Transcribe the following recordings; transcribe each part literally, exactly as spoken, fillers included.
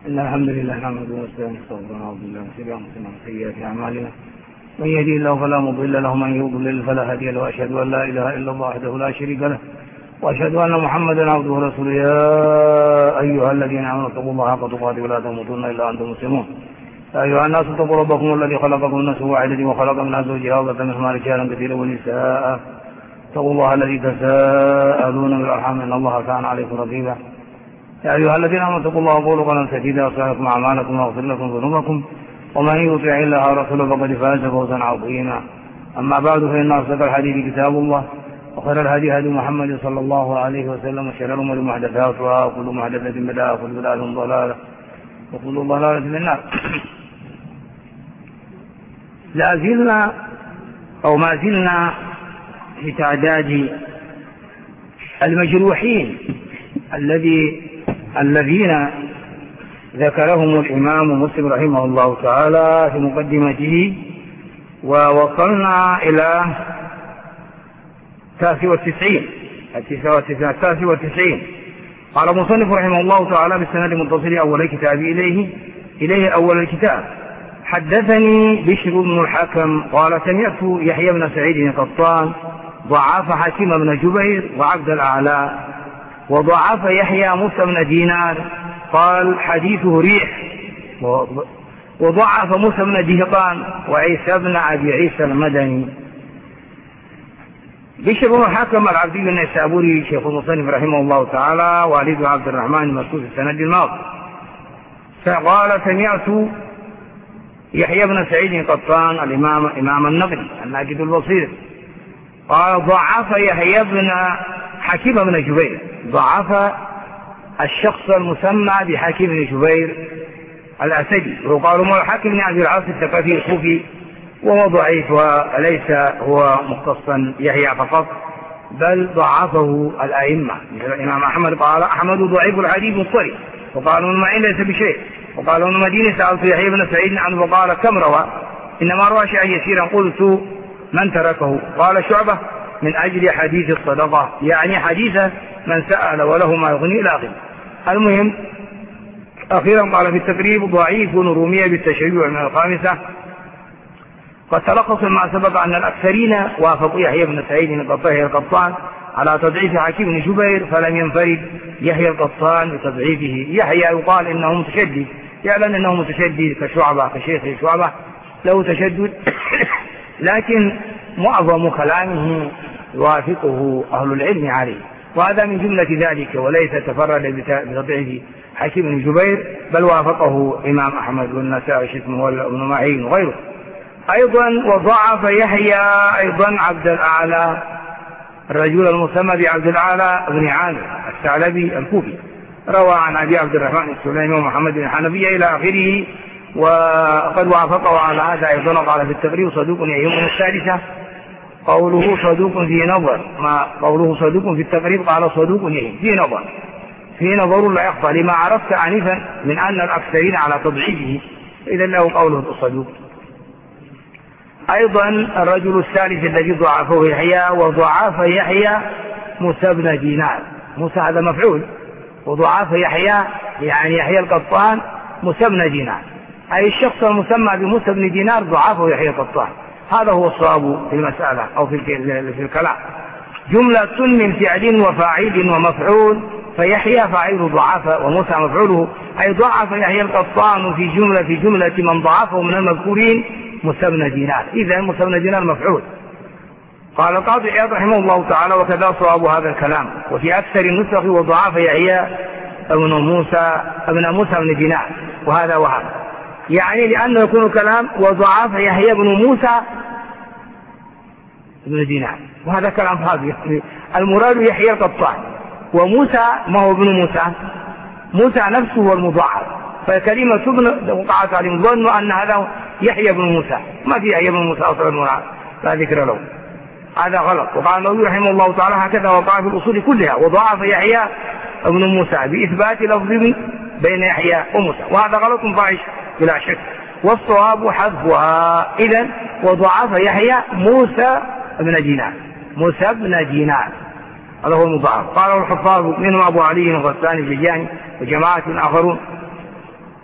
إن الحمد لله نحمده ونستعينه ونستغفره ونعوذ بالله من شرور أنفسنا ومن سيئات أعمالنا من يهده الله فلا مضل له ومن يضلل فلا هادي له وأشهد أن لا إله إلا الله وحده لا شريك له وأشهد أن محمدا عبده ورسوله يا أيها الذين آمنوا اتقوا الله حق تقاته ولا تموتن إلا وأنتم مسلمون يا أيها الناس اتقوا ربكم الذي خلقكم من نفس واحدة وخلق منها زوجها وبث منهما رجالا كثيرا ونساء اتقوا الله الذي تساءلون بالأرحام إن الله كان عليكم رقيبا يا أيها الذين آمنوا اتقوا الله وقولوا قولا سديدا يصلح لكم أعمالكم ويغفر لكم ذنوبكم ومن يطع الله ورسوله فقد فاز فوزا عظيما. أما بعد فإن أصدق الحديث كتاب الله وخير الهدي هدي محمد صلى الله عليه وسلم وشر الأمور محدثاتها وكل محدثة بدعة وكل بدعة ضلالة وكل ضلالة في النار. لا زلنا أو ما زلنا في تعداد المجروحين الذي الذين ذكرهم الإمام مسلم رحمه الله تعالى في مقدمته، ووصلنا إلى تاسع وتسعين التاسع والتسعين. قال مصنف رحمه الله تعالى بالسند المتصل أول كتاب إليه إليه أول الكتاب: حدثني بشر بن الحكم قال سمعت يحيى بن سعيد القطان ضعف حكيم بن جبير وعبد الأعلى، وضعف يحيى موسى بن دينار قال حديثه ريح، وضعف موسى بن دهقان وعيسى بن أبي عيسى المدني. بشر بن الحكم العبدي النيسابوري شيخ المصنف رحمه الله تعالى والد عبد الرحمن المذكور في السند الماضي، فقال سمعت يحيى بن سعيد القطان الإمام إمام النقدي الناجد البصير قال ضعف يحيى بن حكيم بن جبير، ضعف الشخص المسمى بحكيم بن جبير الأسدي، وقالوا ما الحكيم بن أبي العاص الثقفي الكوفي وهو ضعيف وليس هو مختصا يحيى فقط بل ضعفه الأئمة. الإمام أحمد قال أحمد ضعيف الحديث مضطرب، وقالوا ابن معين ليس بشيء، وقالوا ابن مدينة سألت يحيى بن سعيد عنه فقال كم روى؟ إنما روى شيئا يسيرا. قلت من تركه؟ قال شعبة من أجل حديث الصدقة، يعني حديث من سأل وله ما يغني إلى آخره. المهم أخيرا قال في التقريب ضعيف رمي بالتشيع من الخامسة. قد تلخص ما سبق أن الأكثرين وافقوا يحيى بن سعيد القطان على تضعيف حكيم بن جبير، فلم ينفرد يحيى القطان بتضعيفه. يحيى يقال إنه متشدد، يعلن إنه متشدد كشعبة كشيخ شعبة له تشدد، لكن معظم كلامه يوافقه أهل العلم عليه، وهذا من جملة ذلك، وليس تفرد بتضعيف حكيم بن جبير بل وافقه إمام أحمد والنسائي شتم وابن معين وغيره. أيضا وضعف يحيى أيضا عبد الأعلى، الرجل المسمى بعبد الأعلى بن عامر الثعلبي الكوفي، روى عن أبي عبد الرحمن السليمي ومحمد بن حنفية إلى آخره، وقد وافقه على هذا أيضا. قال في التقريب صدوق يهم الثالثة، قوله صدوق في نظر، ما قوله صدوق في التقريب قال صدوق يهم في نظر، في نظر لا يخفى لما عرفت عنفا من أن الأكثرين على تضعيفه، إذا له قوله الصدوق. أيضا الرجل الثالث الذي ضعفه يحيى، وضعف يحيى موسى بن دينار، موسى هذا مفعول، وضعف يحيى يعني يحيى القطان موسى بن دينار، أي الشخص المسمى بموسى بن دينار ضعفه يحيى القطان. هذا هو الصواب في المسألة أو في الكلام، جملة من فعل وفاعل ومفعول، فيحيى فاعل ضعف وموسى مفعوله، أي ضعف يحيى القطان في جملة في جملة من ضعفه من المذكورين موسى بن دينار، إذا موسى بن دينار مفعول. قال القاضي عياض رحمه الله تعالى وكذا صواب هذا الكلام، وفي أكثر النسخ وضعف يحيى ابن موسى ابن موسى بن دينار، وهذا وهذا يعني لأنه يكون كلام وضعف يحيى بن موسى بن دينار، وهذا كلام فاضي. المراد يحيى القطان، وموسى ما هو ابن موسى، موسى نفسه هو المضاعف، فكلمة ابن وقعت عليهم ظنوا أن هذا يحيى بن موسى، ما في يحيى بن موسى أصلا لا ذكر له، هذا غلط. وقال النووي رحمه الله تعالى هكذا وقع في الأصول كلها، وضعف يحيى ابن موسى بإثبات لفظ بين يحيى وموسى، وهذا غلط فاحش بلا شك، والصواب حذفها. إذن وضعف يحيى موسى بن دينار، موسى بن دينار هذا هو المضاعف. قال الحفاظ منهم أبو علي الغساني الجياني وجماعة آخرون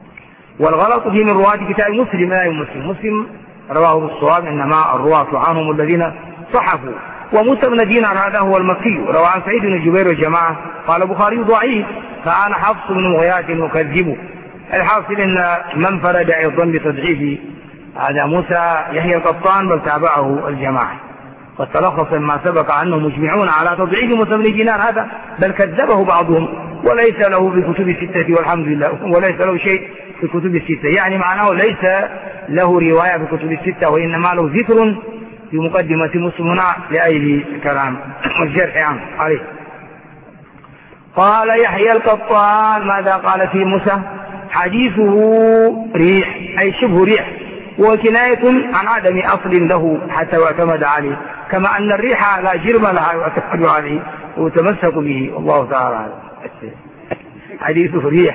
والغلط فيه من رواة كتاب مسلم لا مسلم مسلم رواه بالصواب، إنما الرواة عنهم الذين صحفوا. وموسى بن دينار هذا هو المكي، روى عن سعيد بن جبير والجماعة، قال البخاري ضعيف، فأنا حفص بن غياث مكذبه. الحاصل أن من فرد أيضا بتضعيف هذا موسى يحيى القطان، بل تابعه الجماعة. قد تلخص ما سبق أنهم مجمعون على تضعيف موسى بن دينار هذا، بل كذبه بعضهم، وليس له في كتب الستة والحمد لله، وليس له شيء في كتب الستة، يعني معناه ليس له رواية في كتب الستة، وإنما له ذكر في مقدمة مسلم لأجل الكلام والجرح عنه عليه. قال يحيى القطان ماذا قال في موسى؟ حديثه ريح، أي شبه ريح، وكناية عن عدم أصل له حتى يعتمد عليه، كما أن الريح لا جرم لها يعتمد عليه ويتمسك به، والله تعالى حديثه ريح.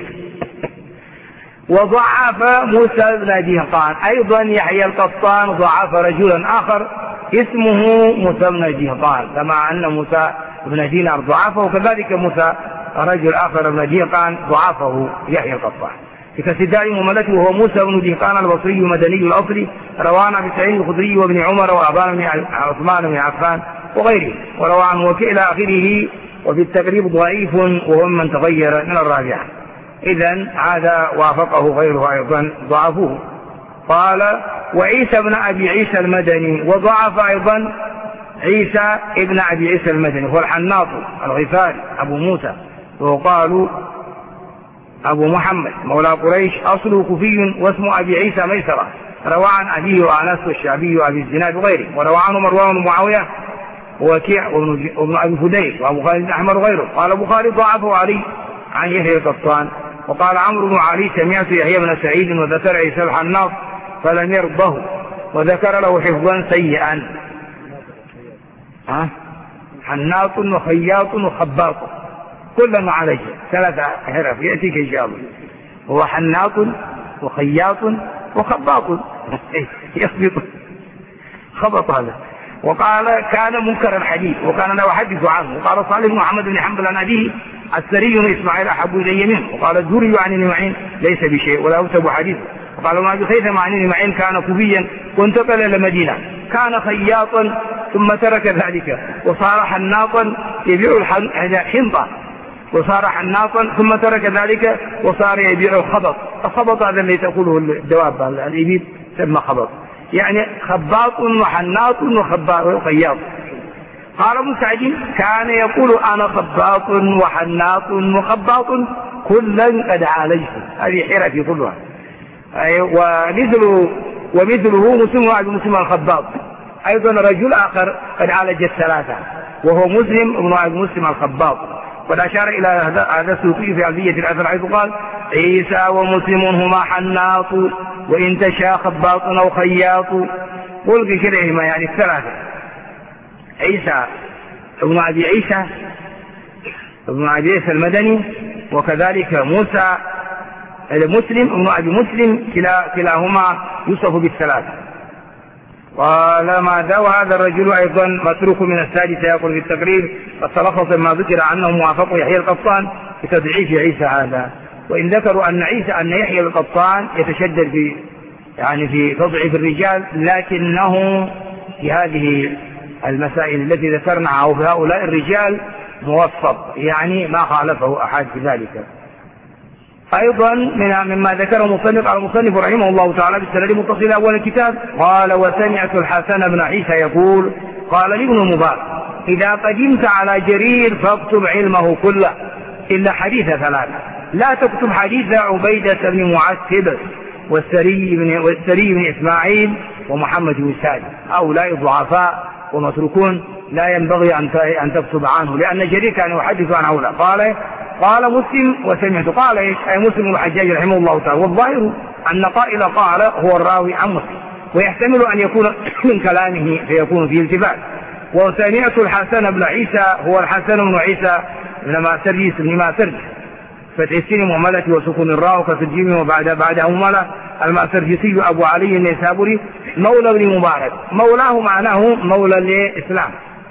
وضعف موسى بن دهقان، أيضا يحيى القطان ضعف رجلا آخر اسمه موسى بن دهقان، كما أن موسى بن دينار ضعفه، وكذلك موسى رجل آخر بن دهقان ضعفه يحيى القطان. في كسدار مملته وهو موسى بن دهقان البصري مدني الأصل، روانا في سعيد الخدري وابن عمر وأبان بن عثمان بن عفان وغيره، وروى عن وكيل إلى آخره. وفي التقريب ضعيف وهو من تغير من الرابعة. إذن هذا وافقه غيره أيضا ضعفوه. قال وعيسى بن أبي عيسى المدني، وضعف أيضا عيسى ابن أبي عيسى المدني، هو الحناط الغفاري أبو موسى، وقالوا أبو محمد مولى قريش، أصله كوفي واسمه أبي عيسى ميسرة، روى عن أبيه وأنس والشعبي وأبي الزناد وغيره، وروى عنه مروان بن معاوية ووكيع وابن أبي فديك وأبو خالد الأحمر وغيره. قال البخاري ضعفه علي عن يحيى القطان. وقال عمرو بن علي سمعت يحيى بن سعيد وذكر عيسى الحناط فلم يرضه، وذكر له حفظا سيئا. ها حناط وخياط وخباط كلما عليه ثلاثة حرف يأتيك إن شاء الله. هو حناط وخياط وخباط يخبط خبط هذا. وقال كان منكر الحديث وكان لا أحدث عنه. وقال صالح بن محمد بن حنبل عن أبيه السري بن إسماعيل أحب إلي منه. وقال الدوري عن المعين ليس بشيء ولا أكتب حديثه. وقال ما بخيثم عن المعين كان كوفيا وانتقل إلى المدينة، كان خياطا ثم ترك ذلك وصار حناطا يبيع الحنطة، وصار حناطا ثم ترك ذلك وصار يبيع الخبط. الخبط هذا اللي تقوله الدواب الإبل سمى خبط، يعني خباط وحناط وخباط وخياط. قال ابن سعد كان يقول أنا خباط وحناط وخباط كلا قد عالجت، هذه حرفي كلها. ومثله ومثله مسلم وعد مسلم الخباط، أيضا رجل آخر قد عالج الثلاثة وهو مسلم ابن عبد مسلم الخباط. قد أشار إلى هذا السوقي في عزية الأثر حيث قال عيسى ومسلم هما حناط وإن تشاء خباط أو خياط، قل كلهما يعني الثلاثة، عيسى ابن أبي عيسى ابن أبي عيسى المدني، وكذلك موسى المسلم ابن أبي مسلم، كلا كلاهما يوصف بالثلاثة. قال ماذا وهذا الرجل أيضا متروك من السادسة، يقول في التقرير قد تلخص ما ذكر عنه موافق يحيى القطان في تضعيف عيسى هذا. وإن ذكروا أن عيسى أن يحيى القطان يتشدد في يعني في تضعيف الرجال، لكنه في هذه المسائل التي ذكرناها أو في هؤلاء الرجال موفق، يعني ما خالفه أحد في ذلك. أيضا من مما ذكره مصنف على مصنف رحمه الله تعالى بالسند المتصل أول الكتاب، قال وسمعت الحسن بن عيسى يقول قال لابن المبارك إذا قدمت على جرير فاكتب علمه كله إلا حديث ثلاثة، لا تكتب حديث عبيدة بن معتب والسري بن, والسري بن إسماعيل ومحمد بن سعد، هؤلاء ضعفاء ومتركون لا ينبغي أن تكتب عنه، لأن جرير كان يحدث عن هؤلاء. قال قال مسلم وسمعت، قال ايش؟ أي مسلم الحجاج رحمه الله تعالى. والظاهر أن قائل قال هو الراوي عن مسلم، ويحتمل أن يكون من كلامه فيكون فيه التفات. وسمعت الحسن بن عيسى هو الحسن بن عيسى بن ماسرجس بن ماسرجس فتح السين وملته وسكون الراء وكسر الجيم وبعد بعده ملا الماسرجسي أبو علي النيسابوري مولى بن مبارك، مولاه معناه مولى الإسلام،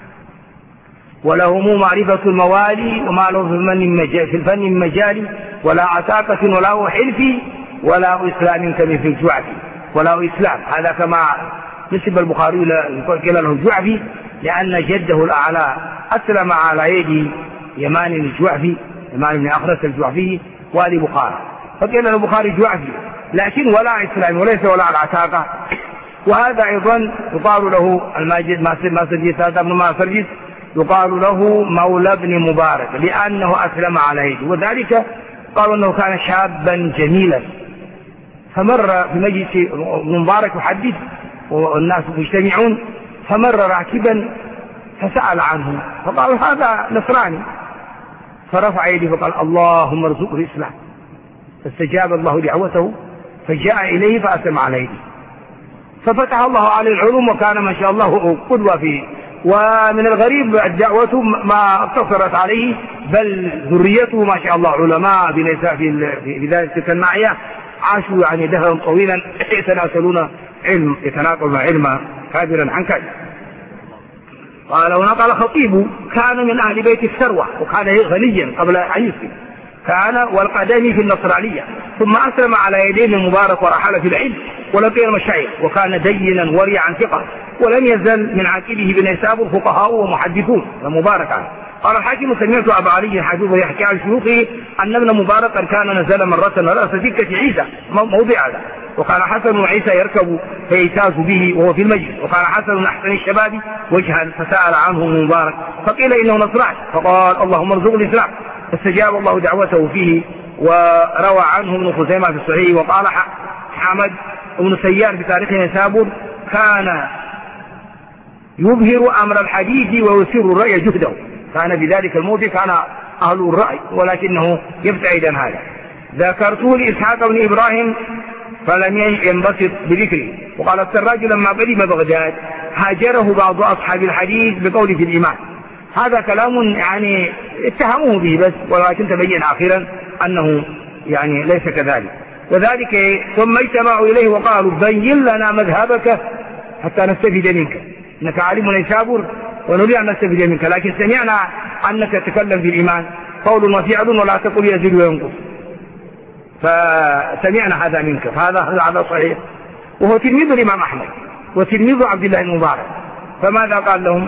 وله معرفة الموالي وما له في الفن المجالي ولا عتاقة ولا حلف ولا إسلام كمثل الجعفي، ولا إسلام. هذا كما نسب البخاري إلى له الجعفي، لأن جده الأعلى أسلم على يد يمان الجعفي، يمان بن أخرس الجعفي والي بخارى، فقيل له البخاري جعفي، لكن ولا إسلام وليس ولا العتاقة. وهذا أيضا يقال له الماجد ما سجد هذا ابن ما سجد يقال له مولى ابن مبارك، لأنه أسلم على يده. وذلك قالوا أنه كان شابا جميلا، فمر في مجلس ابن مبارك يحدث والناس مجتمعون، فمر راكبا فسأل عنه فقال هذا نصراني، فرفع يده فقال اللهم ارزقه الإسلام، فاستجاب الله دعوته فجاء إليه فأسلم على يده، ففتح الله عليه العلوم وكان ما شاء الله قدوة فيه. ومن الغريب دعوته ما اقتصرت عليه، بل ذريته ما شاء الله علماء في ذلك الناحية عاشوا يعني دهرا طويلا يتناسلون علم يتناقلون علما كابرا عن كابر. قال ونقل خطيب كان من أهل بيت الثروة، وكان غنيا قبل أن يسلم، كان والقدمي في النصرانية، ثم أسلم على يدين المبارك ورحل في العلم ولقي المشايخ، وكان دينا ورعا ثقة، ولم يزل من عاقبه بنيسابور فقهاء ومحدثون المبارك عنه. قال الحاكم سمعت أبا علي حبيبه يحكي عن شيوخه أن ابن مبارك كان نزل مرة رأس سكة عيسى موضع هذا، وكان حسن وعيسى يركب فيتاز به وهو في المجلس، وكان حسن من أحسن الشباب وجها، فسأل عنه مبارك فقيل إنه نصراني، فقال اللهم ارزقه الإسلام، فاستجاب الله دعوته فيه. وروى عنه ابن خزيمة في الصحيح. وقال حمد ابن سيار في تاريخ نيسابور كان يبهر أمر الحديث ويسر الرأي جهده، كان بذلك الموضع كان أهل الرأي ولكنه يبتعد عن هذا. ذكرته لإسحاق بن إبراهيم فلم ينبسط بذكره. وقال السراج لما قدم بغداد هاجره بعض أصحاب الحديث بقوله في الإيمان، هذا كلام يعني اتهموه به بس، ولكن تبين آخرا أنه يعني ليس كذلك. وذلك ثم اجتمعوا إليه وقالوا بين لنا مذهبك حتى نستفيد منك، إنك عالم نيسابور ونريد أن نستفيد منك، لكن سمعنا أنك تتكلم في الإيمان قول وفعل ولا تقل يزيد وينقص، فسمعنا هذا منك، فهذا هذا صحيح. وهو تلميذ الإمام أحمد وتلميذ عبد الله المبارك. فماذا قال لهم؟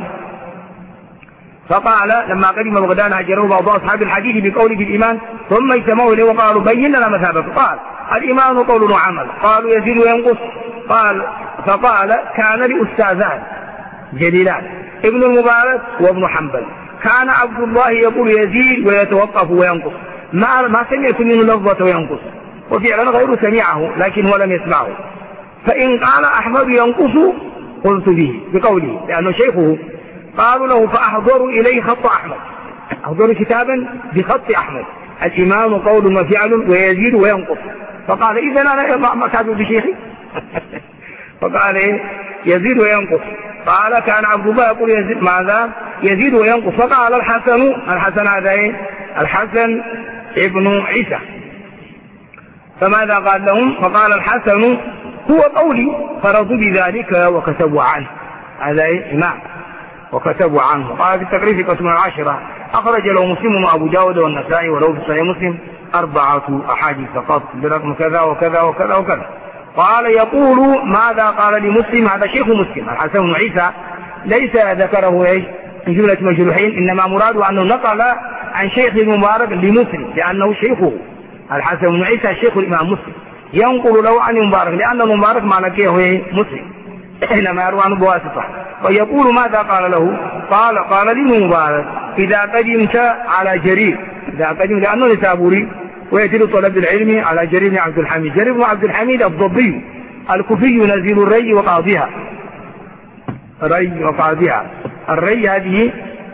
فقال لما قدم بغداد هاجره بعض أصحاب الحديث بقوله في الإيمان ثم اجتمعوا إليه وقالوا بين لنا مذهبك، قال الإيمان قول وعمل، قالوا يزيد وينقص، قال فقال كان لأستاذان جليلان ابن المبارك وابن حنبل، كان عبد الله يقول يزيد ويتوقف وينقص، ما ما سمعت منه لفظة وينقص، وفعلا غيره سمعه لكن هو لم يسمعه. فإن قال أحمد ينقص قلت به بقوله لأنه شيخه. قالوا له فأحضروا إليه خط أحمد، أحضروا كتابا بخط أحمد الإمام قول وفعل ويزيد وينقص، فقال إذا أنا ما كاتب بشيخي فقال إيه يزيد وينقص، قال كان عبد الله يقول يزيد ماذا يزيد وينقص، فقال الحسن الحسن هذا إيه الحسن ابن عيسى. فماذا قال لهم؟ فقال الحسن هو قولي، فرضوا بذلك وكتبوا عنه، هذا إيه إمام وكتبوا عنه. قال في التقريب قسم العشرة أخرج له مسلم وأبو داود والنسائي، ولو في صحيح مسلم أربعة أحاديث فقط برقم كذا وكذا وكذا وكذا. قال يقول ماذا قال لمسلم، هذا شيخ مسلم الحسن بن عيسى، ليس ذكره ايش من جملة مجروحين، إنما مراده أنه نقل عن شيخ المبارك لمسلم لأنه شيخه الحسن بن عيسى شيخ الإمام مسلم، ينقل له عن المبارك لأن المبارك ما لقيه مسلم إنما يروى عنه بواسطة. ويقول ماذا قال له؟ قال قال للمبارك إذا قدمت على جرير، إذا قدمت لأنه نسابوري ويجري طلب العلم على جرير بن عبد الحميد، جرير بن عبد الحميد الضبي الكوفي نزيل الري وقاضيها، ري وقاضيها، الري هذه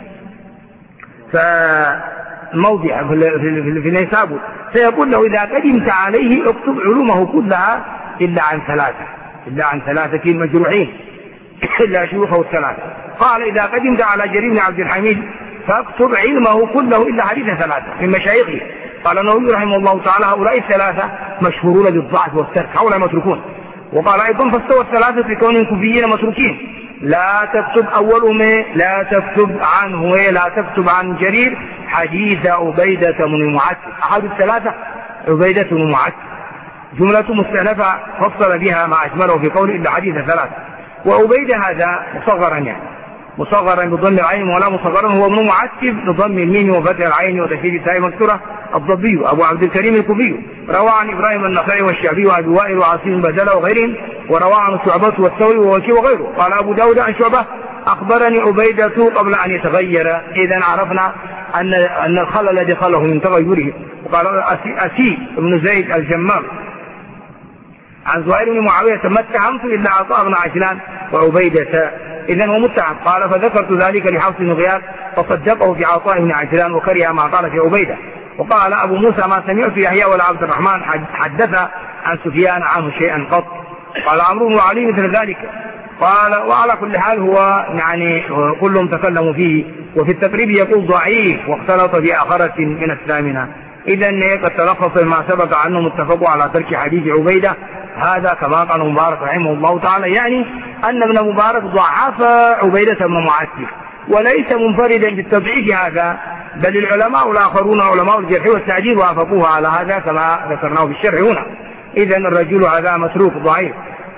فموضع في نيسابور، فيقول له إذا قدمت عليه اكتب علومه كلها إلا عن ثلاثة، إلا عن ثلاثة كين مجروحين إلا شيوخه الثلاثة. قال إذا قدمت على جرير بن عبد الحميد فاكتب علمه كله إلا حديث ثلاثة من مشايخه. قال النووي رحمه الله تعالى هؤلاء الثلاثة مشهورون بالضعف والترك، هؤلاء متروكون. وقال أيضا فاستوى الثلاثة في كونهم كوفيين متروكين، لا تكتب أولهم لا تكتب عنه لا تكتب عن جرير حديث عبيدة بن معتب، أحد الثلاثة عبيدة بن معتب، جملة مستأنفة فصل بها ما أجمله في قوله إلا حديث ثلاث. وعبيدة هذا مصغرا يعني مصغرا بضم العين ولا مصغرا هو ابن معتب بضم الميم وفتح العين وتشديد التاء مكسورة الضبي أبو عبد الكريم الكوفي. روى عن إبراهيم النخعي والشعبي وأبي وائل وعاصم بدلة وغيرهم. وروى عن شعبة والثوري ووكيع وغيره. قال أبو داود عن شعبة أخبرني عبيدة قبل أن يتغير. إذا عرفنا أن أن الخلل الذي خله من تغيره. وقال أسي بن زيد الجمال عن زهير بن معاوية ما اتهمت إلا عطاء بن عجلان وعبيدة، إذن هو متهم. قال فذكرت ذلك لحفص بن غياث فصدقه في عطاء بن عجلان وكره ما قال في عبيدة. وقال أبو موسى ما سمعت يحيى ولا عبد الرحمن حدث عن سفيان عنه شيئا قط. قال عمرو بن علي مثل ذلك. قال وعلى كل حال هو يعني كلهم تكلموا فيه. وفي التقريب يقول ضعيف واختلط بآخرة من الثامنة. إذن قد تلخص ما سبق عنهم اتفقوا على ترك حديث عبيدة هذا كما قال مبارك رحمه الله تعالى، يعني أن ابن مبارك ضعف عبيدة بن معتب وليس منفردا بالتضعيف هذا، بل العلماء الآخرون علماء الجرح والتعديل وافقوه على هذا كما ذكرناه في الشرح هنا. إذن الرجل هذا متروك ضعيف.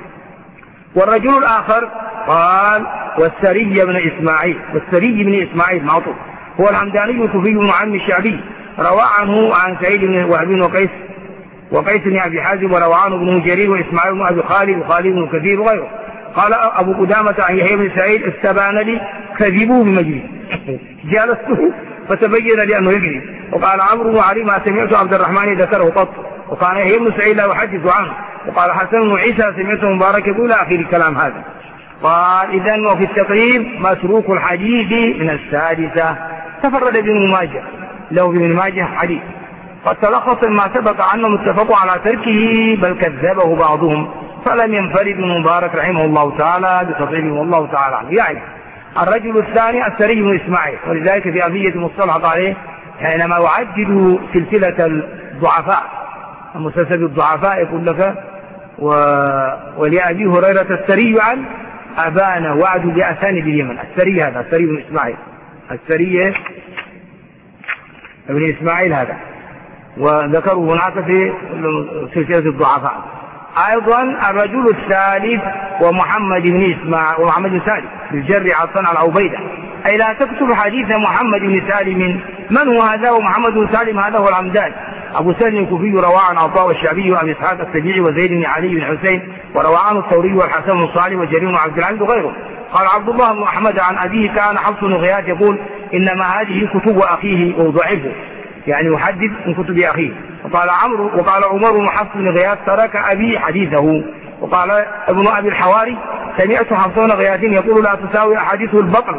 والرجل الآخر قال والسري بن إسماعيل، والسري بن إسماعيل معطوف هو الحمداني الكوفي بن عم الشعبي، روى عنه عن سعيد بن وهب وقيس وقيس بن أبي حازم، وروى عنه ابن جرير وإسماعيل بن أبي خالد وخالد بن كثير وغيره. قال أبو قدامة عن يحيى بن سعيد استبان لي كذبوه بمجلس جالسته فتبين لي أنه يكذب. وقال عمرو بن علي ما سمعت عبد الرحمن ذكره قط. وقال يحيى بن سعيد لا أحدث عنه. وقال حسن بن عيسى سمعته مبارك يقول آخر الكلام هذا. قال إذن وفي التقريب متروك الحديث من السادسة. تفرد ابن ماجه له ابن ماجه حديث قد تلخص ما سبق عنهم اتفقوا على تركه بل كذبه بعضهم فلم ينفرد ابن مبارك رحمه الله تعالى بتضعيفه والله تعالى عنه. يعني الرجل الثاني السري بن إسماعيل، ولذلك في أبية المصطلح عليه حينما يعدد سلسلة الضعفاء مسلسل الضعفاء يقول لك و... ولأبي هريرة السري عن أبان وعد بأساني باليمن. السري هذا السري بن إسماعيل، السري ابن إسماعيل هذا، وذكروا هناك في سلسلة الضعفاء. أيضا الرجل الثالث ومحمد بن إسماعيل ومحمد بن سالم بالجر عطا على عبيدة، أي لا تكتب حديث محمد بن سالم. من هو هذا؟ ومحمد بن سالم هذا هو العمدان أبو سلم الكوفي، روى عن عطاء والشعبي وأبي إسحاق السبيعي وزيد بن علي بن حسين، وروى عنه الثوري والحسن بن صالح وجرير بن عبد العزيز وغيره. قال عبد الله بن أحمد عن أبيه كان حفص بن غياث يقول إنما هذه كتب أخيه وضعفه، يعني يحدث من كتب أخيه. وقال عمرو وقال عمر بن حفص بن غياث ترك أبي حديثه. وقال ابن أبي الحواري سمعت حفص بن غياث يقول لا تساوي أحاديثه البطل.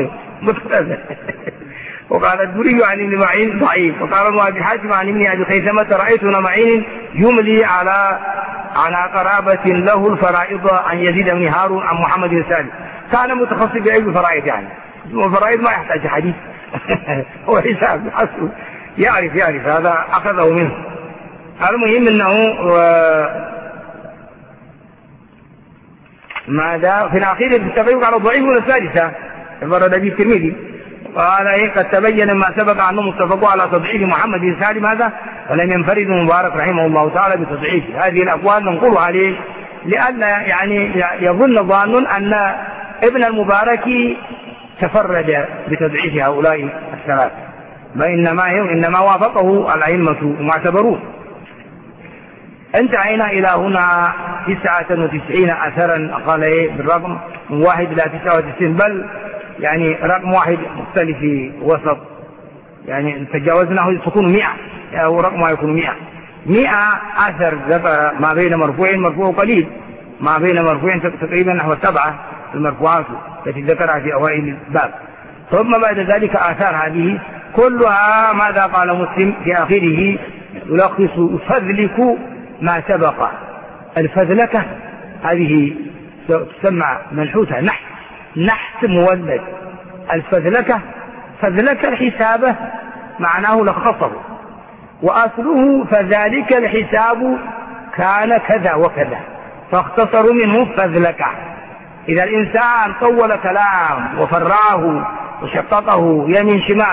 وقال الدوري عن ابن معين ضعيف. وقال ابن أبي حاتم عن ابن أبي خيثمة رأيت ابن معين يملي على على قرابة له الفرائض عن يزيد بن هارون عن محمد بن سالم، كان متخصص بعلم الفرائض، يعني الفرائض ما يحتاج حديث هو حساب حسب يعرف يعرف هذا أخذه منه. المهم أنه ماذا في الأخير التقريب على الضعيف من الثالثة فرد به الترمذي. قال إيه قد تبين ما سبق أنهم اتفقوا على تضعيف محمد بن سالم هذا ولم ينفرد مبارك رحمه الله تعالى بتضعيفه. هذه الأقوال ننقلها عليه لأن يعني يظن ظان أن ابن المبارك تفرد بتضعيف هؤلاء الثلاث، وإنما إنما وافقه الأئمة ومعتبروه. انتهينا إلى هنا تسعة وتسعين أثرا، قال إيه بالرقم من واحد إلى تسعة وتسعين، بل يعني رقم واحد مختلف في وسط، يعني تجاوزناه تكون مئة أو رقمها يكون مئة مئة أثر ذكر ما بين مرفوع مرفوع قليل، ما بين مرفوع تقريبا نحو سبعة المرفوعات التي ذكرها في أوائل الباب. ثم بعد ذلك آثار هذه كلها ماذا قال مسلم في آخره يلخص يفذلك ما سبق. الفذلكة هذه تسمى منحوتة نحت نحت مولد. الفذلكة فذلك الحساب معناه لخصه، وأصله فذلك الحساب كان كذا وكذا فاختصروا منه فذلكة. إذا الإنسان طول كلام وفرعه وشققه يمين شمال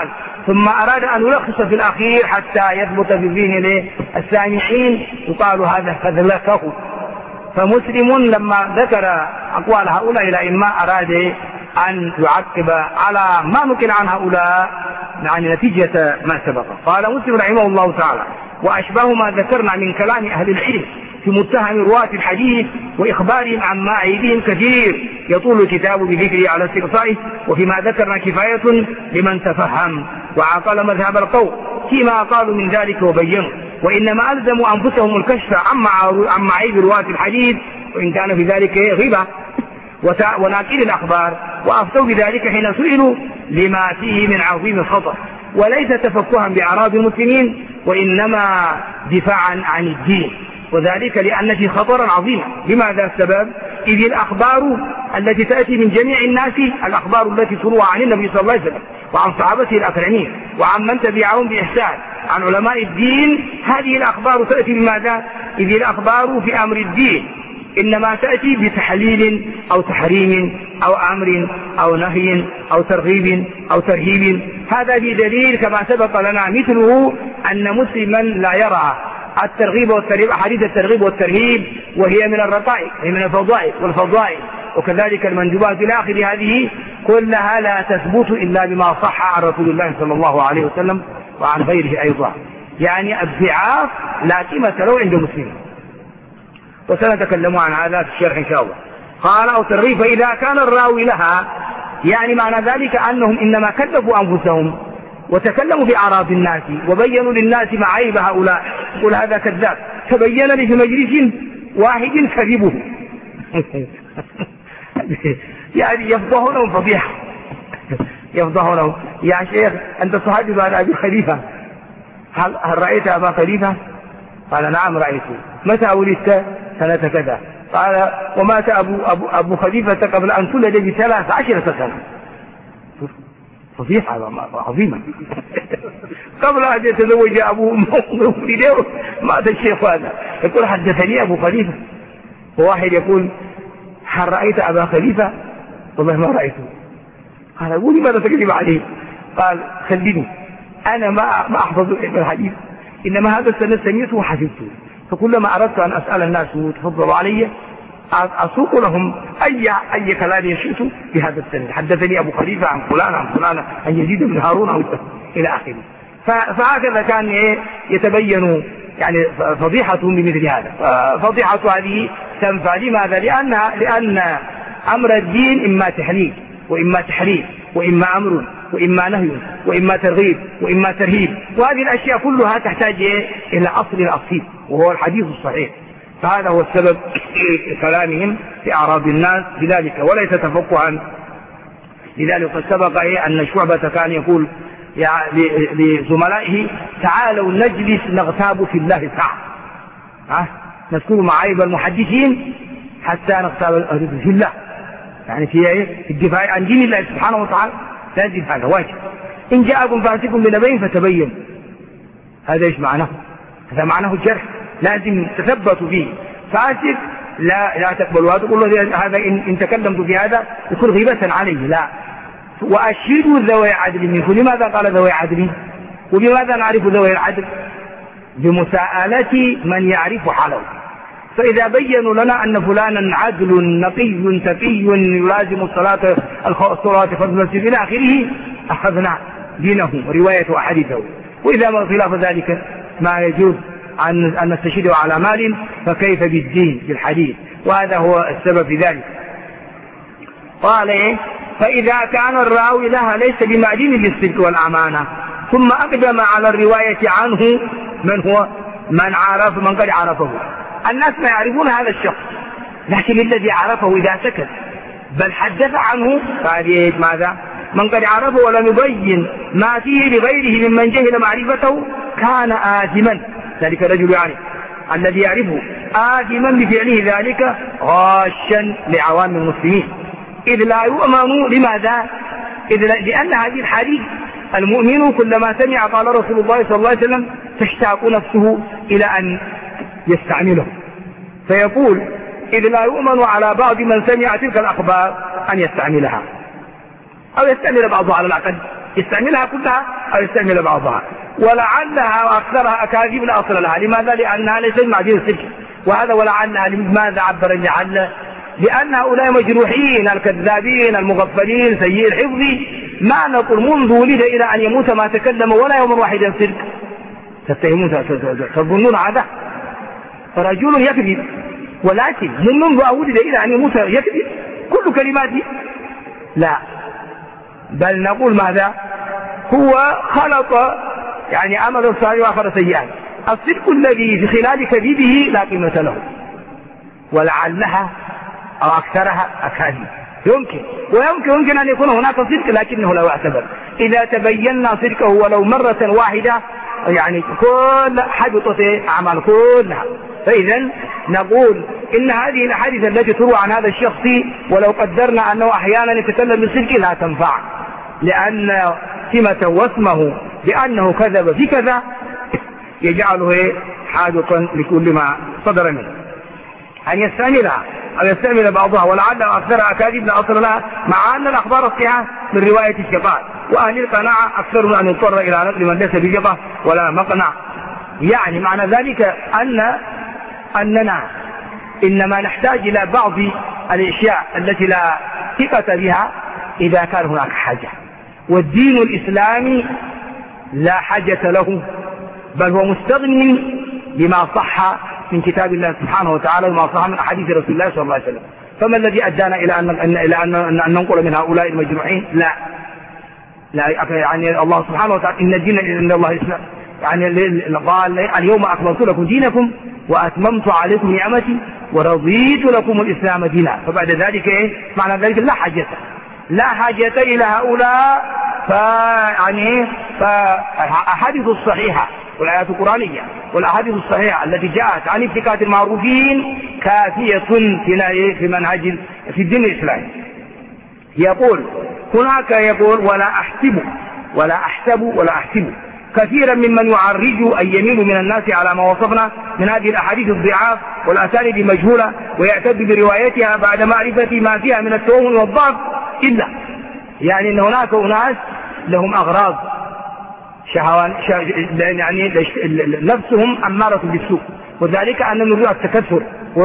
ثم أراد أن يلخص في الأخير حتى يثبت في ذهن السامعين، يقال هذا فذلكه. فمسلم لما ذكر أقوال هؤلاء الأئمة أراد أن يعقب على ما نقل عن هؤلاء يعني نتيجة ما سبق. قال مسلم رحمه الله تعالى: وأشباه ما ذكرنا من كلام أهل العلم في متهم رواة الحديث وإخبارهم عما عيبهم كثير، يطول الكتاب بذكره على استقصائه، وفيما ذكرنا كفاية لمن تفهم وعقل مذهب القوم فيما قالوا من ذلك وبينوا، وإنما ألزموا أنفسهم الكشف عما عيب رواة الحديث وإن كان في ذلك غيبة وناقل الأخبار، وأفتوا بذلك حين سئلوا لما فيه من عظيم الخطر، وليس تفقها بأعراض المسلمين وإنما دفاعا عن الدين، وذلك لأن في خطرا عظيما. لماذا السبب؟ إذ الأخبار التي تأتي من جميع الناس، الأخبار التي تروى عن النبي صلى الله عليه وسلم وعن صحابته الأكرمين وعن من تبعهم بإحسان عن علماء الدين، هذه الأخبار تأتي بماذا؟ إذ الأخبار في أمر الدين إنما تأتي بتحليل أو تحريم أو أمر أو نهي أو ترغيب أو ترهيب. هذا في دليل كما سبق لنا مثله أن مسلما لا يرى الترغيب والترهيب، أحاديث الترغيب والترهيب، وهي من الرقائق، هي من الفضائل والفضائل، وكذلك المندوبات إلى آخر هذه كلها لا تثبت إلا بما صح عن رسول الله صلى الله عليه وسلم وعن غيره أيضا، يعني الضعاف لا قيمة له عند مسلم، وسنتكلم عن هذا في الشرح إن شاء الله. قال: أو ترغيب فإذا كان الراوي لها، يعني معنى ذلك أنهم إنما كذبوا أنفسهم وتكلموا بأعراض الناس وبينوا للناس معايب هؤلاء، يقول هذا كذاب، تبين لي في مجلس واحد كذبه يعني يفضحونهم فضيحة يفضحونهم. يا شيخ أنت تحدث عن أبي خليفة، هل, هل رأيت أبا خليفة؟ قال: نعم رأيته. متى ولدت؟ سنة كذا. قال: ومات أبو, أبو, أبو خليفة قبل أن تولد بثلاث عشرة سنة. فضيحة عظيمة قبل أن يتزوج أبوه مولده مات الشيخ هذا يقول: حدثني أبو خليفة. وواحد يقول: هل رأيت أبا خليفة؟ والله ما رأيته. قال: أقول ماذا تكذب عليه؟ قال: خليني أنا ما ما أحفظ الحديث، إنما هذا السنة سمعته وحفظته، فكلما أردت أن أسأل الناس وتفضلوا علي أسوق لهم أي أي كلام يشئت بهذا السند. حدثني أبو خليفة عن فلان عن فلان عن يزيد بن هارون أو إلى آخره. فهكذا كان يتبين يعني فضيحتهم بمثل هذا. فضيحة هذه تنفع. لماذا؟ لأن لأن أمر الدين إما تحليل وإما تحريم وإما أمر وإما نهي وإما ترغيب وإما ترهيب، وهذه الأشياء كلها تحتاج إلى أصل أصيل وهو الحديث الصحيح. فهذا هو السبب في كلامهم في أعراض الناس بذلك وليس تفقها. لذلك قد سبق أن شعبة كان يقول لزملائه: تعالوا نجلس نغتاب في الله ساعة، أه؟ نذكر معايب المحدثين حتى نغتاب في الله، يعني في في الدفاع عن دين الله سبحانه وتعالى. لازم هذا واجب. إن جاءكم فاسق بنبأ فتبين، هذا ايش معناه؟ هذا معناه الجرح، لازم تثبتوا فيه. فاسق لا لا تقبلوا هذا، تقول له هذا إن, إن تكلمت في هذا يكون غيبة عليه، لا. وأشهدوا ذوي عدل منكم. لماذا قال ذوي عدل؟ وبماذا نعرف ذوي العدل؟ بمساءلة من يعرف حاله. فإذا بينوا لنا أن فلانا عدل نقي تقي يلازم الصلاة الصلاة في المسجد إلى آخره، أخذنا دينه ورواية أحاديثه. وإذا ما خلاف ذلك ما يجوز أن نستشهده على مال، فكيف بالدين بالحديث؟ وهذا هو السبب في ذلك. قال إيه؟ فإذا كان الراوي لها ليس بمعدين بالصدق والأمانة، ثم أقدم على الرواية عنه من هو؟ من عرف، من قد عرفه. الناس ما يعرفون هذا الشخص، لكن الذي عرفه إذا سكت بل حدث عنه فهذه ماذا؟ من قد عرفه ولم يبين ما فيه لغيره ممن جهل معرفته كان آثما. ذلك الرجل يعني الذي يعرفه آثما بفعله ذلك غاشا لعوام المسلمين، إذ لا يؤمن. لماذا؟ إذ لأن هذه الحديث المؤمن كلما سمع قال رسول الله صلى الله عليه وسلم تشتاق نفسه إلى أن يستعمله، فيقول إذ لا يؤمن على بعض من سمع تلك الأخبار أن يستعملها، أو يستعمل بعضها على الأقل يستعملها كلها أو يستعمل بعضها. ولعلها وأكثرها أكاذيب لا أصل لها. لماذا؟ لأنها ليست معدن الصدق. وهذا ولعلها لماذا عبر لعل؟ لأن هؤلاء مجروحين الكذابين المغفلين سيئي الحفظ ما نقول منذ ولد إلى أن يموت ما تكلم ولا يوم واحدا صدق. تتهمون تظنون هذا؟ فرجل يكذب، ولكن من منذ أن ولد إلى أن يموت يكذب كل كلماته؟ لا، بل نقول ماذا؟ هو خلط يعني عمل صالح وآخر سيئا. الصدق الذي في خلال كذبه لا قيمة له، ولعلها أو أكثرها أكاذيب. يمكن ويمكن يمكن أن يكون هناك صدق لكنه لا يعتبر. إذا تبينا صدقه ولو مرة واحدة يعني كل حبطت أعمال كلها. فإذا نقول إن هذه الأحاديث التي تروى عن هذا الشخص ولو قدرنا أنه أحيانا يتكلم بالصدق لا تنفع، لأن سمة واسمه بأنه كذب في كذا يجعله حادثا لكل ما صدر منه. أن يستعملها أو يستعمل بعضها ولعل أكثر أكاذيب لا أصل لها، مع أن الأخبار الصحيحة من رواية الثقات، وأهل القناعة أكثر من أن يضطر إلى نقل من ليس بثقة ولا مقنع. يعني معنى ذلك أن أننا إنما نحتاج إلى بعض الأشياء التي لا ثقة بها إذا كان هناك حاجة. والدين الإسلامي لا حاجة له، بل هو مستغني بما صح من كتاب الله سبحانه وتعالى وما صح من أحاديث رسول الله صلى الله عليه وسلم. فما الذي أدانا إلى أن إلى أن ننقل من هؤلاء المجروحين؟ لا لا يعني الله سبحانه وتعالى إن الدين عند الله الإسلام، يعني قال اليوم أكملت لكم دينكم وأتممت عليكم نعمتي ورضيت لكم الإسلام دينا. فبعد ذلك إيه معنى ذلك؟ لا حاجة لا حاجة إلى هؤلاء. فيعني فأحاديث الصحيحة والآيات القرآنية والأحاديث الصحيحة التي جاءت عن الثقات المعروفين كافية في منهج في الدين الإسلامي. يقول هناك يقول ولا أحسب ولا أحسب ولا أحسب كثيرا ممن يعرج أن يميل من الناس على ما وصفنا من هذه الأحاديث الضعاف والأسانيد المجهولة ويعتد بروايتها بعد معرفة ما فيها من التوهم والضعف، إلا يعني أن هناك أناس لهم أغراض شهوان يعني نفسهم أمارة بالسوء، وذلك أنهم يريدون التكثر،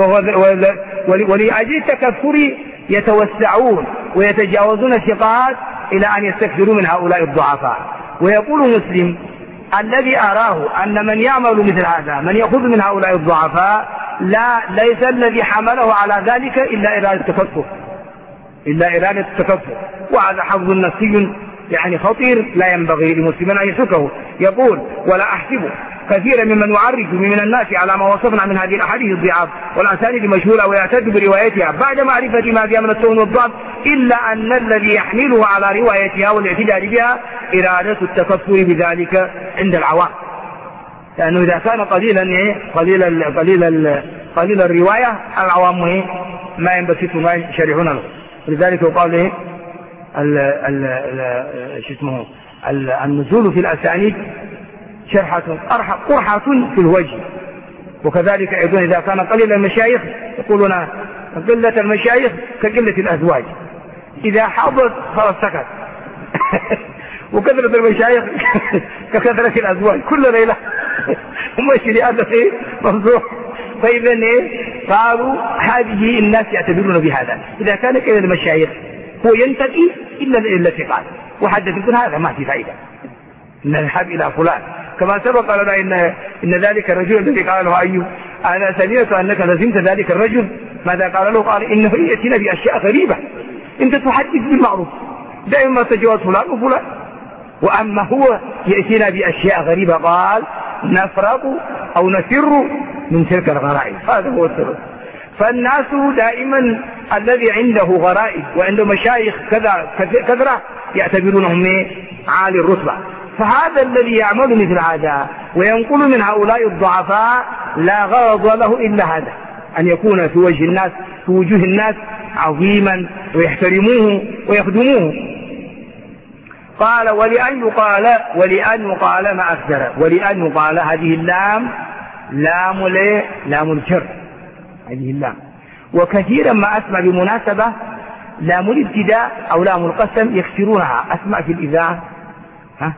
ولأجل التكثر يتوسعون ويتجاوزون الثقات إلى أن يستكثروا من هؤلاء الضعفاء. ويقول مسلم الذي أراه أن من يعمل مثل هذا من يأخذ من هؤلاء الضعفاء لا ليس الذي حمله على ذلك إلا إرادة التكثر إلا إرادة التكثر وهذا حظ نفسي يعني خطير لا ينبغي لمسلم أن يتركه. يقول ولا أحسب كثيرا ممن يعرف من الناس على ما وصفنا من هذه الأحاديث الضعاف والأسانيد المجهولة ويعتد بروايتها بعد معرفة ما فيها من التوهم والضعف، إلا أن الذي يحمله على روايتها والاعتدال بها إرادة التكفر بذلك عند العوام، لأنه إذا كان قليلا قليل ال قليل ال قليل الرواية العوام ما ينبسطون ما يشرحون له. لذلك يقال له شو اسمه النزول في الأسانيد شرحة قرحة في الوجه. وكذلك أيضا إذا كان قليل المشايخ يقولون قلة المشايخ كقلة الأزواج، إذا حضرت خلاص سكت وكثرة المشايخ ككثرة الأزواج كل ليلة ومشي لهذا في مفضوح. فإذا قالوا هذه الناس يعتبرون بهذا، إذا كان قلة المشايخ هو ينتقي إلا إلا ثقات وحدث يقول هذا ما في فائدة نذهب إلى فلان. كما سبق لنا إن, إن ذلك الرجل الذي قال له أيوب أنا سمعت أنك لزمت ذلك الرجل، ماذا قال له؟ قال إنه يأتينا بأشياء غريبة، أنت تحدث بالمعروف دائما تجاوز فلان وفلان، وأما هو يأتينا بأشياء غريبة قال نفرق أو نسر من تلك الغرائب. هذا هو السبب. فالناس دائما الذي عنده غرائب وعنده مشايخ كذا كثرة يعتبرونهم عالي الرتبة. فهذا الذي يعمل مثل هذا وينقل من هؤلاء الضعفاء لا غرض له إلا هذا، أن يكون في وجه الناس في وجوه الناس عظيما ويحترموه ويخدموه. قال ولأن يقال ولأن يقال ما أكثر ولأن يقال هذه اللام لام ليه لام الجر هذه اللام. وكثيرا ما أسمع بمناسبة لام الابتداء أو لام القسم يكسرونها، أسمع في الإذاعة ها؟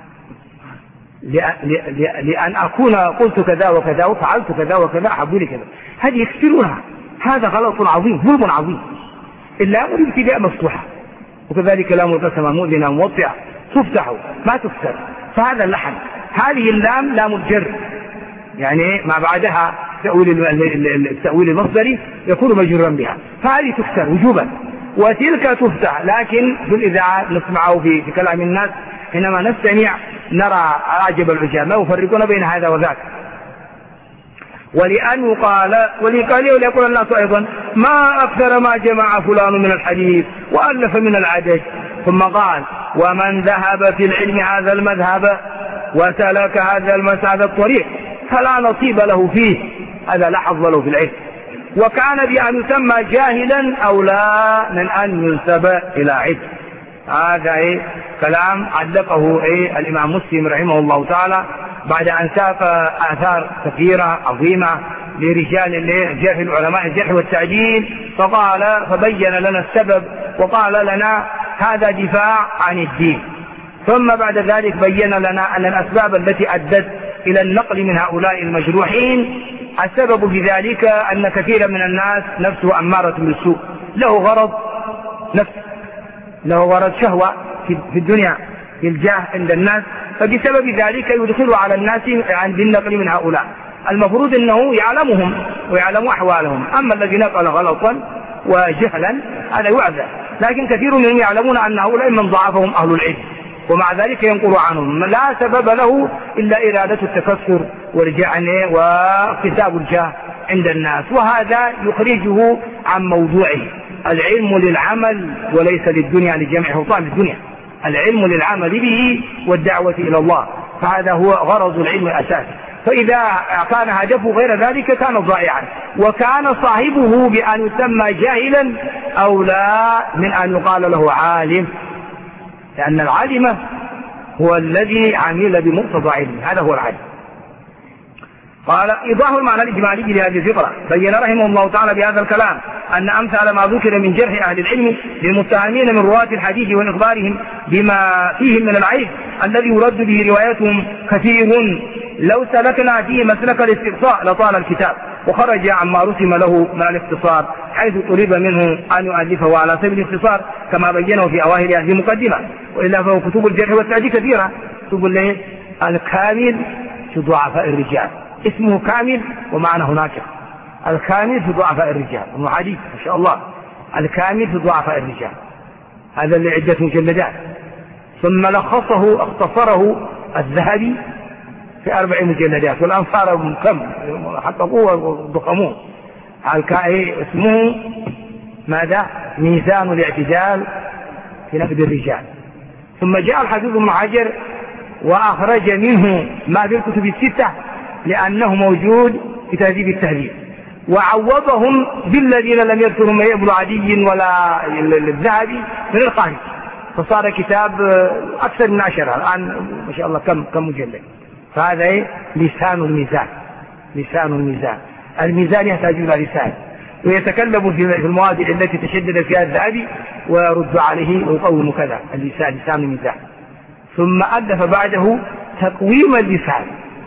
لأن أكون قلت كذا وكذا وفعلت كذا وكذا أحب لي كذا، هذه يكسرونها. هذا غلط عظيم، ظلم عظيم. اللام الابتداء مفتوحة، وكذلك لام القسم مؤذنة موطئة تفتح ما تكسر، فهذا اللحن. هذه اللام لام الجر، يعني ما بعدها التأويل المصدري يكون مجرورا بها، فهذه تكسر وجوبا، وتلك تفتح. لكن في الإذاعة نسمعه في, في كلام الناس حينما نستمع نرى عجب العجاب ما يفرقون بين هذا وذاك. ولأن يقال ولقال وليقول الناس أيضا ما أكثر ما جمع فلان من الحديث وألف من العدد. ثم قال ومن ذهب في العلم هذا المذهب وسلك هذا المسعد الطريق فلا نصيب له فيه، هذا لا حظ له في العلم. وكان بأن يسمى جاهلا أولى من أن ينسب إلى علم. هذا إيه كلام علقه إيه الإمام مسلم رحمه الله تعالى بعد أن ساق آثار كثيرة عظيمة لرجال الجرح العلماء الجرح والتعديل، فقال فبين لنا السبب وقال لنا هذا دفاع عن الدين. ثم بعد ذلك بين لنا أن الأسباب التي أدت إلى النقل من هؤلاء المجروحين السبب في ذلك أن كثيرا من الناس نفسه أمارة بالسوء، له غرض نفس، له غرض شهوة في الدنيا في الجاه عند الناس، فبسبب ذلك يدخل على الناس عن بالنقل من هؤلاء. المفروض أنه يعلمهم ويعلم أحوالهم، أما الذي نقل غلطا وجهلا هذا يعذر. لكن كثير منهم يعلمون أن هؤلاء من ضعفهم أهل العلم، ومع ذلك ينقل عنهم لا سبب له إلا إرادة التكسر والجعن واكتساب الجاه عند الناس، وهذا يخرجه عن موضوعه. العلم للعمل وليس للدنيا لجمع حطام الدنيا، العلم للعمل به والدعوة إلى الله، فهذا هو غرض العلم الأساسي. فإذا كان هدفه غير ذلك كان ضائعا، وكان صاحبه بأن يسمى جاهلا أولى من أن يقال له عالم، لأن العالم هو الذي عمل بمقتضى علمه، هذا هو العالم. قال إيضاح المعنى الإجمالي لهذه الفقرة. بين رحمه الله تعالى بهذا الكلام أن أمثال ما ذكر من جرح أهل العلم للمتهمين من رواة الحديث وإخبارهم بما فيهم من العيب الذي يرد به روايتهم كثير، لو سلكنا فيه مسلك الاستقصاء لطال الكتاب وخرج عما رسم له من الاختصار، حيث طلب منه أن يؤلفه على سبيل الاختصار كما بينه في أواخر هذه المقدمة. وإلا فهو كتب الجرح والتعديل كثيرة، كتب الكامل في ضعفاء الرجال، اسمه كامل ومعنى هناك الكامل في ضعفاء الرجال، المحاديث ما شاء الله الكامل في ضعفاء الرجال، هذا اللي عدة مجلدات. ثم لخصه اختصره الذهبي في أربع مجلدات، والآن صار كم حققوه وضخموه. اسمه ماذا؟ ميزان الاعتدال في نقد الرجال. ثم جاء الحافظ ابن حجر وأخرج منه ما في الكتب الستة لأنه موجود في تهذيب التهذيب، وعوضهم بالذين لم يذكرهم ابن عدي ولا الذهبي من القارئ، فصار كتاب أكثر من عشرة الآن ما شاء الله كم كم مجلد. فهذا إيه؟ لسان الميزان، لسان الميزان. الميزان يحتاج إلى لسان، ويتكلم في المواد التي تشدد فيها الذهبي ويرد عليه ويقوم كذا اللسان، لسان الميزان. ثم ألف بعده تقويم اللسان،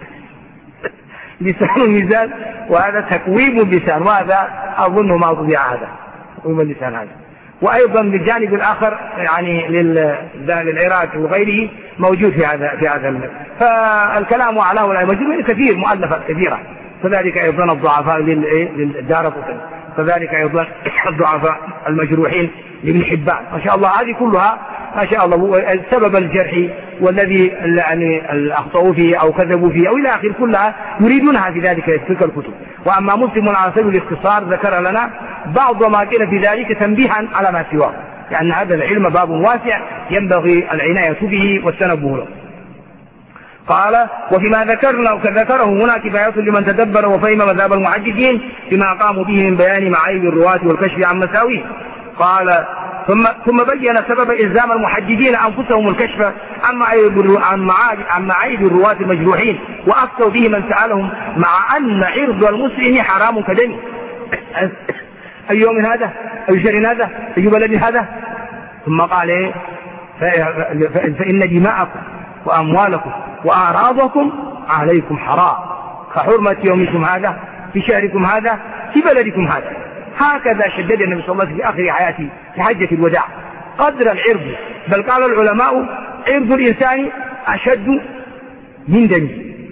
لسان الميزان، وهذا تقويم اللسان، وهذا أظن ما طبع هذا تقويم اللسان هذا. وأيضا بالجانب الآخر يعني للعراق وغيره موجود في هذا في هذا فالكلام على هؤلاء موجود كثير، مؤلفات كثيرة. كذلك أيضا الضعفاء للدارقطني، كذلك أيضا الضعفاء المجروحين لابن حبان، ما شاء الله. هذه كلها ما شاء الله سبب الجرح والذي يعني أخطأوا فيه أو كذبوا فيه أو إلى آخر، كلها يريدونها في ذلك تلك الكتب. وأما مسلم على سبيل الاختصار ذكر لنا بعض ما كان في ذلك تنبيها على ما سواه، لأن هذا العلم باب واسع ينبغي العناية به والتنبه له. قال وفيما ذكرنا وذكره هنا كفاية لمن تدبر وفهم مذهب المحدثين بما قاموا به من بيان معايب الرواة والكشف عن مساويه. قال ثم ثم بين سبب إلزام المحدثين أنفسهم الكشف عن معايب عن معايب الرواة المجروحين، وأفتوا به من سألهم، مع أن عرض المسلم حرام كدمه. أي يوم هذا؟ أي شهر هذا؟ أي بلد هذا؟ ثم قال إيه؟ فإن دماءكم وأموالكم وأعراضكم عليكم حرام كحرمة يومكم هذا في شهركم هذا في بلدكم هذا. هكذا شدد النبي صلى الله عليه وسلم في آخر حياته في حجة الوداع قدر العرض، بل قال العلماء عرض الإنسان أشد من دمه،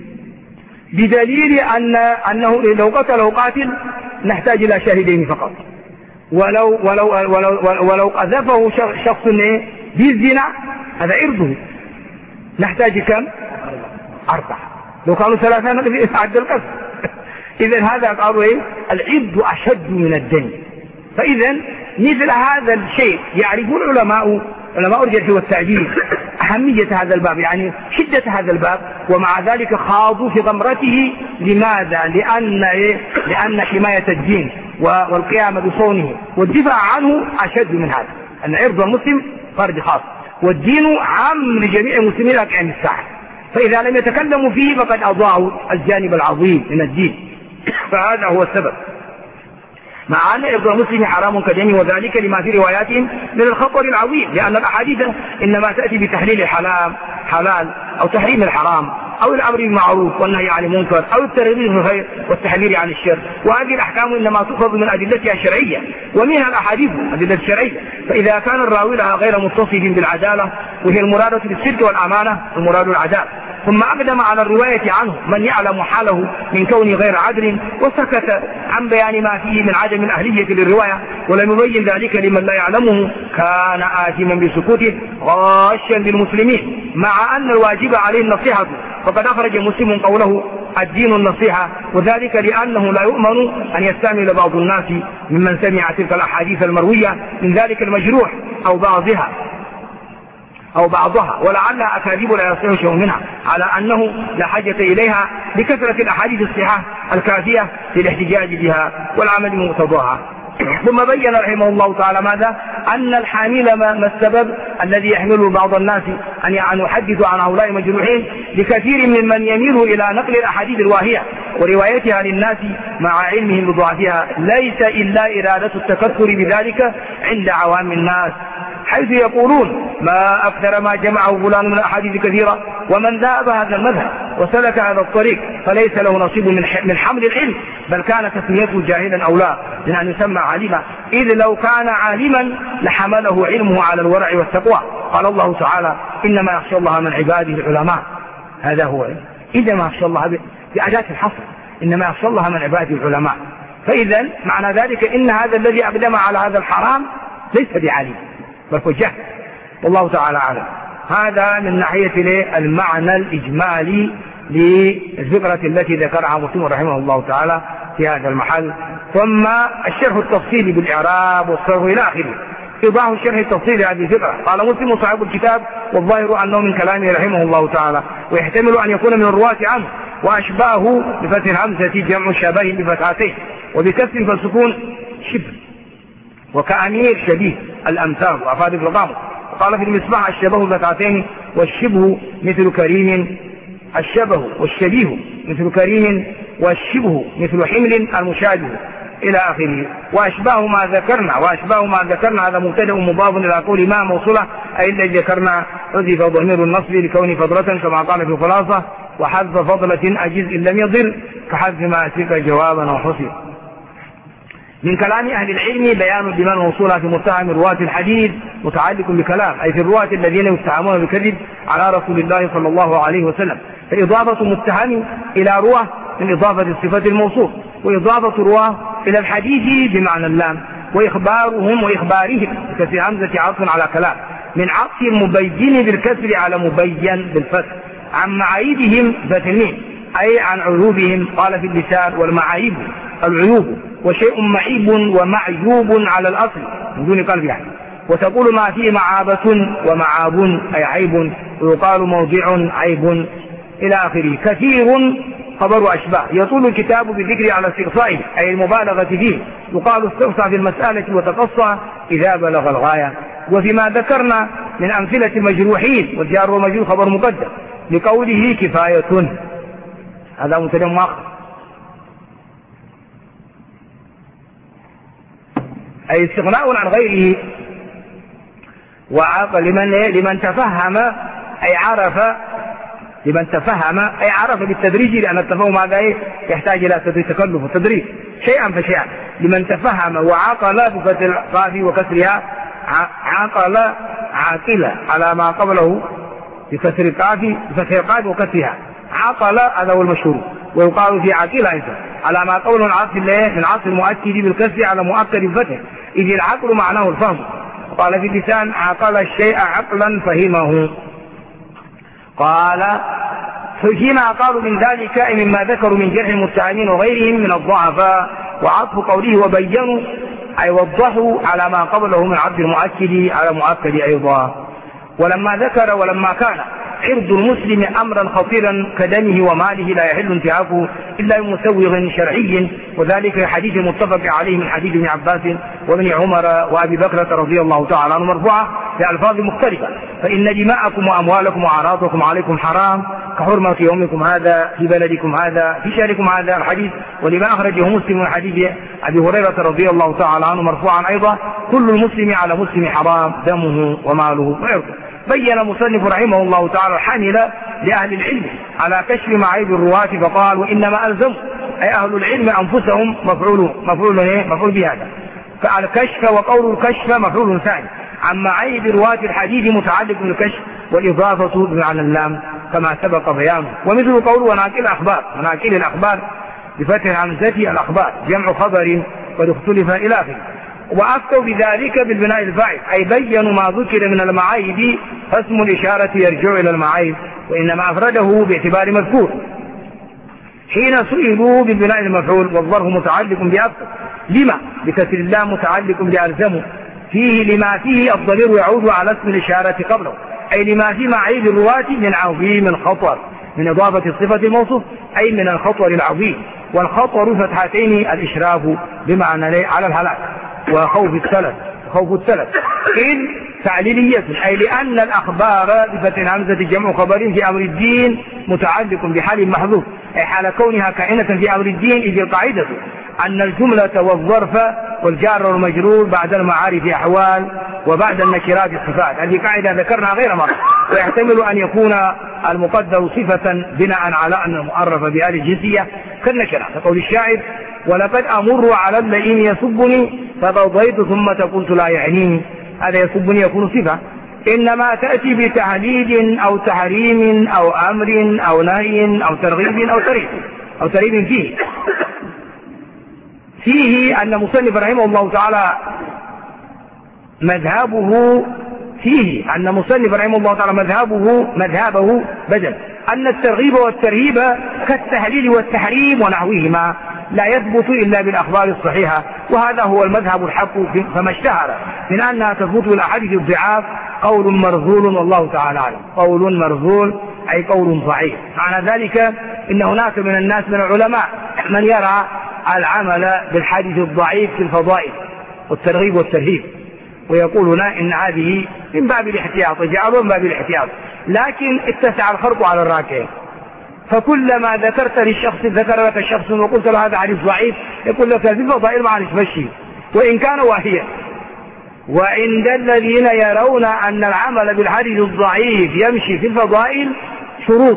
بدليل أن أنه لو قتله قاتل نحتاج إلى شاهدين فقط، ولو ولو ولو ولو قذفه شخص بالزنا هذا عرضه نحتاج كم؟ أربعة، لو كانوا ثلاثة عد القذف. إذن هذا قالوا إيه؟ العرض أشد من الدم. فإذا مثل هذا الشيء يعرف العلماء علماء الجرح والتعديل أهمية هذا الباب، يعني شدة هذا الباب، ومع ذلك خاضوا في غمرته. لماذا؟ لأن إيه؟ لأن حماية الدين والقيام بصونه والدفاع عنه أشد من هذا. أن عرض المسلم فرد خاص، والدين عام لجميع المسلمين إلى قيام الساعة، فإذا لم يتكلموا فيه فقد أضاعوا الجانب العظيم من الدين. فهذا هو السبب، مع أن عرض المسلم حرام كدمه، وذلك لما في رواياتهم من الخطر العظيم، لأن الأحاديث إنما تأتي بتحليل الحلال حلال أو تحريم الحرام أو الأمر بالمعروف والنهي عن المنكر أو الترغيب في الخير والتحذير عن الشر، وهذه الأحكام إنما تؤخذ من أدلتها الشرعية ومنها الأحاديث أدلة الشرعية. فإذا كان الراوي لها غير متصف بالعدالة، وهي المرادة بالصدق والأمانة المراد العدالة، ثم أقدم على الرواية عنه من يعلم حاله من كونه غير عدل، وسكت عن بيان ما فيه من عدم الأهلية للرواية ولم يبين ذلك لمن لا يعلمه، كان آثما بسكوته غاشا للمسلمين، مع أن الواجب عليه النصيحة. فقد أخرج مسلم قوله الدين النصيحة، وذلك لأنه لا يؤمن أن يستعمل بعض الناس ممن سمع تلك الأحاديث المروية من ذلك المجروح أو بعضها أو بعضها، ولعلها أكاذيب لا يصح شيء منها، على أنه لا حاجة إليها لكثرة الأحاديث الصحيحة الكافية للاحتجاج بها والعمل بمقتضاها. ثم بين رحمه الله تعالى ماذا؟ أن الحامل ما السبب الذي يحمله بعض الناس أن يحدث عن هؤلاء المجروحين لكثير ممن يميل إلى نقل الأحاديث الواهية وروايتها للناس مع علمهم بضعفها، ليس إلا إرادة التكثر بذلك عند عوام الناس، حيث يقولون ما أكثر ما جمعه فلان من أحاديث كثيرة، ومن ذهب هذا المذهب وسلك هذا الطريق فليس له نصيب من حمل العلم، بل كان تسميته جاهلا أو لا من أن يسمى عالما، إذ لو كان عالما لحمله علمه على الورع والتقوى. قال الله تعالى إنما يخشى الله من عباده العلماء، هذا هو إنما يخشى الله بأداة الحصر، إنما يخشى الله من عباده العلماء. فإذا معنى ذلك إن هذا الذي أقدم على هذا الحرام ليس بعالم بل هو جهل، والله تعالى أعلم. هذا من ناحية المعنى الإجمالي للفكرة التي ذكرها مسلم رحمه الله تعالى في هذا المحل. ثم الشرح التفصيلي بالإعراب والصرف إلى آخره، إيضاح الشرح التفصيلي هذه الفكرة. قال مسلم صاحب الكتاب والظاهر أنه من كلامه رحمه الله تعالى، ويحتمل أن يكون من الرواة عنه، وأشباه بفتح الهمزة جمع شبه بفتحتين وبكسر فالسكون شبه، وكأمير شبيه الأمثال وأفاد الرقام. قال في المصباح الشبه فتحتين والشبه مثل كريم، الشبه والشبيه مثل كريم والشبه مثل حمل المشابه إلى آخره. وأشباه ما ذكرنا، وأشباه ما ذكرنا هذا مبتدأ مضاف إلى قول ما موصولة، أي الذي ذكرنا حذف ضمير النصب لكون فضلة كما قال في الخلاصة، وحذف فضلة أجز إن لم يضر كحذف ما أتيك جوابا أو حصل. من كلام أهل العلم بيان الدمان موصولة في متهم رواة الحديث متعلق بكلام، أي في الرواة الذين يتهمون بالكذب على رسول الله صلى الله عليه وسلم، فإضافة متهم إلى رواه من إضافة الصفة الموصوف، وإضافة رواه إلى الحديث بمعنى اللام، وإخبارهم وإخبارهم بكسر همزة عطف على كلام، من عطف مبين بالكسر على مبين بالفتح، عن معايبهم بتنين أي عن عيوبهم. قال في اللسان والمعايب العيوب، وشيء معيب ومعيوب على الأصل من دون قلب يعني، وتقول ما فيه معابة ومعاب أي عيب، ويقال موضع عيب إلى آخره. كثير خبر أشباه، يطول الكتاب بالذكر على استقصائه أي المبالغة فيه، يقال استقصى في المسألة وتقصى إذا بلغ الغاية. وفيما ذكرنا من أمثلة المجروحين والجار والمجروح خبر مقدم لقوله كفاية، هذا مبتدأ مؤخر، أي استغناء عن غيره، وعقل لمن لمن تفهم أي عرف لمن تفهم أي عرف بالتدريج، لأن التفهم هذا يحتاج إلى تكلف وتدريج شيئا فشيئا. لمن تفهم وعقل بفتح القاف وكسرها، عقل عاقل على ما قبله بكسر القاف بفتح القاف وكسرها، عقل هذا هو المشهور. ويقال في عاقل أيضا على ما قوله من عطف من عطف المؤكد بالكسر على مؤكد الفتح، إذ العقل معناه الفهم. قال في اللسان عقل الشيء عقلا فهمه. قال فيما قالوا من ذلك أي مما ذكروا من جرح المتهمين وغيرهم من الضعفاء، وعطف قوله وبينوا أي وضحوا على ما قبله من عبد المؤكد على مؤكد أيضا. ولما ذكر ولما كان عرض المسلم أمرا خطيرا كدمه وماله لا يحل انتهاكه إلا بمسوغ شرعي، وذلك حديث متفق عليه من حديث ابن عباس وابن عمر وأبي بكر رضي الله تعالى عنه مرفوعة بألفاظ مختلفة: فإن دماءكم وأموالكم وأعراضكم عليكم حرام كحرمة يومكم هذا في بلدكم هذا في شهركم هذا. الحديث ولما أخرجه مسلم من حديث أبي هريرة رضي الله تعالى عنه مرفوعا أيضا: كل المسلم على مسلم حرام دمه وماله وعرضه. بين المصنف رحمه الله تعالى الحامل لأهل العلم على كشف معايب الرواة فقال: وإنما ألزم أي أهل العلم أنفسهم مفعول مفعول إيه مفعول بهذا. فالكشف وقول الكشف مفعول ثاني عن معايب رواة الحديث متعلق بالكشف والإضافة بمعنى اللام كما سبق بيانه. ومثل قول وناقل الأخبار، وناقل الأخبار بفتح همزة الأخبار جمع خبر قد اختلف إلى آخره. وأفتوا بذلك بالبناء الفاعل أي بينوا ما ذكر من المعايب، فاسم الإشارة يرجع إلى المعايب وإنما أفرده باعتبار مذكور. حين سئلوا بالبناء المفعول والظرف متعلق بأفتوا لما بكسر اللام متعلق بألزموا فيه لما فيه الضمير يعود على اسم الإشارة قبله أي لما في معايب الرواة من عظيم الخطر من إضافة الصفة الموصوف أي من الخطر العظيم. والخطر فتحتين الإشراف بمعنى على الهلاك وخوف السلف خوف السلف إذ تعليلية أي لأن الأخبار بفتح همزة جمع خبر في أمر الدين متعلق بحال محذوف أي حال كونها كائنة في أمر الدين. إذ القاعدة أن الجملة والظرف والجار والمجرور بعد المعارف أحوال وبعد النكرات صفات. هذه قاعدة ذكرنا غير مرة. ويحتمل أن يكون المقدر صفة بناء على أن المعرف بآل الجنسية كالنكرة كقول الشاعر: ولقد أمر على اللئيم يسبني فضضيت ثم قلت لا يعنيني. هذا يسبني يكون صفة. إنما تأتي بتهديد أو تحريم أو أمر أو نهي أو ترغيب أو ترهيب أو ترهيب فيه فيه أن مصنف رحمه الله تعالى مذهبه فيه أن مصنف رحمه الله تعالى مذهبه مذهبه بدل أن الترغيب والترهيب كالتهليل والتحريم ونحوهما لا يثبت إلا بالأخبار الصحيحة، وهذا هو المذهب الحق. فما اشتهر من أنها تثبت بالأحاديث الضعاف قول مرذول والله تعالى أعلم. قول مرذول أي قول ضعيف. معنى ذلك إن هناك من الناس من العلماء من يرى العمل بالحديث الضعيف في الفضائل والترغيب والترهيب، ويقولون إن هذه من باب الاحتياط جعلوا من باب الاحتياط، لكن اتسع الخرق على الراكعين. فكلما ذكرت للشخص ذكر لك الشخص وقلت له هذا حديث ضعيف يقول لك في الفضائل معلش مشي وإن كان واهيا. وعند الذين يرون أن العمل بالحديث الضعيف يمشي في الفضائل شروط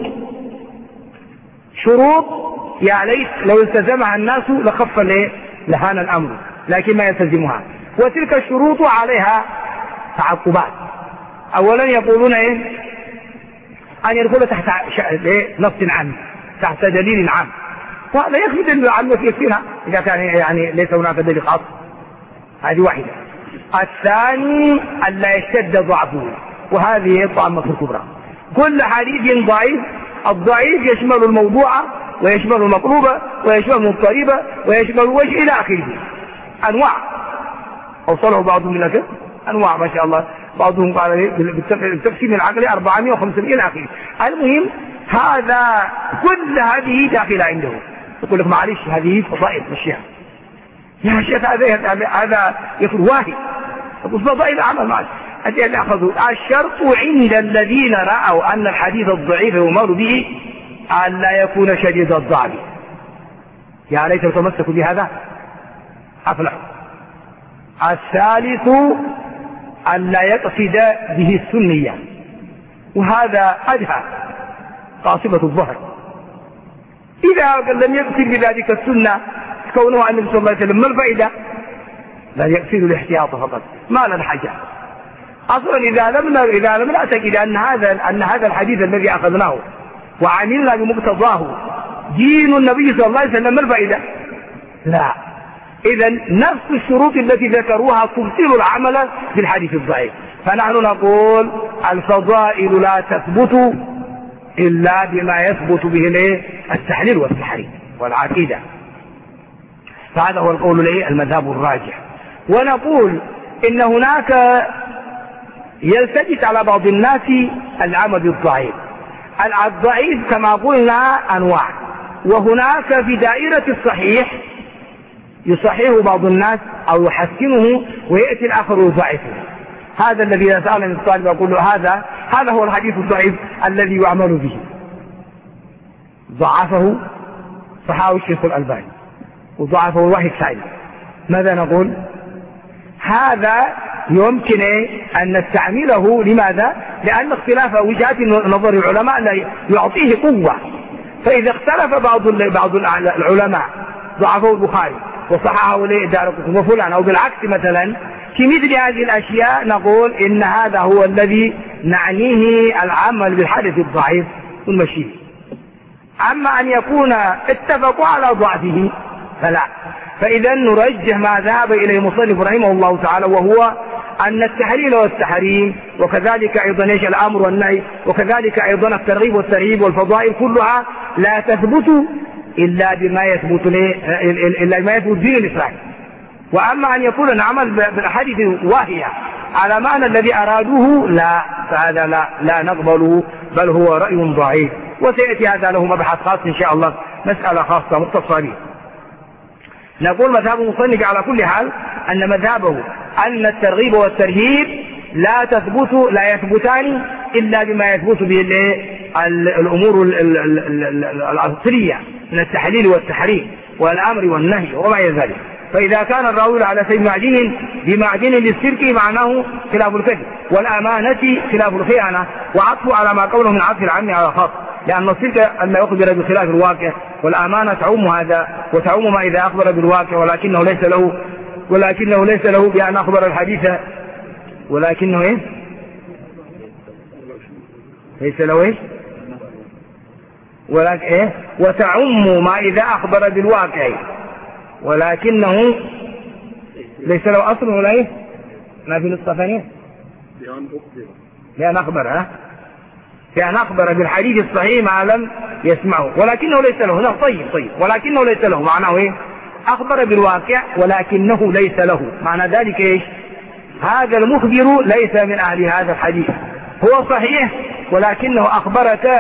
شروط يا ليت لو التزمها الناس لخف لهان الأمر، لكن ما يلتزمها. وتلك الشروط عليها تعقبات. أولا يقولون إيه؟ أن يدخل تحت نص عام تحت دليل عام، وهذا يخفي دليل عام يكفينا إذا كان يعني ليس هناك دليل خاص. هذه واحدة. الثاني ألا يشتد ضعفه، وهذه الطامة الكبرى. كل حديث ضعيف، الضعيف يشمل الموضوع ويشمل المطلوبة ويشمل المضطربة ويشمل الوجه إلى آخره. أنواع أوصله بعضهم إلى كده أنواع ما شاء الله. بعضهم قال بالتقسيم العقلي أربعمائة وخمسمائة إلى آخره. المهم هذا كل هذه داخلة عنده. يقول لك معلش هذه فضائل مشيها يا شيخ، هذا هذا يقول واحد يقول فضائل عمل معلش. أجل أخذوا الشرط عند الذين رأوا أن الحديث الضعيف يمر به أن لا يكون شديد الضعف. يا ليت تمسكوا بهذا أفلح. الثالث أن لا يقصد به السنية، وهذا أدفع. قاصبة الظهر. إذا لم يقصد بذلك السنة كونه أن النبي صلى الله عليه وسلم ما الفائدة؟ لا يقصد الاحتياط فقط، ما لنا حاجة أصلا. إذا لم إذا لم نعتقد أن هذا أن هذا الحديث الذي أخذناه وعملنا بمقتضاه دين النبي صلى الله عليه وسلم ما الفائدة؟ لا. إذا نفس الشروط التي ذكروها تبطل العمل بالحديث الضعيف. فنحن نقول الفضائل لا تثبت إلا بما يثبت به التحليل والتحريم والعقيدة. فهذا هو القول المذهب الراجح. ونقول إن هناك يلتبس على بعض الناس العمل بالضعيف. الضعيف كما قلنا أنواع، وهناك في دائرة الصحيح يصححه بعض الناس أو يحسنه ويأتي الآخر يضعفه. هذا الذي يسألني الطالب يقول له هذا هذا هو الحديث الضعيف الذي يعمل به، ضعفه صححه الشيخ الألباني وضعفه واحد ثاني. ماذا نقول؟ هذا يمكن أن نستعمله. لماذا؟ لأن اختلاف وجهات نظر العلماء لا يعطيه قوة. فإذا اختلف بعض بعض العلماء ضعفه البخاري وصححه دارقطني وفلان أو بالعكس مثلا، في مثل هذه الأشياء نقول إن هذا هو الذي نعنيه العمل بالحديث الضعيف والمشي. أما أن يكون اتفقوا على ضعفه فلا. فإذا نرجح ما ذهب إليه المصنف رحمه الله تعالى، وهو أن التحليل والتحريم وكذلك أيضا ايش الأمر والنهي وكذلك أيضا الترغيب والترهيب والفضائل كلها لا تثبت إلا بما يثبت إلا بما يثبت دين الإسلام. وأما أن يكون العمل بالأحاديث واهية على معنى الذي أرادوه لا، فهذا لا لا نقبله، بل هو رأي ضعيف. وسيأتي هذا له مبحث خاص إن شاء الله، مسألة خاصة مختصة به. نقول مذهب المصنف على كل حال أن مذهبه أن الترغيب والترهيب لا تثبت لا يثبتان إلا بما يثبت به الأمور العصرية من التحليل والتحريم والأمر والنهي وما إلى ذلك. فإذا كان الراوي على سبيل معدن بمعدن للسرك معناه خلاف الكذب، والأمانة خلاف الخيانة، وعطف على ما قوله من عطف العام على الخاص، لأن السرك أن يخبر بخلاف الواقع، والأمانة تعم هذا وتعم ما إذا أخبر بالواقع، ولكنه ليس له ولكنه ليس له بأن أخبر الحديث، ولكنه إيه؟ ليس له إيه؟ ولكن إيه؟ وتعم ما إذا أخبر بالواقع، ولكنه ليس له أصل ولا إيه؟ ما في نصف ثانية؟ لأن أخبر ها؟ لأن أخبر بالحديث الصحيح ما لم يسمعه، ولكنه ليس له. لا طيب طيب ولكنه ليس له معناه إيه؟ أخبر بالواقع ولكنه ليس له، معنى ذلك إيش؟ هذا المخبر ليس من أهل هذا الحديث، هو صحيح ولكنه أخبرك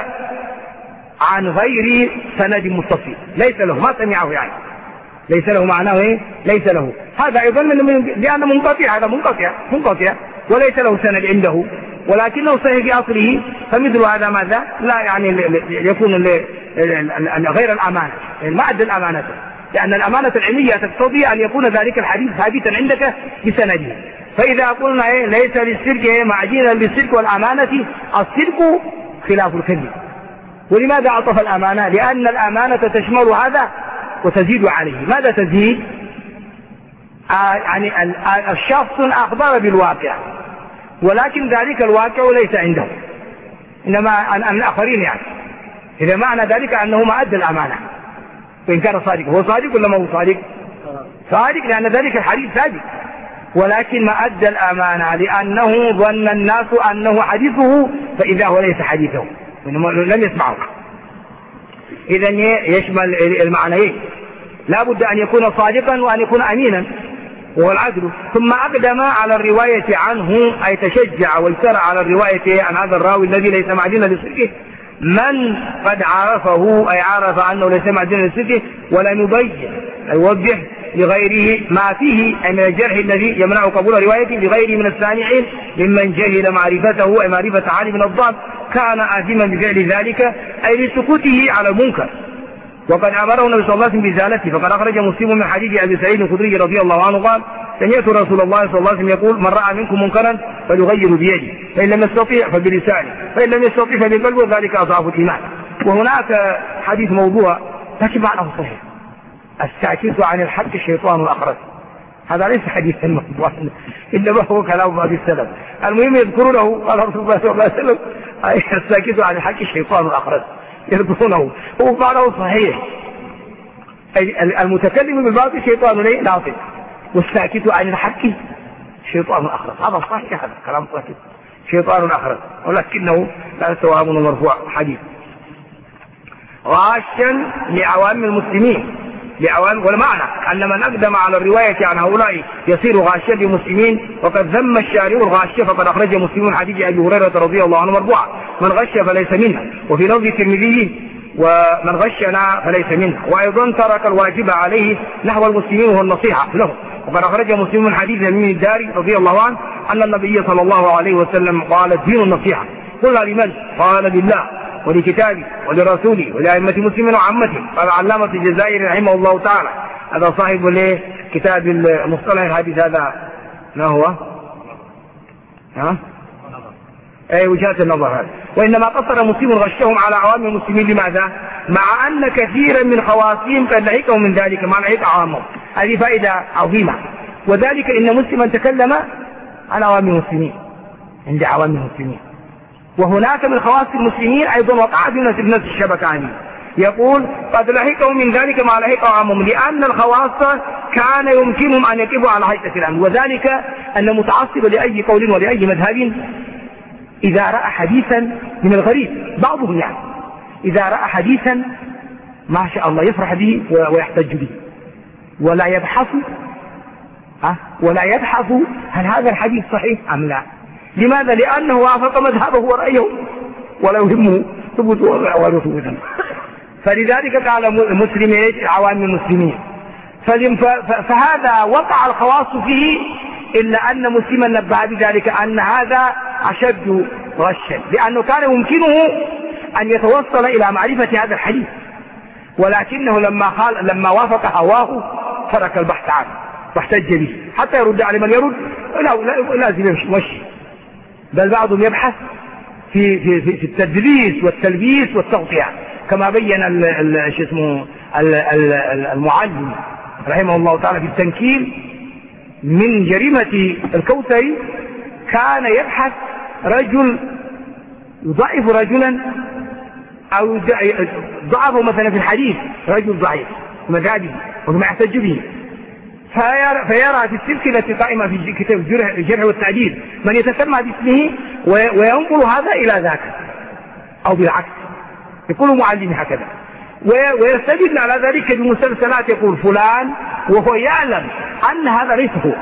عن غير سند متصل، ليس له، ما سمعه يعني، ليس له معناه إيه؟ ليس له. هذا أيضا من لأنه منقطع، هذا منقطع منقطع وليس له سند عنده، ولكنه صحيح في أصله. فمثل هذا ماذا؟ لا يعني يكون غير الأمانة، ما أدى الأمانة، لأن الأمانة العلمية تقتضي أن يكون ذلك الحديث ثابتا عندك بسنده. فإذا قلنا إيه ليس للسرك إيه معجينا للسرك والأمانة، السرك خلاف الكذب. ولماذا عطف الأمانة؟ لأن الأمانة تشمل هذا وتزيد عليه. ماذا تزيد؟ آه يعني الشخص أخبر بالواقع ولكن ذلك الواقع ليس عنده، إنما عن الآخرين يعني. إذا معنى ذلك أنه ما أدى الأمانة، وإن كان صادق. هو صادق ولا ما هو صادق؟ صادق، لأن ذلك الحديث صادق، ولكن ما أدى الأمانة لأنه ظن الناس أنه حديثه فإذا هو ليس حديثه، لم يسمعه. إذن يشمل المعنيين، لا بد أن يكون صادقا وأن يكون أمينا وهو العدل. ثم أقدم على الرواية عنه، أي تشجع ويسرع على الرواية عن هذا الراوي الذي ليس معدنا لصدقه من قد عرفه، أي عرف أنه ليس معدنا لصدقه، ولم يبين يوضح لغيره ما فيه أي من الجرح الذي يمنع قبول روايته لغيره من السامعين ممن جهل معرفته أي معرفة عالي من الضعف كان آثما بفعل ذلك، أي لسكوته على المنكر. وقد أمره النبي صلى الله عليه وسلم بإزالته. فقد أخرج مسلم من حديث أبي سعيد الخدري رضي الله عنه قال: سمعت رسول الله صلى الله عليه وسلم يقول: من رأى منكم منكرا فليغير بيده، فإن لم يستطيع فبلسانه، فإن لم يستطيع فبقلبه، ذلك أضعف الإيمان. وهناك حديث موضوع لكن معناه صحيح: الساكت عن الحق شيطان الأخرس. هذا ليس حديثا موضوعا إنما هو كلام بعض السلف. المهم يذكرونه قال رسول الله صلى الله عليه وسلم: الساكت عن الحق شيطان الأخرس، يذكرونه هو معناه صحيح. المتكلم بالباطل شيطان ناطق، والساكت عن الحق شيطان أخرس. هذا صحيح، هذا كلام صحيح، شيطان أخرس، ولكنه لا سواء مرفوع حديث. غاشا لعوام المسلمين، لعوام، والمعنى أن من أقدم على الرواية عن هؤلاء يصير غاشا للمسلمين، وقد ذم الشارع الغاشية فقد أخرج مسلم حديث أبي هريرة رضي الله عنه مرفوعا: من غش فليس منا. وفي لفظ الترمذي: ومن غشنا فليس منا. وأيضا ترك الواجب عليه نحو المسلمين وهو النصيحة له. وقد أخرج مسلم حديث تميم الداري رضي الله عنه أن النبي صلى الله عليه وسلم قال: الدين النصيحة. قلنا: لمن؟ قال: لله ولكتابه ولرسوله ولأئمة المسلمين وعامته. قال علامة الجزائري رحمه الله تعالى، هذا صاحب له كتاب المصطلح الحديث، هذا ما هو؟ ها؟ أي وجهات النظر هذا. وإنما قصر مسلم غشهم على عوام المسلمين. لماذا؟ مع أن كثيرا من خواصهم قد لحقهم من ذلك ما لحق عوامهم. هذه فائدة عظيمة. وذلك إن مسلما تكلم عن عوام المسلمين، عند عوام المسلمين. وهناك من خواص المسلمين أيضا وقعت في نفس الشبكة عنه، يقول: قد لحقهم من ذلك ما لحق عوامهم، لأن الخواص كان يمكنهم أن يقفوا على هيئة الأمر. وذلك أن متعصب لأي قول ولأي مذهب إذا رأى حديثا من الغريب، بعضهم يعني إذا رأى حديثا ما شاء الله يفرح به ويحتج به، ولا يبحث أه؟ ولا يبحث هل هذا الحديث صحيح أم لا. لماذا؟ لأنه وافق مذهبه ورأيه ولا يهمه ثبوت ولا ثبوتا. فلذلك قال المسلمين عوام المسلمين. فهذا وقع الخواص فيه، إلا أن مسلما نبه بذلك أن هذا أشد غشا، لأنه كان يمكنه أن يتوصل إلى معرفة هذا الحديث، ولكنه لما قال لما وافق هواه ترك البحث عنه واحتج به حتى يرد على من يرد. لازم يمشي، بل بعضهم يبحث في في في التدليس والتلبيس والتغطية، كما بين شو اسمه المعلم رحمه الله تعالى في التنكيل من جريمة الكوثري. كان يبحث رجل يضعف رجلا أو ضعفه مثلا في الحديث رجل ضعيف مذهبي وما يحتج به، فيرى في السلسلة قائمة في كتاب الجرح والتعديل من يتسمى باسمه وينقل هذا إلى ذاك أو بالعكس، يقول معلم هكذا، ويستدل على ذلك بمسلسلات، يقول فلان وهو يعلم أن هذا ليس هو،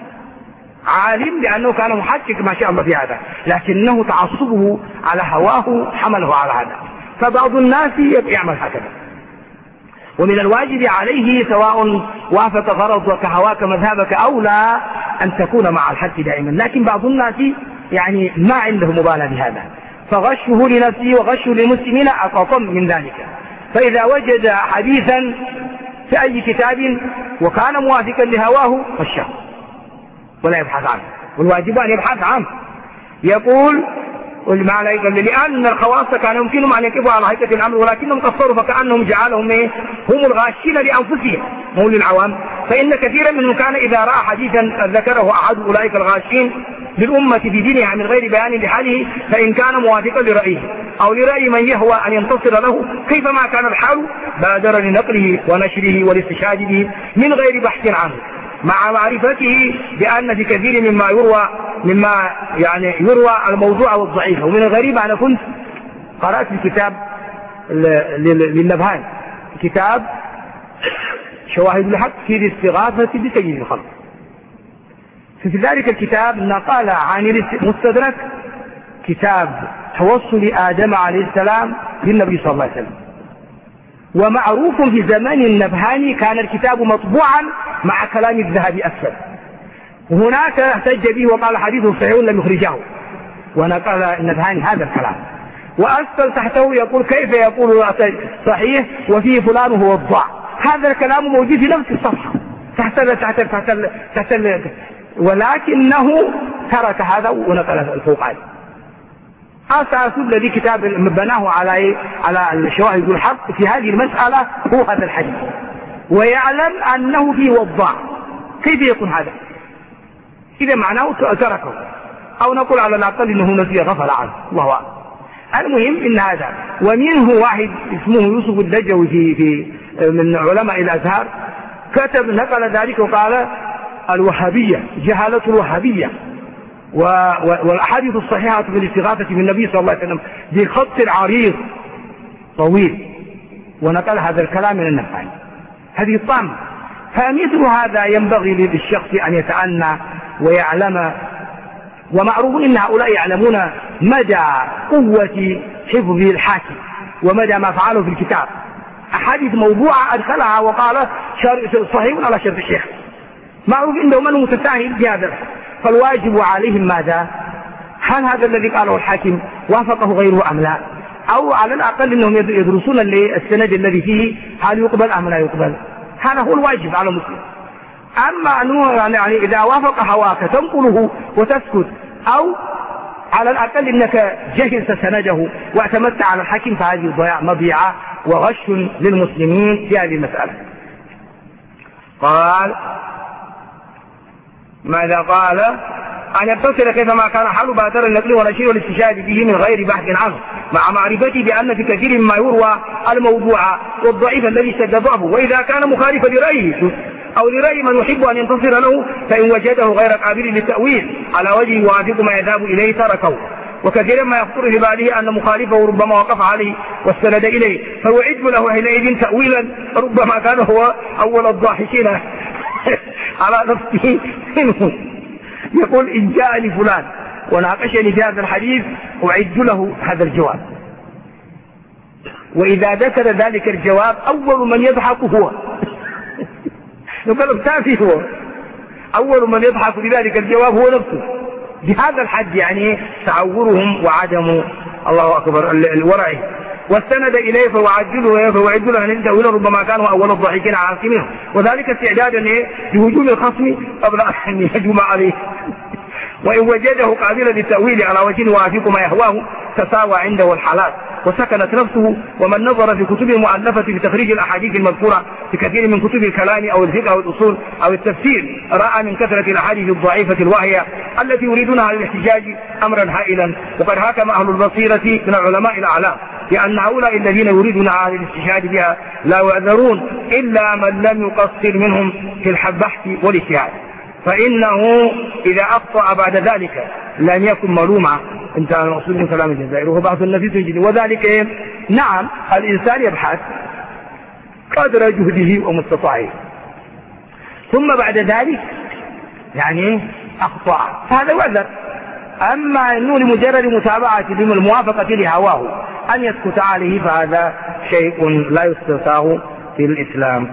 عالم لأنه كان محقق ما شاء الله في هذا، لكنه تعصبه على هواه حمله على هذا. فبعض الناس يعمل هكذا. ومن الواجب عليه سواء وافق غرضك هواك مذهبك أو لا أن تكون مع الحق دائما، لكن بعض الناس يعني ما عنده مبالاة بهذا، فغشه لنفسه وغشه للمسلمين أقصى من ذلك. فإذا وجد حديثا في أي كتاب وكان موافقا لهواه غشه ولا يبحث عنه، والواجب أن يبحث عنه. يقول والمعنى يقول لأن الخواص كان يمكنهم أن يقفوا على هيئة الأمر، ولكنهم قصروا فكأنهم جعلهم إيه؟ هم الغاشين لأنفسهم هم للعوام. فإن كثيرا منهم كان إذا رأى حديثا ذكره أحد أولئك الغاشين للأمة في دينها من غير بيان لحاله، فإن كان موافقا لرأيه أو لرأي من يهوى أن ينتصر له كيفما كان الحال بادر لنقله ونشره والاستشهاد به من غير بحث عنه، مع معرفته بأن في كثير مما يروى مما يعني يروى الموضوع والضعيف. ومن الغريب أنا كنت قرأت الكتاب للنبهاني كتاب شواهد الحق في الاستغاثة بسيد الخلق، في ذلك الكتاب نقل عن المستدرك كتاب توصل آدم عليه السلام للنبي صلى الله عليه وسلم، ومعروف في زمان النبهاني كان الكتاب مطبوعا مع كلام الذهبي أسفل، وهناك احتج به وقال حديثه صحيح لم يخرجه، ونقل النبهاني هذا الكلام، وأسفل تحته يقول كيف يقول صحيح وفيه فلان هو الضع. هذا الكلام موجود في نفس الصفحة تحت تحت تحت, تحت ولكنه ترك هذا ونقل الفوق عليه. أساس الذي كتاب بناه على على الشواهد الحق في هذه المسألة هو هذا الحديث، ويعلم أنه فيه وضاع. كيف يكون هذا؟ إذا معناه تركه، أو نقول على الأقل أنه نسي غفل عنه، الله أعلم. المهم إن هذا. ومنه واحد اسمه يوسف الدجوي في في من علماء الأزهر كتب نقل ذلك وقال الوهابية جهالة الوهابية والأحاديث الصحيحة في الاستغاثة بالنبي صلى الله عليه وسلم بخط عريض طويل، ونقل هذا الكلام من النفعي. هذه الطامة. فمثل هذا ينبغي للشخص أن يتأنى ويعلم، ومعروف إن هؤلاء يعلمون مدى قوة حفظه الحاكم ومدى ما فعله في الكتاب. أحاديث موضوعة أدخلها وقال صحيح على شرط الشيخ، معروف إنه من متساهل بهذا، فالواجب عليهم ماذا؟ هل هذا الذي قاله الحاكم وافقه غيره أم لا؟ أو على الأقل إنهم يدرسون السند الذي فيه هل يقبل أم لا يقبل. هذا هو الواجب على المسلم. أما أنه يعني إذا وافق هواك تنقله وتسكت، أو على الأقل إنك جهلت سنده واعتمدت على الحاكم، فهذه ضياع مضيعة وغش للمسلمين في هذه المسألة. قال ماذا قال؟ أن يتصل كيفما كان حال باتر النقل ونشير والاستشهاد به من غير بحث عنه، مع معرفتي بأن في كثير مما يروى الموضوع والضعيف الذي اشتد ضعفه، وإذا كان مخالفا لرأيه أو لرأي من يحب أن ينتصر له فإن وجده غير قابل للتأويل على وجه يوافق ما يذهب إليه تركه. وكثيرا ما يخطر في باله أن مخالفه ربما وقف عليه واستند إليه فوعد له حينئذ تأويلا ربما كان هو أول الضاحكين على نفسه منه. يقول إن جاء لفلان وناقشني في هذا الحديث أعد له هذا الجواب، وإذا ذكر ذلك الجواب أول من يضحك هو يقول تافه هو أول من يضحك بذلك الجواب هو نفسه. بهذا الحد يعني تعورهم وعدم الله أكبر الورع. واستند إليه فوعجله فوعجله أن ينتهي ربما كانوا أول الضحكين على منه، وذلك استعدادا لهجوم الخصم قبل أن يهجم عليه. وإن وجده قابلا للتأويل على وجه يوافق ما يهواه تساوى عنده الحالات وسكنت نفسه. ومن نظر في كتب المؤلفة في تخريج الأحاديث المذكورة في كثير من كتب الكلام أو الفقه أو الأصول أو التفسير رأى من كثرة الأحاديث الضعيفة الواهية التي يريدونها للاحتجاج أمرا هائلا. وقد حكم أهل البصيرة من العلماء الأعلام لأن هؤلاء الذين يريدون على الاستشهاد بها لا يعذرون إلا من لم يقصر منهم في البحث والاجتهاد، فإنه إذا أخطأ بعد ذلك لم يكن ملوما. انتهى المقصود من كلام الجزائر وهو بحث النفيس جدا. وذلك إيه؟ نعم الإنسان يبحث قدر جهده ومستطاعه، ثم بعد ذلك يعني أخطأ هذا يعذر. أما أنه لمجرد متابعة الموافقة لهواه أن يسكت عليه فهذا شيء لا يستطاع في الإسلام.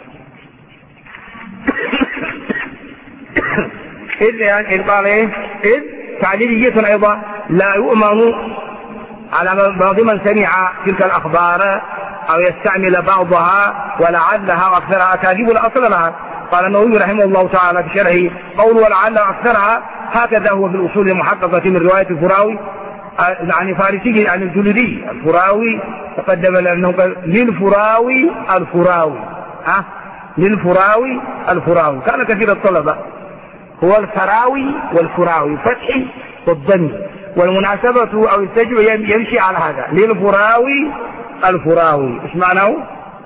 إذ يعني قال إيه؟ إذ تعليلية أيضا لا يؤمن على بعض من سمع تلك الأخبار أو يستعمل بعضها ولعلها وأكثرها أكاذيب الأصل لها. قال النووي رحمه الله تعالى في شرحه قول ولعلها وأكثرها هكذا هو في الأصول المحققة من رواية الفراوي عن فارسي عن الجلدي. الفراوي تقدم لأنه قال للفراوي الفراوي ها للفراوي الفراوي كان كثير الطلبة هو الفراوي والفراوي فتحي والضم، والمناسبة أو التجوع يمشي على هذا للفراوي الفراوي. إيش معناه؟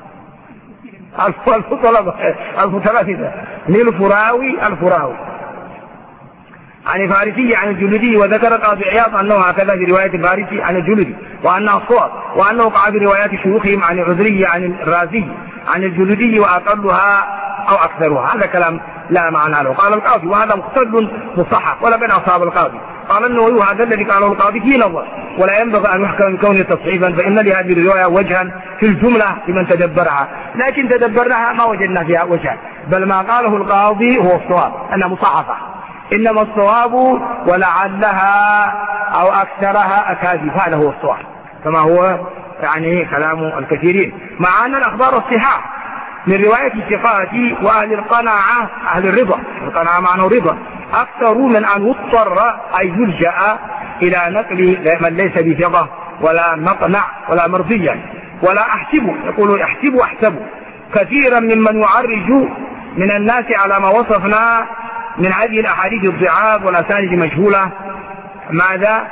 الطلبة الفلاسفة للفراوي الفراوي عن فارسي عن الجلدي. وذكر قاضي عياض أنه هكذا في رواية الفارسي عن الجلدي وأنها صواب، وأنه وقع في روايات شيوخهم عن العذري عن الرازي عن الجلدي وأقلها أو أكثرها. هذا كلام لا معنى له. قال القاضي وهذا مختل مصحح ولا بين أصحاب القاضي. قال النووي هذا الذي قاله القاضي فيه نظر ولا ينبغي أن يحكم بكونه تصحيفا، فإن لهذه الرواية وجها في الجملة لمن تدبرها، لكن تدبرناها ما وجدنا فيها وجها، بل ما قاله القاضي هو الصواب أنها مصحفة. إنما الصواب ولعلها أو أكثرها أكاذيب، هذا هو الصواب كما هو يعني كلام الكثيرين. مع أن الأخبار الصحاح من رواية الثقات وأهل القناعة أهل الرضا، القناعة معنى رضا، أكثر من أن يضطر أن يلجأ إلى نقل من ليس بثقة ولا مقنع ولا مرضيا ولا أحسب، يقول أحسب أحسب كثيرا ممن يعرج من الناس على ما وصفنا من هذه الأحاديث الضعاف والأسانيد مجهولة ماذا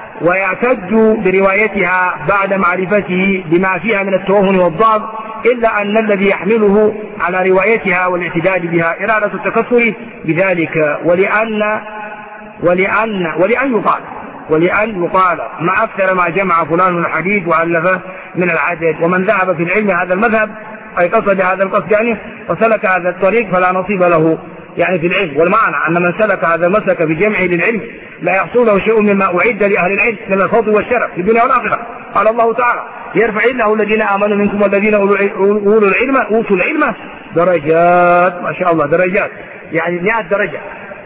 ويعتد بروايتها بعد معرفته بما فيها من التوهن والضعف، إلا أن الذي يحمله على روايتها والاعتداد بها إرادة التكثر بذلك، ولأن ولأن ولأن يقال ولأن يقال ما أكثر ما جمع فلان من الحديث وألفه من العدد، ومن ذهب في العلم هذا المذهب أي قصد هذا القصد يعني وسلك هذا الطريق فلا نصيب له يعني في العلم. والمعنى أن من سلك هذا المسلك بجمعه للعلم لا يحصل له شيء مما أعد لأهل العلم من الفضل والشرف في الدنيا والآخرة. قال الله تعالى يرفع الله الذين آمنوا منكم والذين أولوا العلم أوتوا العلم درجات، ما شاء الله درجات يعني مئة درجة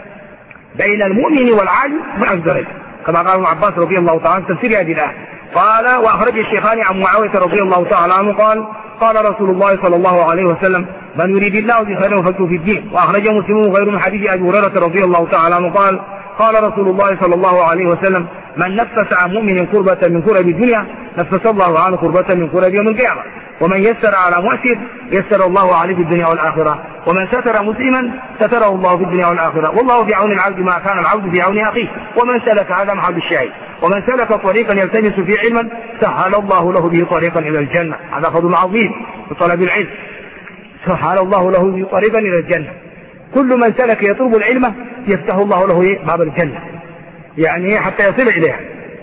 بين المؤمن والعالم مئة درجة، كما قال ابن عباس رضي الله تعالى عنه تفسير هذه الآية. قال وأخرج الشيخان عن معاوية رضي الله تعالى عنه قال قال رسول الله صلى الله عليه وسلم من يريد الله بخير يفقهه في الدين. وأخرج مسلم وغيره من حديث أبي هريرة رضي الله تعالى عنه قال قال رسول الله صلى الله عليه وسلم من نفس عن مؤمن كربة من كرب الدنيا نفس الله عنه كربة من كرب يوم القيامة، ومن يسر على مؤسر يسر الله عليه في الدنيا والآخرة، ومن ستر مسلما ستره الله في الدنيا والآخرة، والله في عون العبد ما كان العبد في عون أخيه. ومن سلك هذا محل الشاهد ومن سلك طريقا يلتمس فيه علما سهل الله له به طريقا إلى الجنة. هذا فضل عظيم في طلب العلم، سهل الله له به طريقا إلى الجنة. كل من سلك يطلب العلم يفتح الله له باب الجنة يعني حتى يصل إليها.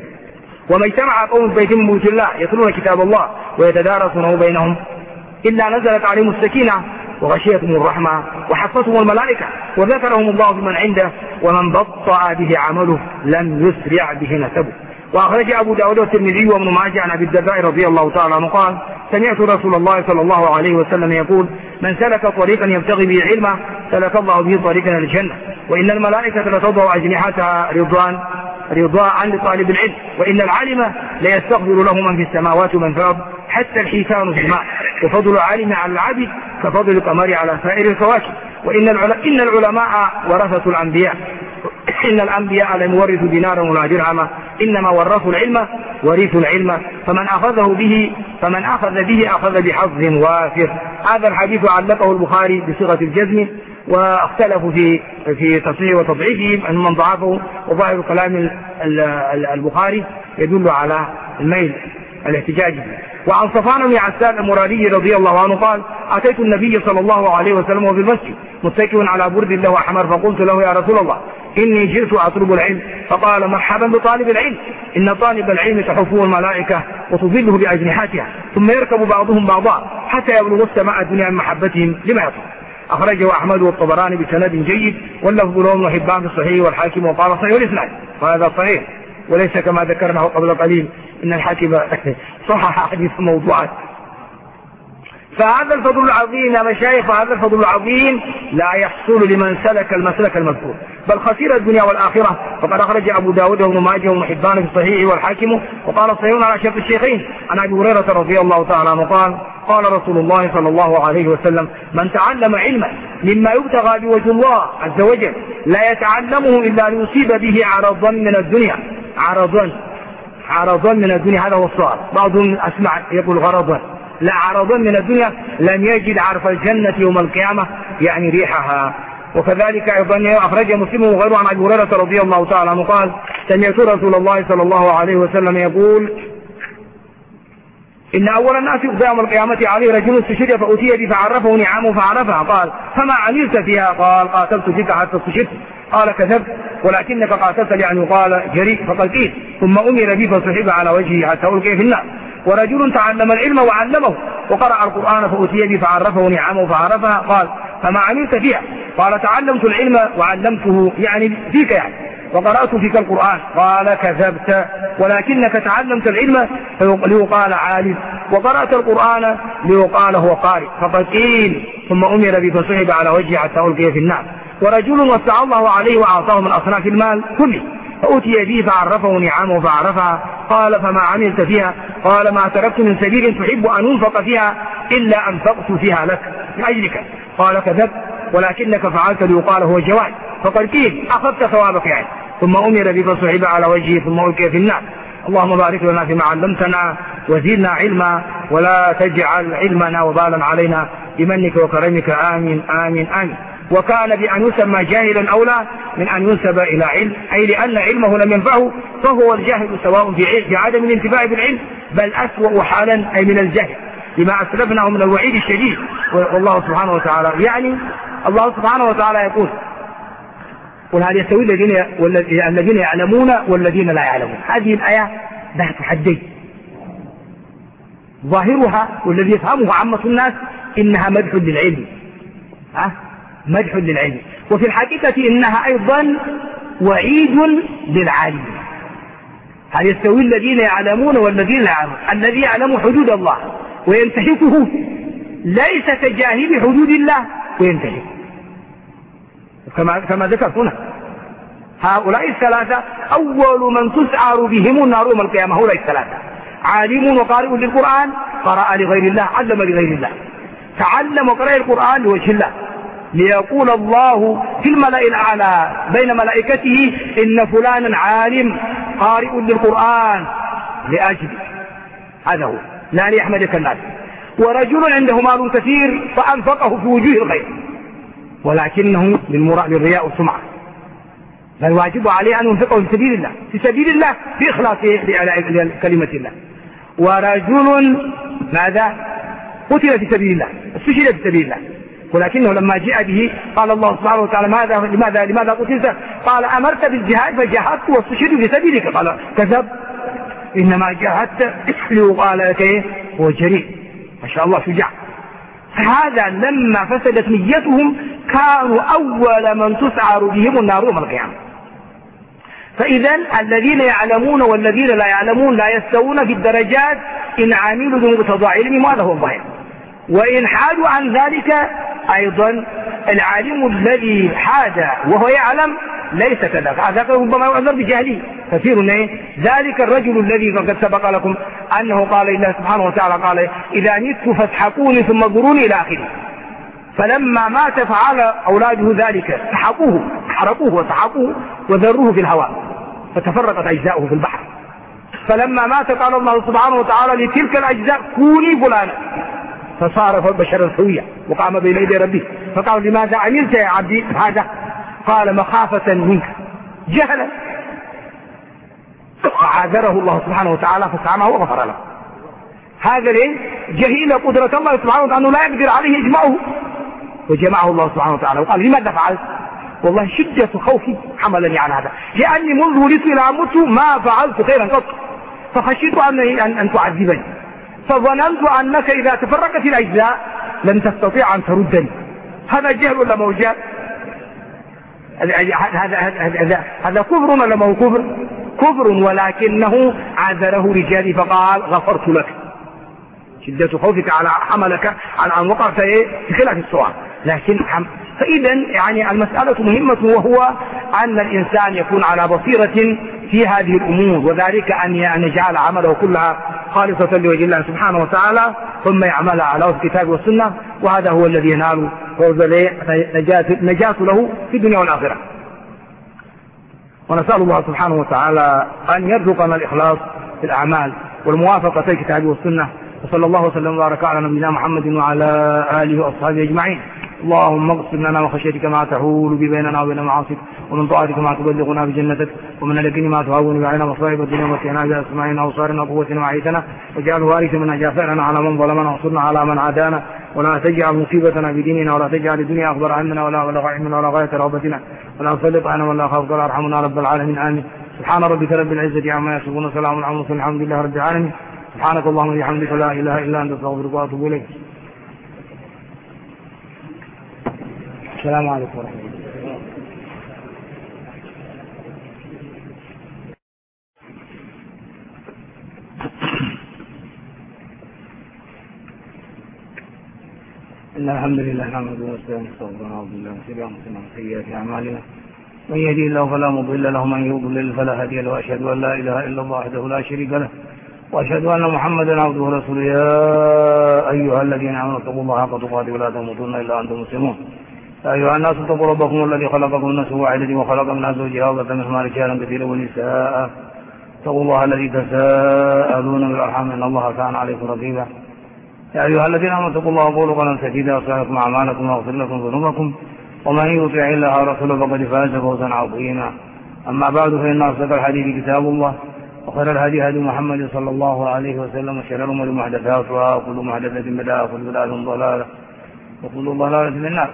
وما اجتمع قوم بيت من بيوت الله يتلون كتاب الله ويتدارسونه بينهم إلا نزلت عليهم السكينة وغشيتهم الرحمة وحفتهم الملائكة وذكرهم الله بمن عنده ومن بطأ به عمله لم يسرع به نسبه. وأخرج أبو داود والترمذي وابن ماجه عن أبي الدرداء رضي الله تعالى عنه قال سمعت رسول الله صلى الله عليه وسلم يقول من سلك طريقا يبتغي به علما سلك الله به طريقا إلى الجنة، وإن الملائكة لتضع أجنحتها رضوان رضاء لطالب العلم، وإن العالم ليستغفر له من في السماوات ومن في الأرض حتى الحيتان في الماء، وفضل العالم على العبد كفضل القمر على سائر الكواكب، وإن إن العلماء ورثة الأنبياء إن الأنبياء لم يورثوا دينارا ولا درهما إنما ورثوا العلم ورثوا العلم فمن أخذه به فمن أخذ به أخذ بحظ وافر. هذا الحديث علقه البخاري بصيغة الجزم، واختلفوا في في تصحيحه وتضعيفه من ضعفه، وظاهر كلام البخاري يدل على الميل الاحتجاجي. وعن صفوان بن عسال المرادي رضي الله عنه قال أتيت النبي صلى الله عليه وسلم وفي المسجد متكئ على برد له أحمر فقلت له يا رسول الله إني جئت أطلب العلم، فقال مرحبا بطالب العلم إن طالب العلم تحفه الملائكة وتظله بأجنحتها ثم يركب بعضهم بعضا حتى يبلغ السماء الدنيا من محبتهم لما يطلب. أخرجه أحمد والطبراني بسند جيد واللفظ له ابن حبان في الصحيح والحاكم وقال صحيح الإسناد، وهذا صحيح وليس كما ذكرناه قبل قليل إن الحاكم صحح حديث موضوعات. فهذا الفضل العظيم يا مشايخ، هذا الفضل العظيم لا يحصل لمن سلك المسلك المذكور بل خسر الدنيا والآخرة. فقد أخرج أبو داود وابن ماجه وابن حبان في الصحيح والحاكم وقال صحيح على شرط الشيخين عن أبي هريرة رضي الله تعالى عنه قال قال رسول الله صلى الله عليه وسلم من تعلم علما مما يبتغى بوجه الله عز وجل لا يتعلمه إلا ليصيب به عرضا من الدنيا عرضا عرضا من الدنيا هذا هو الصواب، بعضهم أسمع يقول غرضا، لا عرضا من الدنيا لم يجد عرف الجنة يوم القيامة يعني ريحها. وكذلك أيضا أخرج مسلم وغيره عن أبي هريرة رضي الله تعالى عنه قال سمعت رسول الله صلى الله عليه وسلم يقول إن أول الناس يقضى يوم القيامة عليه رجل استشهد فأتي به فعرفه نعمه فعرفها قال فما عملت فيها؟ قال قاتلت فيك حتى استشهدت. قال كذبت ولكنك قاتلت لأن يقال جريء فقال كيف ثم أمر به فسحب على وجهه حتى ألقي في النار. ورجل تعلم العلم وعلمه وقرأ القرآن فأتي به فعرفه نعمه فعرفها قال فما عملت فيها؟ قال تعلمت العلم وعلمته يعني فيك يعني وقرأت فيك القرآن. قال كذبت ولكنك تعلمت العلم ليقال عالم وقرأت القرآن ليقال هو قارئ فقد قيل ثم أمر به فسحب على وجهه حتى ألقي في النار. ورجل وسع الله عليه وأعطاه من أصناف المال كله فأتي به فعرفه نعمه فعرفها قال فما عملت فيها؟ قال ما تركت من سبيل تحب أن أنفق فيها إلا أنفقت فيها لك لأجلك. قال كذبت ولكنك فعلت ليقال هو جواد فقد قيل أخذت ثوابك يعني ثم أمر بي فصعب على وجهه ثم ألقي في النار. اللهم بارك لنا فيما علمتنا وزدنا علما ولا تجعل علمنا وبالا علينا بمنك وكرمك آمين آمين آمين. وكان بأن يسمى جاهلا أولى من أن ينسب إلى علم، أي لأن علمه لم ينفعه فهو الجاهل سواء في عدم الانتفاع بالعلم بل أسوأ حالا أي من الجهل لما أسلفناه من الوعيد الشديد. والله سبحانه وتعالى يعني الله سبحانه وتعالى يقول قل هل يستوي الذين الذين يعلمون والذين لا يعلمون. هذه الآية ذات حدين، ظاهرها والذي يفهمه عامة الناس إنها مدح للعلم، ها مدح للعلم، وفي الحقيقة إنها أيضا وعيد للعالم. هل يستوي الذين يعلمون والذين لا يعلمون؟ الذي يعلم حدود الله وينتهكه ليس كجاهل حدود الله وينتهك، كما كما ذكرت هنا. هؤلاء الثلاثة أول من تسعر بهم النار يوم القيامة، هؤلاء الثلاثة: عالم وقارئ للقرآن قرأ لغير الله علم لغير الله، تعلم وقرأ القرآن لوجه الله ليقول الله في الملأ الأعلى بين ملائكته إن فلانا عالم قارئ للقرآن لأجل هذا هو لا ليحمدك الناس. ورجل عنده مال كثير فأنفقه في وجوه الخير ولكنه للرياء والسمعة، فالواجب عليه أن ينفقه في سبيل الله في سبيل الله في إخلاص كلمة الله. ورجل ماذا قتل في سبيل الله استشهد في سبيل الله ولكنه لما جاء به قال الله سبحانه وتعالى ماذا لماذا لماذا قتلت؟ قال أمرت بالجهاد فجاهدت واستشهد في سبيلك. قال كذب، إنما جاهدت ليقال لك هو جريء ما شاء الله شجاع. فهذا لما فسدت نيتهم كانوا أول من تسعر بهم النار يوم القيامة. فإذا الذين يعلمون والذين لا يعلمون لا يستوون في الدرجات إن عملوا بمقتضى علمهم، هذا هو الظاهر. وإن حادوا عن ذلك أيضا العالم الذي حاد وهو يعلم ليس كذلك، هذا ربما يعذر بجهله كثير. ذلك الرجل الذي قد سبق لكم أنه قال الله سبحانه وتعالى قال إذا مت فاسحقوني ثم ضروني إلى آخره. فلما مات فعل أولاده ذلك سحقوه حرقوه وسحقوه وذروه في الهواء فتفرقت أجزاؤه في البحر. فلما مات قال الله سبحانه وتعالى لتلك الأجزاء كوني فلانا، فصار بشرا سويا وقام بين يدي ربه فقال لماذا عملت يا عبدي هذا؟ قال مخافة منك جهلا، فعاذره الله سبحانه وتعالى فسامحه وغفر له. هذا ليه؟ جهيل قدرة الله سبحانه وتعالى أنه لا يقدر عليه إجمعه، وجمعه الله سبحانه وتعالى وقال لماذا فعلت؟ والله شدة خوفي حملني على هذا، لأني منذ ولدت إلى أموت ما فعلت خيرا قط، فخشيت أن, أن, أن تعذبني، فظننت أنك إذا تفرقت الأجزاء لن تستطيع أن تردني. هذا جهل ولا مو جهل؟ هذا هذا هذا كفر ولا مو كفر؟ كفر، ولكنه عذره رجالي فقال غفرت لك. شدة خوفك على حملك على أن وقعت في خلاف السؤال. لكن فإذا يعني المسألة مهمة، وهو أن الإنسان يكون على بصيرة في هذه الأمور، وذلك أن يجعل عمله كلها خالصة لوجه الله سبحانه وتعالى ثم يعملها على وفق الكتاب والسنة، وهذا هو الذي ينال فوز نجاة له في الدنيا والآخرة. ونسأل الله سبحانه وتعالى أن يرزقنا الإخلاص في الأعمال والموافقة في الكتاب والسنة، وصلى الله وسلم وبارك على نبينا محمد وعلى آله وأصحابه أجمعين. اللهم اغفر لنا وخشيتك ما تحول بيننا وبين معاصيك، ومن طاعتك ما تبلغنا بجنتك، ومن اليقين ما تهون بعنا مصائب الدنيا ومتعنا بأسماعنا وأبصارنا وقوتنا وعيتنا، واجعله وارثا منا جافعنا على من ظلمنا وانصرنا على من عادانا، ولا تجعل مصيبتنا في ديننا، ولا تجعل الدنيا أكبر همنا ولا بلغ علمنا ولا غاية رغبتنا، ولا تسلط علينا ولا خافك ولا ارحمنا رب العالمين. آمين. سبحان ربك رب العزة عما يصفون وسلام على المرسلين الحمد لله رب العالمين. سبحانك اللهم وبحمدك لا إله إلا أنت أستغفرك وأتوب إليك. السلام عليكم ورحمة الله. إن الحمد لله نحمده ونستعينه ونستغفره ونعوذ بالله من شرور أنفسنا ومن سيئات أعمالنا، من يهده الله فلا مضل له ومن يضلل فلا هادي له، وأشهد أن لا إله إلا الله وحده لا شريك له، وأشهد أن محمدا عبده ورسوله. يا أيها الذين آمنوا اتقوا الله حق تقاته ولا تموتن إلا وأنتم مسلمون. يا أيها الناس اتقوا ربكم الذي خلقكم من نفس واحدة وخلق منها زوجها وبث منهما رجالا كثيرا ونساء. اتقوا الله الذي تساءلون بالأرحام إن الله كان عليكم رقيبا. يا أيها الذين آمنوا اتقوا الله وقولوا قولا سديدا يصلح لكم أعمالكم ويغفر لكم ذنوبكم ومن يطع الله ورسوله فقد فاز فوزا عظيما. أما بعد فإن أصدق الحديث كتاب الله وخير الهدي هدي محمد صلى الله عليه وسلم وشر الأمور محدثاتها وكل محدثة بدعة وكل بدعة ضلالة وكل ضلالة في النار.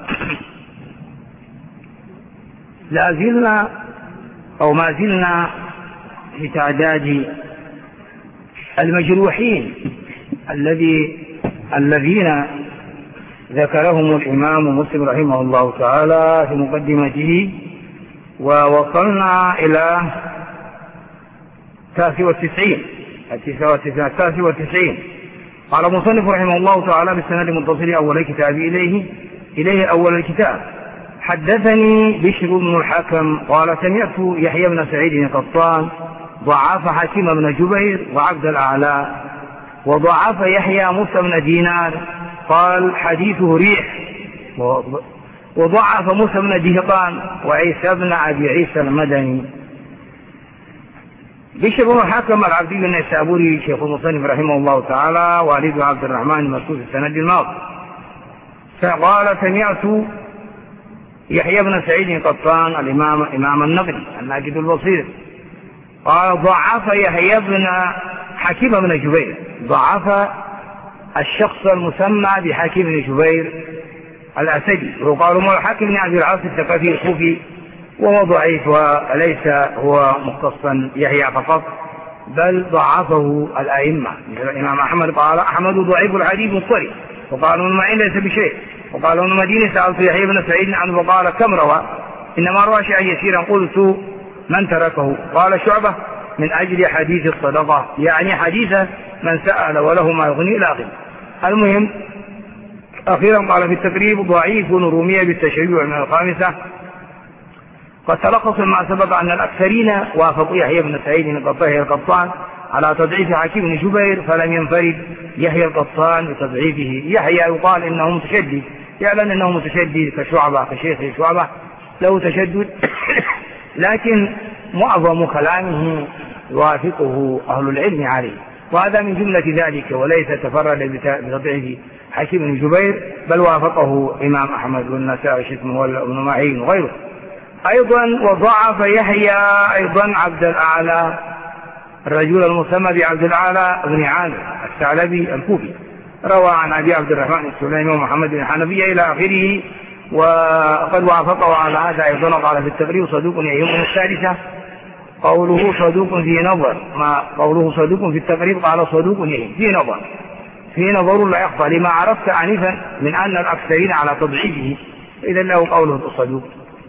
لا زلنا أو ما زلنا في تعداد المجروحين الذي الذين ذكرهم الإمام مسلم رحمه الله تعالى في مقدمته، ووصلنا إلى التاسع والتسعين التاسع والتسعين. قال المصنف رحمه الله تعالى بالسند المتصل أول كتاب إليه إليه أول الكتاب: حدثني بشر بن الحكم قال سمعت يحيى بن سعيد القطان ضعف حكيم بن جبير وعبد الأعلى، وضعف يحيى موسى بن دينار قال حديثه ريح، وضعف موسى بن دهقان وعيسى بن أبي عيسى المدني. بشر بن الحكم العبدي النيسابوري شيخ المصنف رحمه الله تعالى والد عبد الرحمن المذكور في السند الماضي، فقال سمعت يحيى بن سعيد القطان الإمام إمام النقل الناجد البصير قال ضعف يحيى بن حكيم بن جبير، ضعف الشخص المسمى بحكيم بن جبير الأسدي، وقالوا ما الحكيم بن أبي العاص الثقفي الكوفي وهو ضعيف وليس هو مختصا يحيى فقط بل ضعفه الأئمة. مثل الإمام أحمد قال أحمد ضعيف الحديث مضطرب، وقالوا ابن معين ليس بشيء، وقالوا ابن مدينة سألت يحيى بن سعيد عنه فقال كم روى؟ إنما روى شيئا يسيرا. قلت من تركه؟ قال شعبة من أجل حديث الصدقة، يعني حديث من سأل وله ما يغني إلى آخره. المهم أخيرا قال في التقريب ضعيف رمي بالتشيع من الخامسة. قد تلخص ما سبق أن الأكثرين وافقوا يحيى بن سعيد القطان على تضعيف حكيم بن جبير، فلم ينفرد يحيى القطان بتضعيفه. يحيى يقال إنه متشدد، يعلن إنه متشدد كشعبة كشيخ شعبة له تشدد، لكن معظم كلامه يوافقه أهل العلم عليه، وهذا من جملة ذلك، وليس تفرد بتضعيف حكيم بن جبير بل وافقه إمام أحمد والنسائي شتم وابن معين وغيره. أيضا وضعف يحيى أيضا عبد الأعلى، الرجل المسمى بعبد الأعلى بن عامر الثعلبي الكوفي، روى عن أبي عبد الرحمن السليمي ومحمد بن حنفية إلى آخره، وقد وافقه على هذا أيضا. قال في التقريب صدوق يهم الثالثة، قوله صدوق في نظر، ما قوله صدوق في التقريب قال صدوق يهم في نظر، في نظر لا يخفى لما عرفت عنفا من أن الأكثرين على تضعيفه، إذا له قوله الصدوق.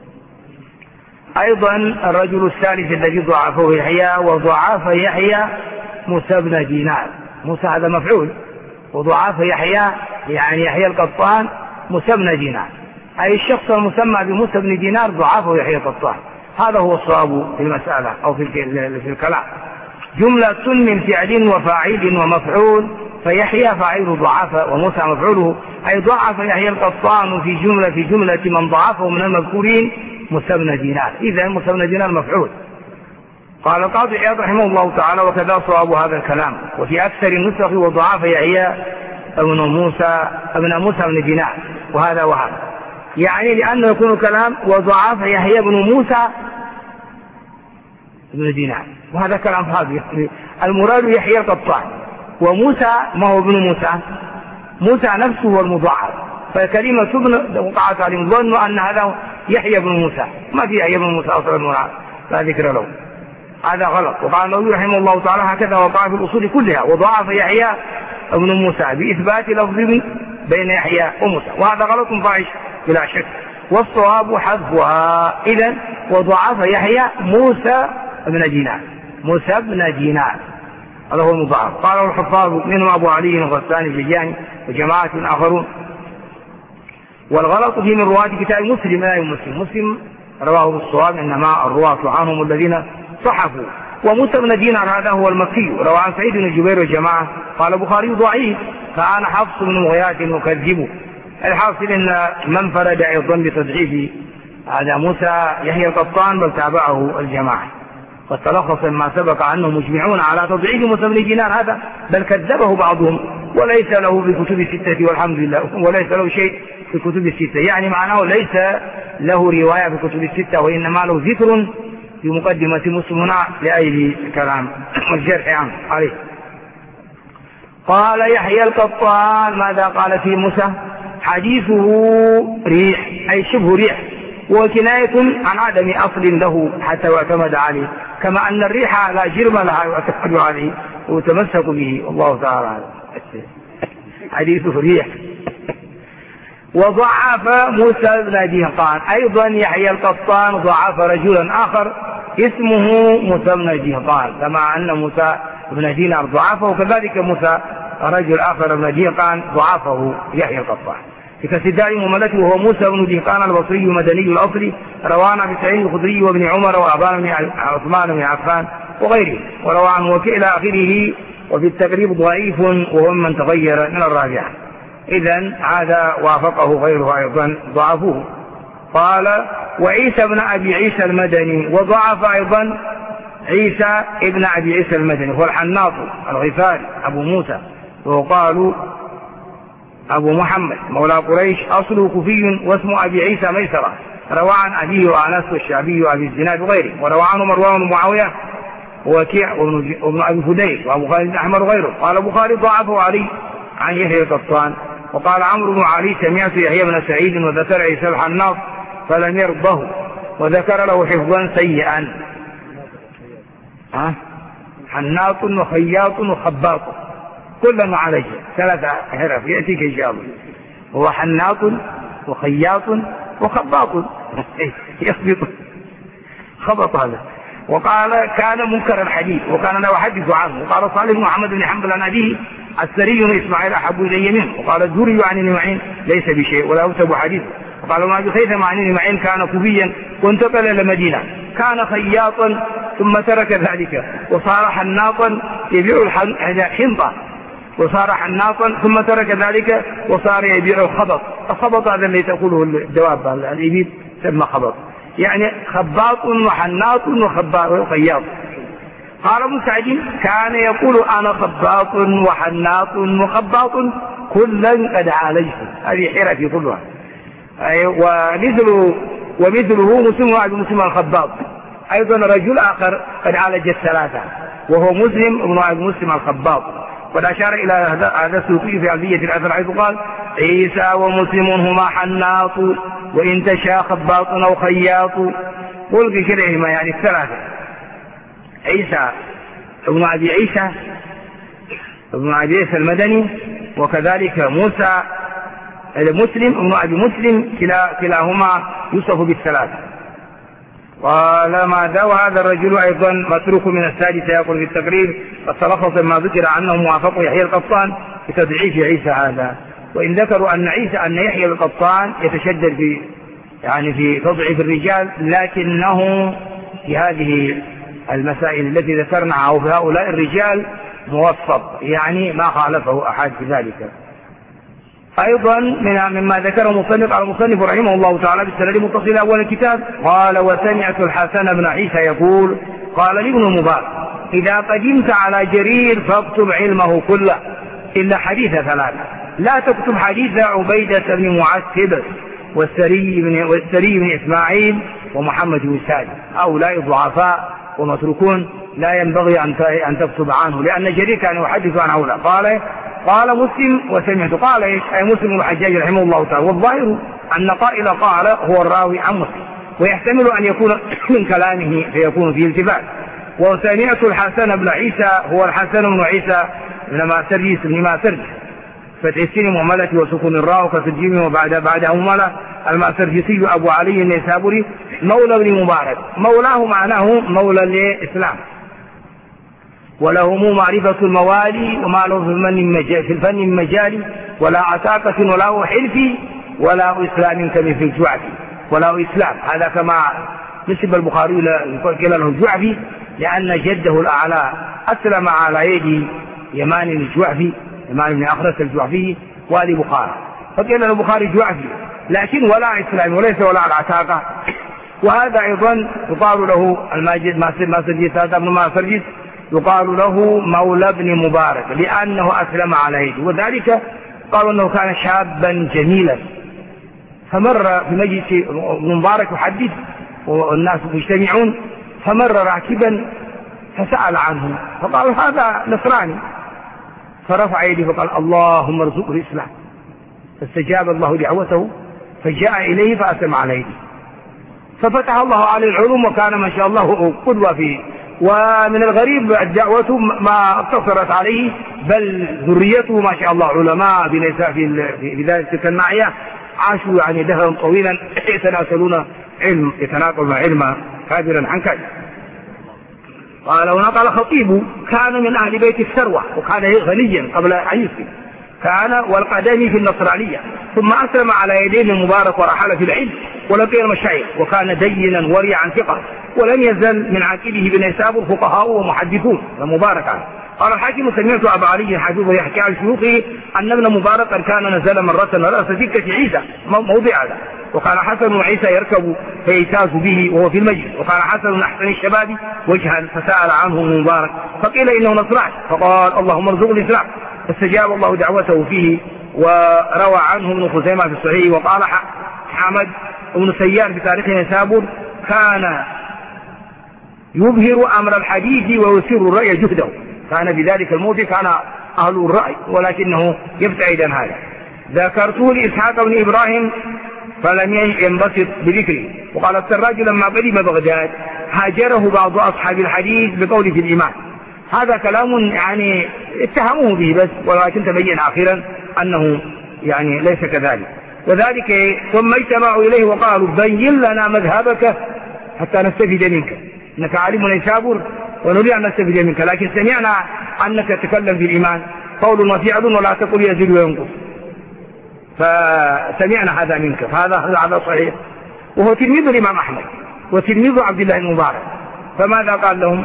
أيضا الرجل الثالث الذي ضعفه يحيى، وضعف يحيى موسى بن دينار، موسى هذا مفعول، وضعف يحيى يعني يحيى القطان موسى بن دينار، أي الشخص المسمى بموسى بن دينار ضعفه يحيى القطان. هذا هو الصواب في المسألة أو في في الكلام، جملة من فعل وفاعل ومفعول، فيحيى فاعل ضعف وموسى مفعوله، أي ضعف يحيى القطان في جملة في جملة من ضعفه من المذكورين موسى بن دينار، إذا موسى بن دينار مفعول. قال القاضي عياض رحمه الله تعالى وكذا صواب هذا الكلام، وفي أكثر النسخ وضعف يحيى ابن موسى ابن موسى بن دينار، وهذا وهذا يعني لأنه يكون كلام وضعف يحيى بن موسى بن دينار، وهذا كلام فاضي. المراد يحيى القطان، وموسى ما هو ابن موسى، موسى نفسه هو المضاعف، فكلمة ابن وقعت عليهم ظنوا أن هذا يحيى بن موسى، ما في يحيى بن موسى أصلا لا ذكر له، هذا غلط. وقال النووي رحمه الله تعالى هكذا وقع في الأصول كلها، وضعف يحيى ابن موسى بإثبات لفظ بين يحيى وموسى، وهذا غلط فاحش بلا شك، والصواب حذفها. إذن وضعف يحيى موسى بن دينار، موسى بن دينار هذا هو المضاعف. قال الحفاظ منهم أبو علي الغساني الجياني وجماعة آخرون. والغلط في من رواة كتاب مسلم لا مسلم، مسلم رواه بالصواب، إنما الرواة عنهم الذين صحفوا. وموسى بن دينار هذا هو المكي، روى عن سعيد بن جبير وجماعة. قال البخاري ضعيف، فأنا حفص بن غياث المكذب، الحاصل أن من فرد أيضا بتضعيف هذا موسى يحيى القطان بل تابعه الجماعة، وتلخص ما سبق أنهم مجمعون على تضعيف موسى بن دينار هذا، بل كذبه بعضهم وليس له بكتب الستة والحمد لله، وليس له شيء في كتب الستة، يعني معناه ليس له رواية في كتب الستة، وإنما له ذكر في مقدمة مسلم لأجل الكلام والجرح عنه عليه. قال يحيى القطان ماذا قال في موسى؟ حديثه ريح أي شبه ريح، وكناية عن عدم أصل له حتى يعتمد عليه، كما أن الريح لا جرم لها يعتمد عليه ويتمسك به، والله تعالى حديثه ريح. وضعف موسى بن دهقان أيضا، يحيى القطان ضعف رجلا آخر اسمه موسى بن دهقان، كما أن موسى بن دينار ضعفه، وكذلك موسى رجل آخر بن دهقان ضعفه يحيى القطان. في كسداء مملته وهو موسى بن دهقان البصري مدني الأصل، روانا في سعيد الخدري وابن عمر وأبان بن عثمان بن عفان وغيره، وروى عن وكيل إلى آخره. وفي التقريب ضعيف وهو من تغير من الرابعة. إذن هذا وافقه غيره أيضا ضعفوه. قال وعيسى بن أبي عيسى المدني، وضعف أيضا عيسى ابن أبي عيسى المدني هو الحناط الغفاري أبو موسى، وقالوا أبو محمد مولى قريش، أصله كوفي واسمه أبي عيسى ميسرة، روى عن أبيه وأنس والشعبي وأبي الزناد وغيره، وروى عنه مروان بن معاوية ووكيع وابن أبي فديل وأبو خالد الأحمر وغيره. قال البخاري ضعفه علي عن يحيى القطان. وقال عمرو بن علي سمعت يحيى بن سعيد وذكر عيسى الحناط فلم يرضه، وذكر له حفظا سيئا. ها حناط وخياط وخباط كل ما عليه ثلاثة حرف يأتيك إن شاء الله. هو حناط وخياط وخباط يخبط خبط هذا. وقال كان منكر الحديث وكان لا أحدث عنه. وقال صالح بن محمد بن حنبل عن أبيه السري بن إسماعيل أحب إلي منه. وقال الزهري عن ابن معين ليس بشيء ولا يكتب حديثه. وقال ما بخيثم عن ابن معين كان كوفيا وانتقل إلى المدينة، كان خياطا ثم ترك ذلك وصار حناطا يبيع الحنطة، وصار حناطا ثم ترك ذلك وصار يبيع الخبط. الخبط هذا اللي تقوله الدواب الإبل سمى خبط، يعني خباط وحناط وخباط وخياط. قال ابن سعد كان يقول أنا خباط وحناط وخباط كلا قد عالجت. هذه حرفي كلها. ومثله ومثله مسلم وعد مسلم الخباط أيضا رجل آخر قد عالج الثلاثة وهو مسلم ابن عبد مسلم الخباط. قد أشار إلى هذا السوقي في علبية الأثر حيث قال عيسى ومسلم هما حناط وإن تشاء خباط أو خياط. قل كلهما يعني الثلاثة، عيسى ابن أبي عيسى ابن أبي عيسى المدني، وكذلك موسى المسلم ابن أبي مسلم كلا كلاهما يوصف بالثلاثة. قال ماذا وهذا الرجل أيضا متروك من السادسة يقول في التقرير قد تلخص ما ذكر عنه موافق يحيى القطان في تضعيف عيسى هذا. وإن ذكروا أن عيسى أن يحيى القطان يتشدد في يعني في تضعيف الرجال، لكنه في هذه المسائل التي ذكرناها أو في هؤلاء الرجال موفق، يعني ما خالفه أحد في ذلك. أيضا من مما ذكره مصنف على مصنف رحمه الله تعالى بالسند المتصل أول الكتاب قال وسمعت الحسن بن عيسى يقول قال لابن المبارك إذا قدمت على جرير فاكتب علمه كله إلا حديث ثلاثة، لا تكتب حديث عبيدة بن معتب والسري بن, والسري بن إسماعيل ومحمد بن سعد، هؤلاء ضعفاء ومتركون لا ينبغي أن تكتب عنه، لأن جرير كان يحدث عن هؤلاء. قال قال مسلم وسمعت قال ايش أي مسلم الحجاج رحمه الله تعالى. والظاهر أن قائل قال هو الراوي عن مسلم، ويحتمل أن يكون من كلامه فيكون فيه التفات. وسمعت الحسن بن عيسى هو الحسن بن عيسى بن ماسرجس بن ماسرجس فتح السين وملة وسكون الراء وكسر الجيم وبعد بعده ملة الماسرجسي أبو علي النيسابوري مولى بن مبارك، مولاه معناه مولى الإسلام، وله معرفة الموالي وما له في الفن من مجال ولا عتاقة ولا حلف ولا إسلام كمثل الجعفي ولا إسلام. هذا كما نسب البخاري إلى له الجعفي لأن جده الأعلى أسلم على يد يمان الجعفي يمان بن أخرس الجعفي والي بخارى، فقيل البخاري جعفي لكن ولاء إسلامي وليس ولاء العتاقة. وهذا أيضا يقال له الماجد ما سرجس هذا ابن ما سرجس يقال له مولى ابن مبارك لأنه أسلم على يده، وذلك قالوا أنه كان شابا جميلا، فمر في مجلس ابن مبارك يحدث والناس مجتمعون، فمر راكبا فسأل عنه فقال هذا نصراني، فرفع يده فقال اللهم ارزقه الإسلام، فاستجاب الله دعوته فجاء إليه فأسلم على يده، ففتح الله عليه العلوم وكان ما شاء الله قدوة فيه. ومن الغريب الدعوة ما اقتصرت عليه، بل ذريته ما شاء الله علماء في ذلك الناحية عاشوا يعني دهرا طويلا يتناسلون علم يتناقلون علما كابرا عن كابر. قال ونقل خطيب كان من أهل بيت الثروة وكان غنيا قبل أن يسلم، كان والقدمي في النصرانية، ثم أسلم على يدين المبارك ورحل في العلم ولقي المشايخ، وكان دينا ورعا ثقة، ولم يزل من عقبه بنيسابور فقهاء ومحدثون المبارك عنه. قال الحاكم سمعت أبا علي حبيبه يحكي عن شيوخه أن ابن مبارك كان نزل مرة رأس سكة عيسى موضع هذا، وكان حسن وعيسى يركب فيتاز به وهو في المجلس، وكان حسن من أحسن الشباب وجها، فسأل عنه ابن مبارك فقيل إنه نصراني، فقال اللهم ارزقه الإسلام، فاستجاب الله دعوته فيه. وروى عنه ابن خزيمة في الصحيح. وقال حمد ابن سيار في تاريخ نيسابور كان يبهر أمر الحديث ويسر الرأي جهده، كان بذلك الموضع كان أهل الرأي ولكنه يبتعد عن هذا. ذكرته لإسحاق بن إبراهيم فلم ينبسط بذكره. وقال السراج لما قدم بغداد هاجره بعض أصحاب الحديث بقوله في الإيمان، هذا كلام يعني اتهموه به بس، ولكن تبين آخرا أنه يعني ليس كذلك. وذلك ثم اجتمعوا إليه وقالوا بين لنا مذهبك حتى نستفيد منك، إنك عالم نيسابور ونريد أن نستفيد منك، لكن سمعنا أنك تتكلم في الإيمان قول وفعل ولا تقول يزيد وينقص، فسمعنا هذا منك، فهذا هذا صحيح. وهو تلميذ الإمام أحمد وتلميذ عبد الله المبارك. فماذا قال لهم؟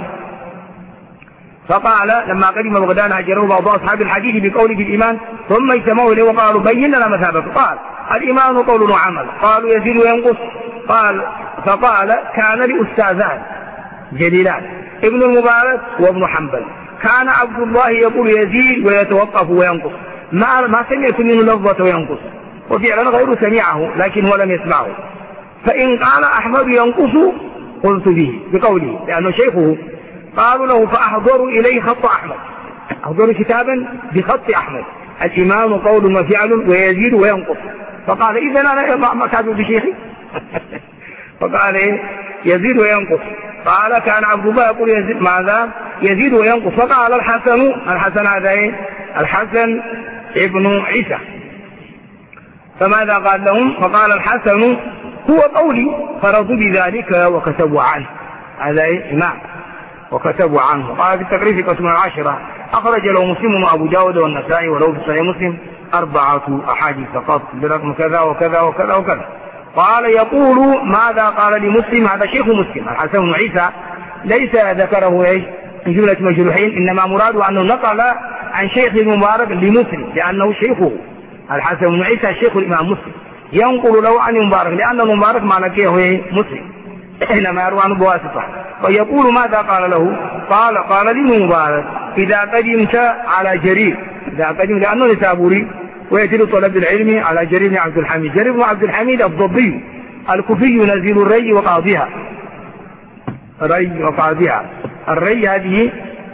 فقال لما قدم بغداد هاجره بعض أصحاب الحديث بقوله في الإيمان ثم اجتمعوا إليه وقالوا بين لنا مذهبك، قال الإيمان قول وعمل، قالوا يزيد وينقص، قال فقال كان لأستاذان جليلان ابن المبارك وابن حنبل، كان عبد الله يقول يزيد ويتوقف وينقص، ما ما سمعت منه لفظة وينقص، وفعلا غير سمعه لكن هو لم يسمعه. فإن قال أحمد ينقص قلت به بقوله لأنه شيخه. قالوا له فأحضروا إليه خط أحمد، أحضروا كتابا بخط أحمد الإيمان قول وفعل ويزيد وينقص، فقال إذا أنا ما كاتب بشيخي فقال إيه يزيد وينقص، قال كان عبد الله يقول يزيد ماذا يزيد وينقص، فقال الحسن الحسن هذا إيه الحسن ابن عيسى، فماذا قال لهم؟ فقال الحسن هو قولي، فرضوا بذلك وكتبوا عنه، هذا إيه إمام وكتبوا عنه. قال في التقريب قسم العشرة أخرج له مسلم وأبو داود والنسائي، ولو في صحيح مسلم أربعة أحاديث فقط برقم كذا وكذا وكذا وكذا. قال يقول ماذا قال لمسلم، هذا شيخ مسلم الحسن بن عيسى، ليس ذكره ايش من جملة مجروحين، إنما مراده أنه نقل عن شيخ المبارك لمسلم لأنه شيخه الحسن بن عيسى شيخ الإمام مسلم، ينقل له عن المبارك لأن المبارك ما لقيه مسلم إنما يروى عنه بواسطة. ويقول ماذا قال له؟ قال قال لي مبارك إذا قدمت على جرير، إذا قدمت لأنه نسابوري ويجري طلب العلم على جرير بن عبد الحميد، جرير بن عبد الحميد الضبي الكوفي نزيل الري وقاضيها، ري وقاضيها، الري هذه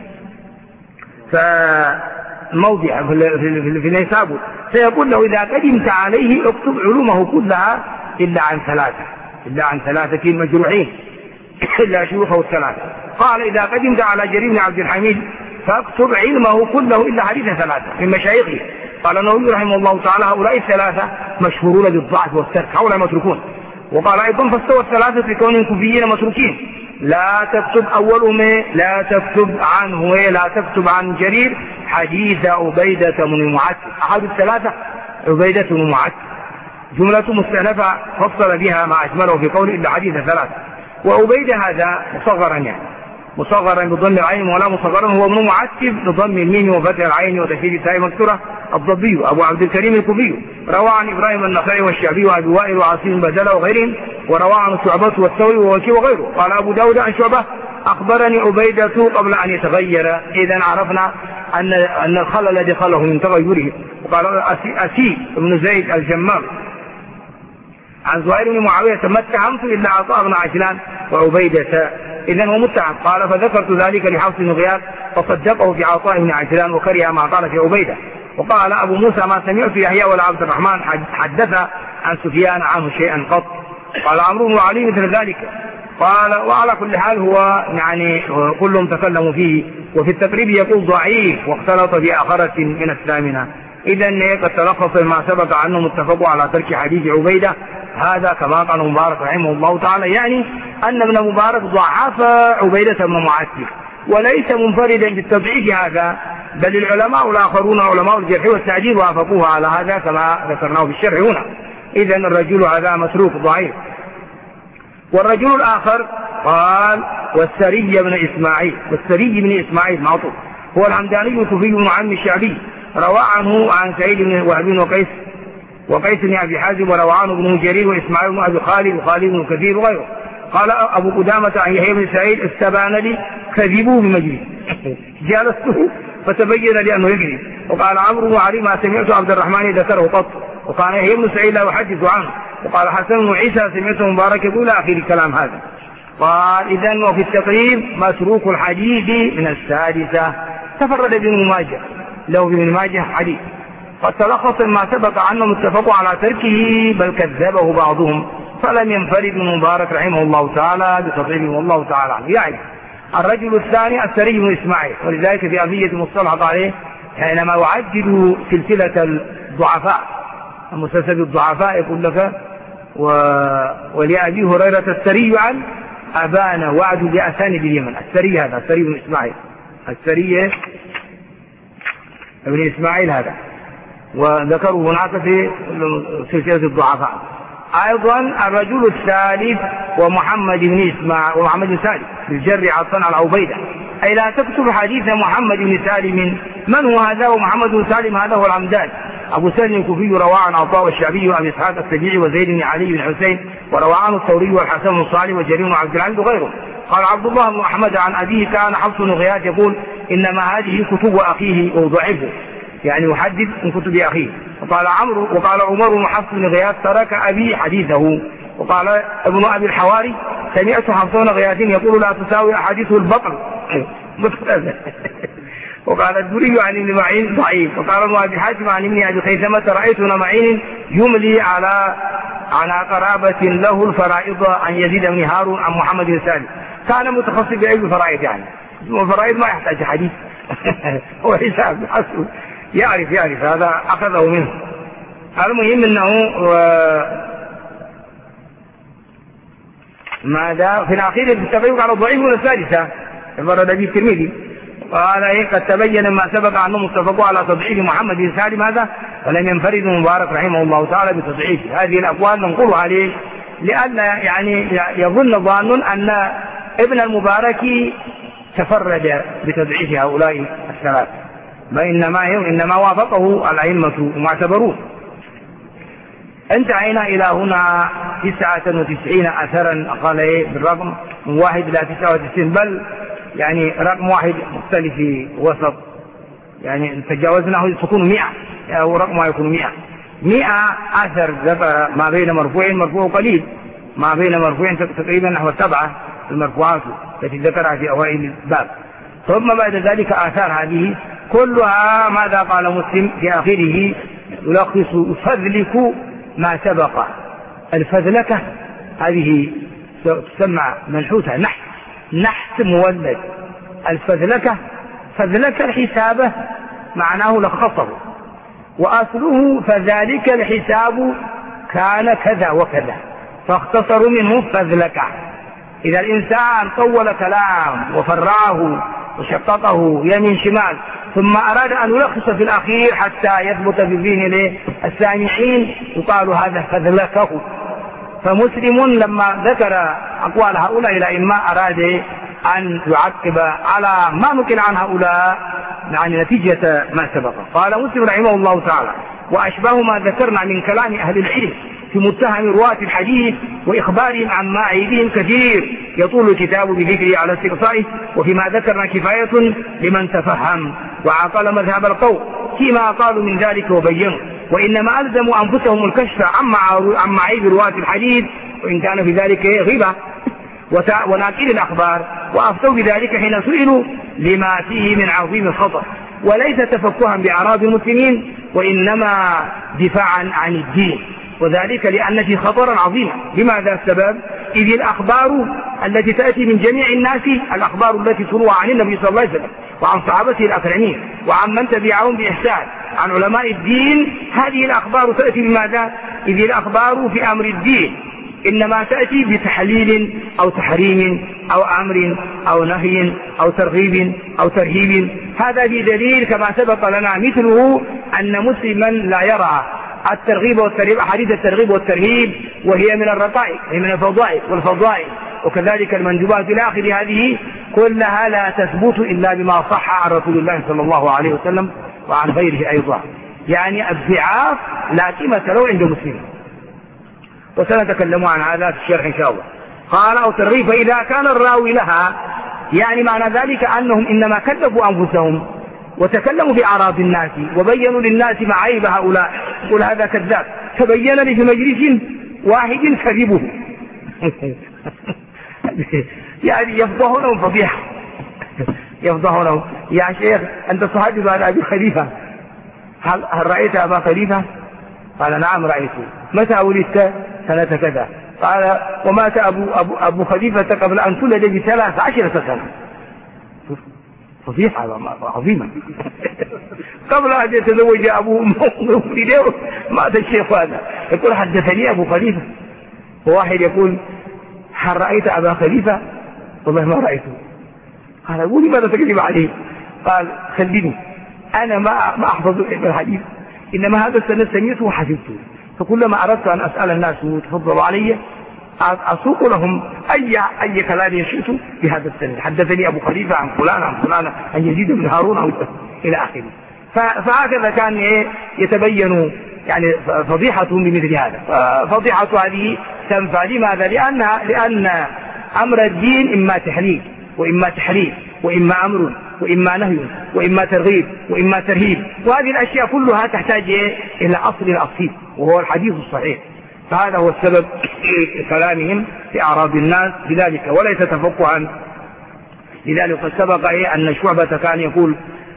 فموضع في نيسابور، فيقول له إذا قدمت عليه اكتب علومه كلها إلا عن ثلاثة، إلا عن ثلاثة مجروحين إلا شيوخه الثلاثة. قال إذا قدمت على جرير بن عبد الحميد فاكتب علمه كله إلا حديث ثلاثة من مشايخه. قال النووي رحمه الله تعالى هؤلاء الثلاثة مشهورون بالضعف والترك، هؤلاء متروكون. وقال أيضا فاستوى الثلاثة لكونهم كوفيين متروكين، لا تكتب أولهم لا تكتب عنه لا تكتب عن جرير حديث عبيدة بن معتب، أحد الثلاثة عبيدة بن معتب، جملة مستأنفة فصل بها ما أجمله في قوله إلا حديث ثلاثة. وعبيدة هذا مصغرا يعني مصغرا بضم العين ولا مصغرا هو ابن معتب بضم الميم وفتح العين وتشديد التاء مكسورة الضبي أبو عبد الكريم الكوفي، روى عن إبراهيم النخعي والشعبي وأبي وائل وعاصم بدلة وغيرهم، وروى عن شعبة والثوري ووكيع وغيره. قال أبو داود عن شعبة أخبرني عبيدة قبل أن يتغير. إذا عرفنا أن أن الخلل دخله من تغيره. وقال أسي بن زيد الجمام عن زهير بن معاوية ما اتهمت إلا عطاء بن عجلان وعبيدة، إذن هو متهم. قال فذكرت ذلك لحفص بن غياث فصدقه في عطاء بن عجلان وكره ما قال في عبيدة. وقال أبو موسى ما سمعت يحيى ولا عبد الرحمن حدث عن سفيان عنه شيئا قط. قال عمرو بن علي مثل ذلك. قال وعلى كل حال هو يعني كلهم تكلموا فيه. وفي التقريب يقول ضعيف واختلط بآخرة من الثامنة. إذن قد تلخص ما سبق عنهم اتفقوا على ترك حديث عبيدة. هذا كما قال مبارك رحمه الله تعالى، يعني أن ابن مبارك ضعف عبيدة بن معتب وليس منفردا بالتضعيف هذا، بل العلماء الآخرون علماء الجرح والتعديل وافقوه على هذا كما ذكرناه في الشرح هنا. إذن الرجل هذا متروك ضعيف. والرجل الآخر قال والسري بن إسماعيل، والسري بن إسماعيل معطوف هو الحمداني الكوفي بن عم الشعبي، روى عنه عن سعيد بن وهب وقيس وقيس بن أبي حازم، وروى عنه ابن جرير وإسماعيل بن أبي خالد وخالد بن كثير وغيره. قال أبو قدامة عن يحيى بن سعيد استبان لي كذبوه بمجلس جالسته فتبين لي أنه يكذب. وقال عمرو بن علي ما سمعت عبد الرحمن ذكره قط. وقال يحيى بن سعيد لا أحدث عنه. وقال حسن بن عيسى سمعته مبارك يقول آخر الكلام هذا. قال إذن وفي التقريب متروك الحديث من السادسة. تفرد ابن ماجه له ابن ماجه حديث قد تلخص ما سبق عنهم اتفقوا على تركه بل كذبه بعضهم، فلم ينفرد ابن مبارك رحمه الله تعالى بتضعيفه والله تعالى عنه. يعني الرجل الثاني السري بن إسماعيل، ولذلك في أبية مصطلح عليه حينما يعدد سلسلة الضعفاء مسلسل الضعفاء يقول لك و... ولأبي هريرة السري عن أبانا وعد بأساني باليمن. السري هذا السري بن إسماعيل، السري ابن إسماعيل هذا، وذكروا هناك في سلسلة الضعفاء. أيضا الرجل الثالث ومحمد بن إسماعيل ومحمد بن سالم بالجر عطا على عبيدة، أي لا تكتب حديث محمد بن سالم. من هو هذا؟ ومحمد بن سالم هذا هو العمدان أبو سلم الكوفي، روى عن عطاء والشعبي وأبي إسحاق السبيعي وزيد بن علي بن حسين، وروى عنه الثوري والحسن بن صالح وجرير بن عبد العزيز وغيره. قال عبد الله بن أحمد عن أبيه كان حفص بن غياث يقول إنما هذه كتب أخيه وضعفه، يعني يحدد من كتب أخيه. وقال عمرو وقال عمر بن حفص بن غياث ترك أبي حديثه. وقال ابن أبي الحواري سمعت حفص بن غياث يقول لا تساوي أحاديثه البطل. وقال الدوري عن ابن معين ضعيف. وقال ابن أبي حاتم عن ابن أبي خيثمة رأيت ابن معين يملي على على قرابة له الفرائض عن يزيد بن هارون عن محمد بن سالم، كان متخصص بعلم الفرائض، يعني الفرائض ما يحتاج حديث هو حساب حسب يعرف يعرف هذا أخذه منه. المهم أنه ماذا في الأخير التقريب على الضعيف من الثالثة فرد به الترمذي. قال إيه قد تبين ما سبق أنهم اتفقوا على تضعيف محمد بن سالم هذا، ولم ينفرد مبارك رحمه الله تعالى بتضعيف. هذه الأقوال ننقلها عليه لأن يعني يظن ظان أن ابن المبارك تفرد بتضعيف هؤلاء الثلاث، وإنما إنما وافقه الأئمة ومعتبروه. انتهينا إلى هنا تسعة وتسعين أثرا، قال إيه بالرقم من واحد إلى تسعة وتسعين، بل يعني رقم واحد مختلف في وسط، يعني تجاوزناه تكون مئة أو رقمها يكون مئة. مئة أثر ذكر ما بين مرفوع مرفوع قليل، ما بين مرفوع تقريبا نحو سبعة المرفوعات التي ذكرها في أوائل الباب. ثم بعد ذلك آثار هذه كلها ماذا قال مسلم في آخره يلخص يفذلك ما سبق. الفذلكة هذه تسمى منحوتة نحت نحت مولد. الفذلكة فذلك الحساب معناه لخصه، وأصله فذلك الحساب كان كذا وكذا فاختصروا منه فذلكة. إذا الإنسان طول كلام وفرعه وشققه يمين شمال ثم أراد أن يلخص في الأخير حتى يثبت في ذهن السامعين يقال هذا فذلكه. فمسلم لما ذكر أقوال هؤلاء الأئمة أراد أن يعقب على ما نقل عن هؤلاء يعني نتيجة ما سبق. قال مسلم رحمه الله تعالى: وأشباه ما ذكرنا من كلام أهل العلم في متهم رواة الحديث وإخبارهم عن معيبهم كثير، يطول الكتاب بذكره على استقصائه، وفيما ذكرنا كفاية لمن تفهم وعقل مذهب القوم فيما قالوا من ذلك وبينوا، وإنما ألزموا أنفسهم الكشف عن معيب رواة الحديث وإن كان في ذلك غيبة وناقل الأخبار، وأفتوا بذلك حين سئلوا لما فيه من عظيم الخطر، وليس تفكها بأعراض المسلمين وإنما دفاعا عن الدين، وذلك لأن في خطرا عظيما. لماذا السبب؟ إذ الأخبار التي تأتي من جميع الناس، الأخبار التي تروى عن النبي صلى الله عليه وسلم وعن صحابته الأكرمين وعن من تبعهم بإحسان عن علماء الدين، هذه الأخبار تأتي بماذا؟ إذ الأخبار في أمر الدين إنما تأتي بتحليل أو تحريم أو أمر أو نهي أو ترغيب أو ترهيب. هذا في دليل كما سبق لنا مثله أن مسلما لا يرى الترغيب والترهيب، أحاديث الترغيب والترهيب، وهي من الرقائق، هي من الفضائل والفضائل، وكذلك المندوبات إلى آخر، هذه كلها لا تثبت إلا بما صح عن رسول الله صلى الله عليه وسلم وعن غيره أيضا. يعني الضعاف لا قيمة له عند مسلم، وسنتكلم عن هذا في الشرح إن شاء الله. قال: أو ترغيب فإذا كان الراوي لها، يعني معنى ذلك أنهم إنما كذبوا أنفسهم وتكلموا بأعراض الناس وبينوا للناس معايب هؤلاء، يقول هذا كذاب، تبين لي في مجلس واحد كذبه يعني يفضحونهم فضيحة يفضحونهم. يا شيخ أنت صحابي بعد أبي خليفة، هل, هل رأيت أبا خليفة؟ قال: نعم رأيته. متى ولدت؟ سنة كذا. قال: ومات أبو, أبو, أبو خليفة قبل أن تولد بثلاث عشرة سنة. فضيحة عظيمة قبل أن يتزوج أبو مولده مات الشيخ هذا يقول: حدثني أبو خليفة. وواحد يقول: هل رأيت أبا خليفة؟ والله ما رأيته. قال: أقول ماذا تكذب عليه؟ قال: خليني أنا ما ما أحفظ الحديث، إنما هذا السنة سمعته وحفظته، فكلما أردت أن أسأل الناس وتفضلوا علي أسوق لهم أي أي كلام يشئت بهذا السند. حدثني أبو خليفة عن فلان عن فلان عن يزيد بن هارون أو إلى آخره. فهكذا كان يتبين يعني فضيحتهم بمثل هذا. فضيحة هذه تنفع. لماذا؟ لأنها لأن أمر الدين إما تحليل وإما تحريم وإما أمر وإما نهي وإما ترغيب وإما ترهيب، وهذه الأشياء كلها تحتاج إلى أصل الأصيل وهو الحديث الصحيح. فهذا هو السبب في كلامهم في أعراض الناس بذلك، وليس تفقها. لذلك قد سبق أن شعبة كان يقول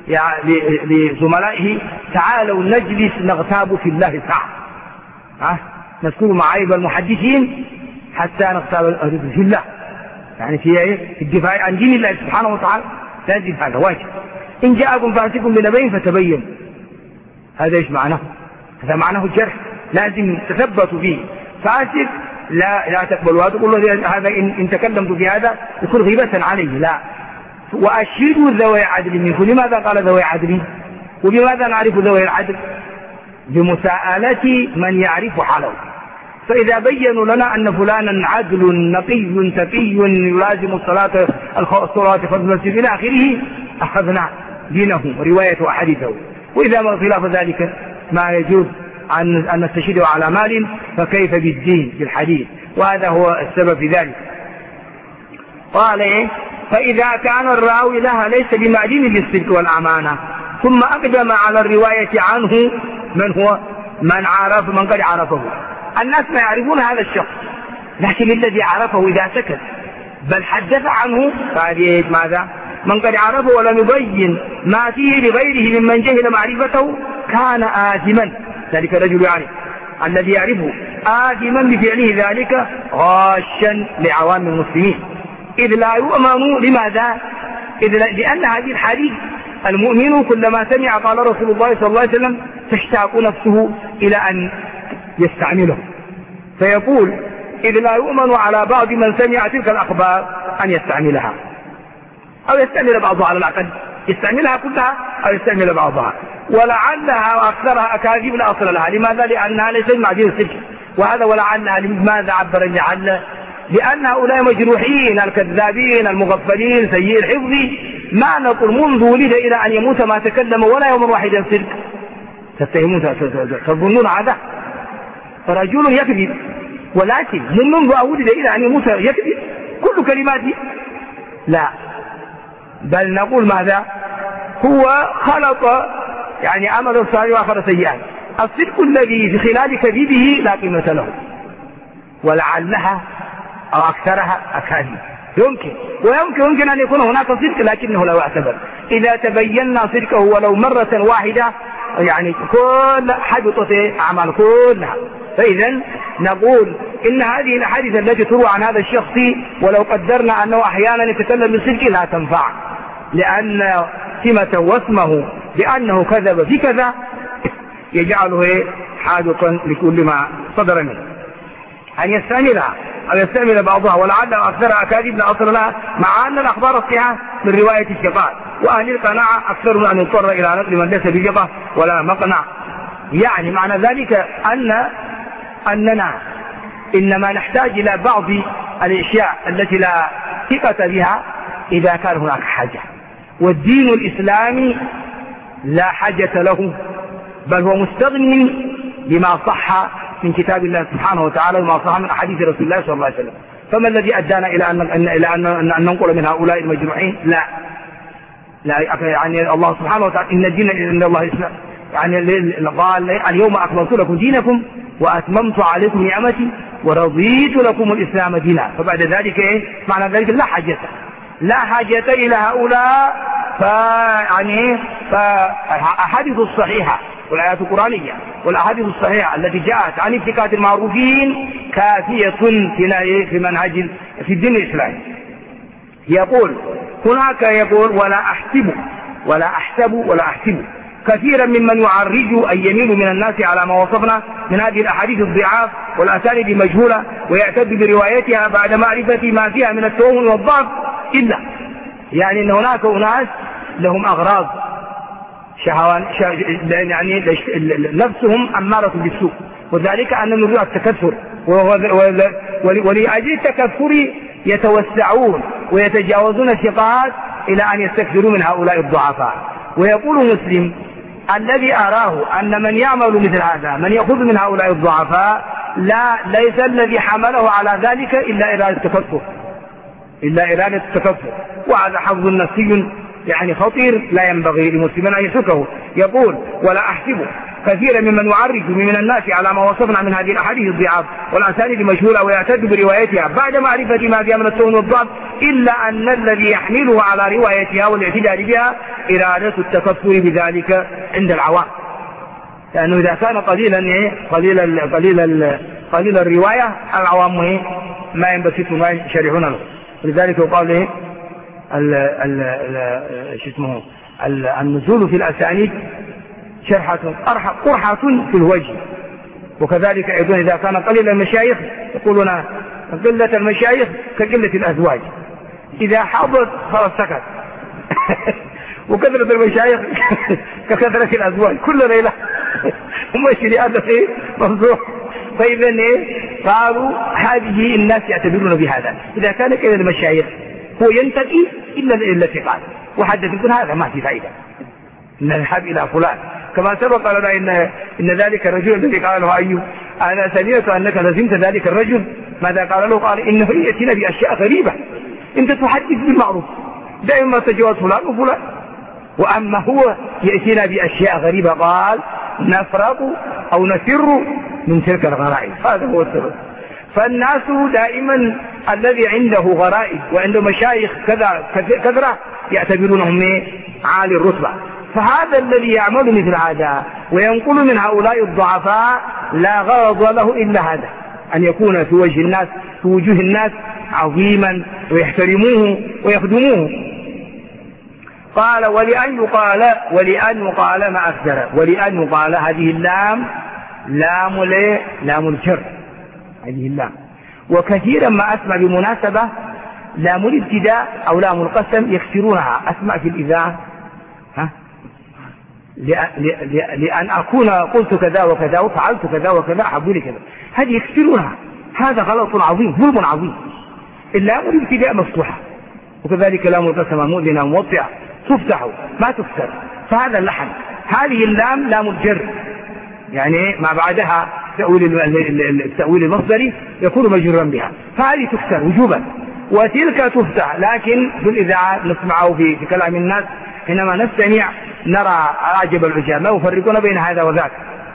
لزملائه: تعالوا نجلس نغتاب في الله ساعة، ها نذكر معايب المحدثين حتى نغتاب في الله، يعني في في الدفاع عن دين الله سبحانه وتعالى. لازم هذا واجب. إن جاءكم فاسق بنبأ فتبين، هذا ايش معناه؟ هذا معناه الجرح، لازم تثبتوا فيه. فاسق لا لا تقبلوا هذا، تقول له هذا إن, إن تكلمت في هذا يكون غيبة عليه، لا. وأشهدوا ذوي عدل منكم. لماذا قال ذوي عدل؟ وبماذا نعرف ذوي العدل؟ بمساءلة من يعرف حاله. فإذا بينوا لنا أن فلانا عدل نقي تقي يلازم الصلاة الصلاة في المسجد إلى آخره، أخذنا دينه ورواية أحاديثه. وإذا ما خلاف ذلك ما يجوز أن أن نستشهده على مال، فكيف بالدين بالحديث؟ وهذا هو السبب في ذلك. قال إيه؟ فإذا كان الراوي لها ليس بمعدين للصدق والأمانة، ثم أقدم على الرواية عنه من هو؟ من عرف من قد عرفه. الناس ما يعرفون هذا الشخص، لكن الذي عرفه إذا سكت بل حدث عنه فهذه ماذا؟ من قد عرفه ولم يبين ما فيه لغيره ممن جهل معرفته كان آثما. ذلك الرجل يعني الذي يعرفه آثما بفعله ذلك غاشا لعوام المسلمين، إذ لا يؤمن. لماذا؟ إذ لأن هذه الحديث المؤمن كلما سمع قال رسول الله صلى الله عليه وسلم تشتاق نفسه إلى أن يستعمله، فيقول إذ لا يؤمن على بعض من سمع تلك الأخبار أن يستعملها، أو يستعمل بعضها على الأقل، يستعملها كلها أو يستعمل بعضها، ولعلها وأكثرها أكاذيب لا أصل لها. لماذا؟ لأنها ليست معدين الصدق. وهذا ولعلها لماذا عبر لعل؟ لأن هؤلاء مجروحين الكذابين المغفلين سيئي الحفظ ما نقول منذ ولد إلى أن يموت ما تكلم ولا يوم واحدا صدق، تتهمون تظنون هذا؟ فرجل يكذب، ولكن من منذ أن ولد إلى أن يموت يكذب كل كلماته؟ لا، بل نقول ماذا؟ هو خلط يعني عمل صالح وآخر سيئا. الصدق الذي في خلال كذبه لا قيمة له، ولعلها أو أكثرها أكاذيب. يمكن ويمكن يمكن أن يكون هناك صدق لكنه لا يعتبر. إذا تبينا صدقه ولو مرة واحدة يعني كل حدثت أعمال كلها. فإذا نقول إن هذه الأحاديث التي تروى عن هذا الشخص ولو قدرنا أنه أحيانا يتكلم بالصدق لا تنفع، لأن سمة واسمه بأنه كذب في كذا يجعله حادثا لكل ما صدر منه. أن يستعملها أو يستعمل بعضها ولعل أكثر أكاذيب لا أصل لها، مع أن الأخبار الصحيحة من رواية الثقات، وأهل القناعة أكثر من أن يضطر إلى نقل من ليس بثقة ولا مقنع. يعني معنى ذلك أن أننا إنما نحتاج إلى بعض الأشياء التي لا ثقة بها إذا كان هناك حاجة، والدين الإسلامي لا حاجة له، بل هو مستغن بما صح من كتاب الله سبحانه وتعالى وما صح من أحاديث رسول الله صلى الله عليه وسلم. فما الذي أدانا إلى أن إلى أن أن ننقل من هؤلاء المجروحين؟ لا لا يعني الله سبحانه وتعالى إن الدين عند الله الإسلام، يعني قال اليوم أكملت لكم دينكم وأتممت عليكم نعمتي ورضيت لكم الإسلام دينا. فبعد ذلك إيه معنى ذلك؟ لا حاجة لا حاجة إلى هؤلاء. فيعني فأحاديث الصحيحة والآيات القرآنية والأحاديث الصحيحة التي جاءت عن الثقات المعروفين كافية في منهج في الدين الإسلامي. يقول هناك يقول ولا أحسب ولا أحسب ولا أحسب كثيرا ممن يعرج أن يميل من الناس على ما وصفنا من هذه الأحاديث الضعاف والأسانيد المجهولة ويعتد بروايتها بعد معرفة ما فيها من التوهم والضعف، إلا يعني أن هناك أناس لهم أغراض شهوان يعني نفسهم أمارة بالسوء، وذلك أنهم يريدون التكثر، ولأجل التكثر يتوسعون ويتجاوزون الثقات إلى أن يستكثروا من هؤلاء الضعفاء. ويقول مسلم الذي أراه أن من يعمل مثل هذا من يأخذ من هؤلاء الضعفاء لا ليس الذي حمله على ذلك إلا إرادة التكثر إلا إرادة التكثر وهذا حظ نفسي يعني خطير لا ينبغي لمسلم أن يتركه. يقول ولا أحسب كثيرا ممن يعرج من الناس على ما وصفنا من هذه الأحاديث الضعاف والأسانيد المجهولة ويعتد بروايتها بعد معرفة ما فيها من التوهم والضعف، إلا أن الذي يحمله على روايتها والاعتدال بها إرادة التكفر بذلك عند العوام، لأنه إذا كان قليلا قليل ال قليل ال قليل الرواية العوام ما ينبسط ما يشرحون له. لذلك يقال له شو اسمه النزول في الأسانيد شرحة قرحة في الوجه. وكذلك أيضا إذا كان قليل المشايخ يقولون قلة المشايخ كقلة الأزواج، إذا حضرت خلاص سكت وكثرة المشايخ ككثرة الأزواج كل ليلة ومشي هذا في منظور. فإذا إيه قالوا هذه الناس يعتبرون بهذا، إذا كان كذا المشايخ هو ينتقي إلا إلا ثقات وحدثكم هذا ما في فائدة نذهب إلى فلان. كما سبق لنا إن, إن ذلك الرجل الذي قال له أيوب أنا سمعت أنك لزمت ذلك الرجل، ماذا قال له؟ قال إنه يأتينا بأشياء غريبة، أنت تحدث بالمعروف دائما تجاوز فلان وفلان، وأما هو يأتينا بأشياء غريبة قال نفرق أو نسر من تلك الغرائب. هذا هو السبب. فالناس دائما الذي عنده غرائب وعنده مشايخ كذا كثرة يعتبرونهم عالي الرتبة. فهذا الذي يعمل مثل هذا وينقل من هؤلاء الضعفاء لا غرض له إلا هذا، أن يكون في وجه الناس في وجوه الناس عظيما ويحترموه ويخدموه. قال ولأن يقال ولأن يقال ما أكثر ولأن يقال هذه اللام لام ليه لام الجر هذه اللام. وكثيرا ما أسمع بمناسبة لام الابتداء أو لام القسم يكسرونها، أسمع في الإذاعة ها لأن أكون قلت كذا وكذا وفعلت كذا وكذا أحب لي كذا، هذه يكسرونها. هذا غلط عظيم ظلم عظيم. اللام الابتداء مفتوحة وكذلك لام القسم مؤذنة موطئة تفتح ما تكسر، فهذا اللحن. هذه اللام لام الجر، يعني ما بعدها التأويل المصدري يكون مجرورا بها، فهذه تكسر وجوبا. وتلك تفتح، لكن في الإذاعة نسمعه في, في كلام الناس حينما نستمع نرى عجب العجاب ما يفرقون بين هذا وذاك.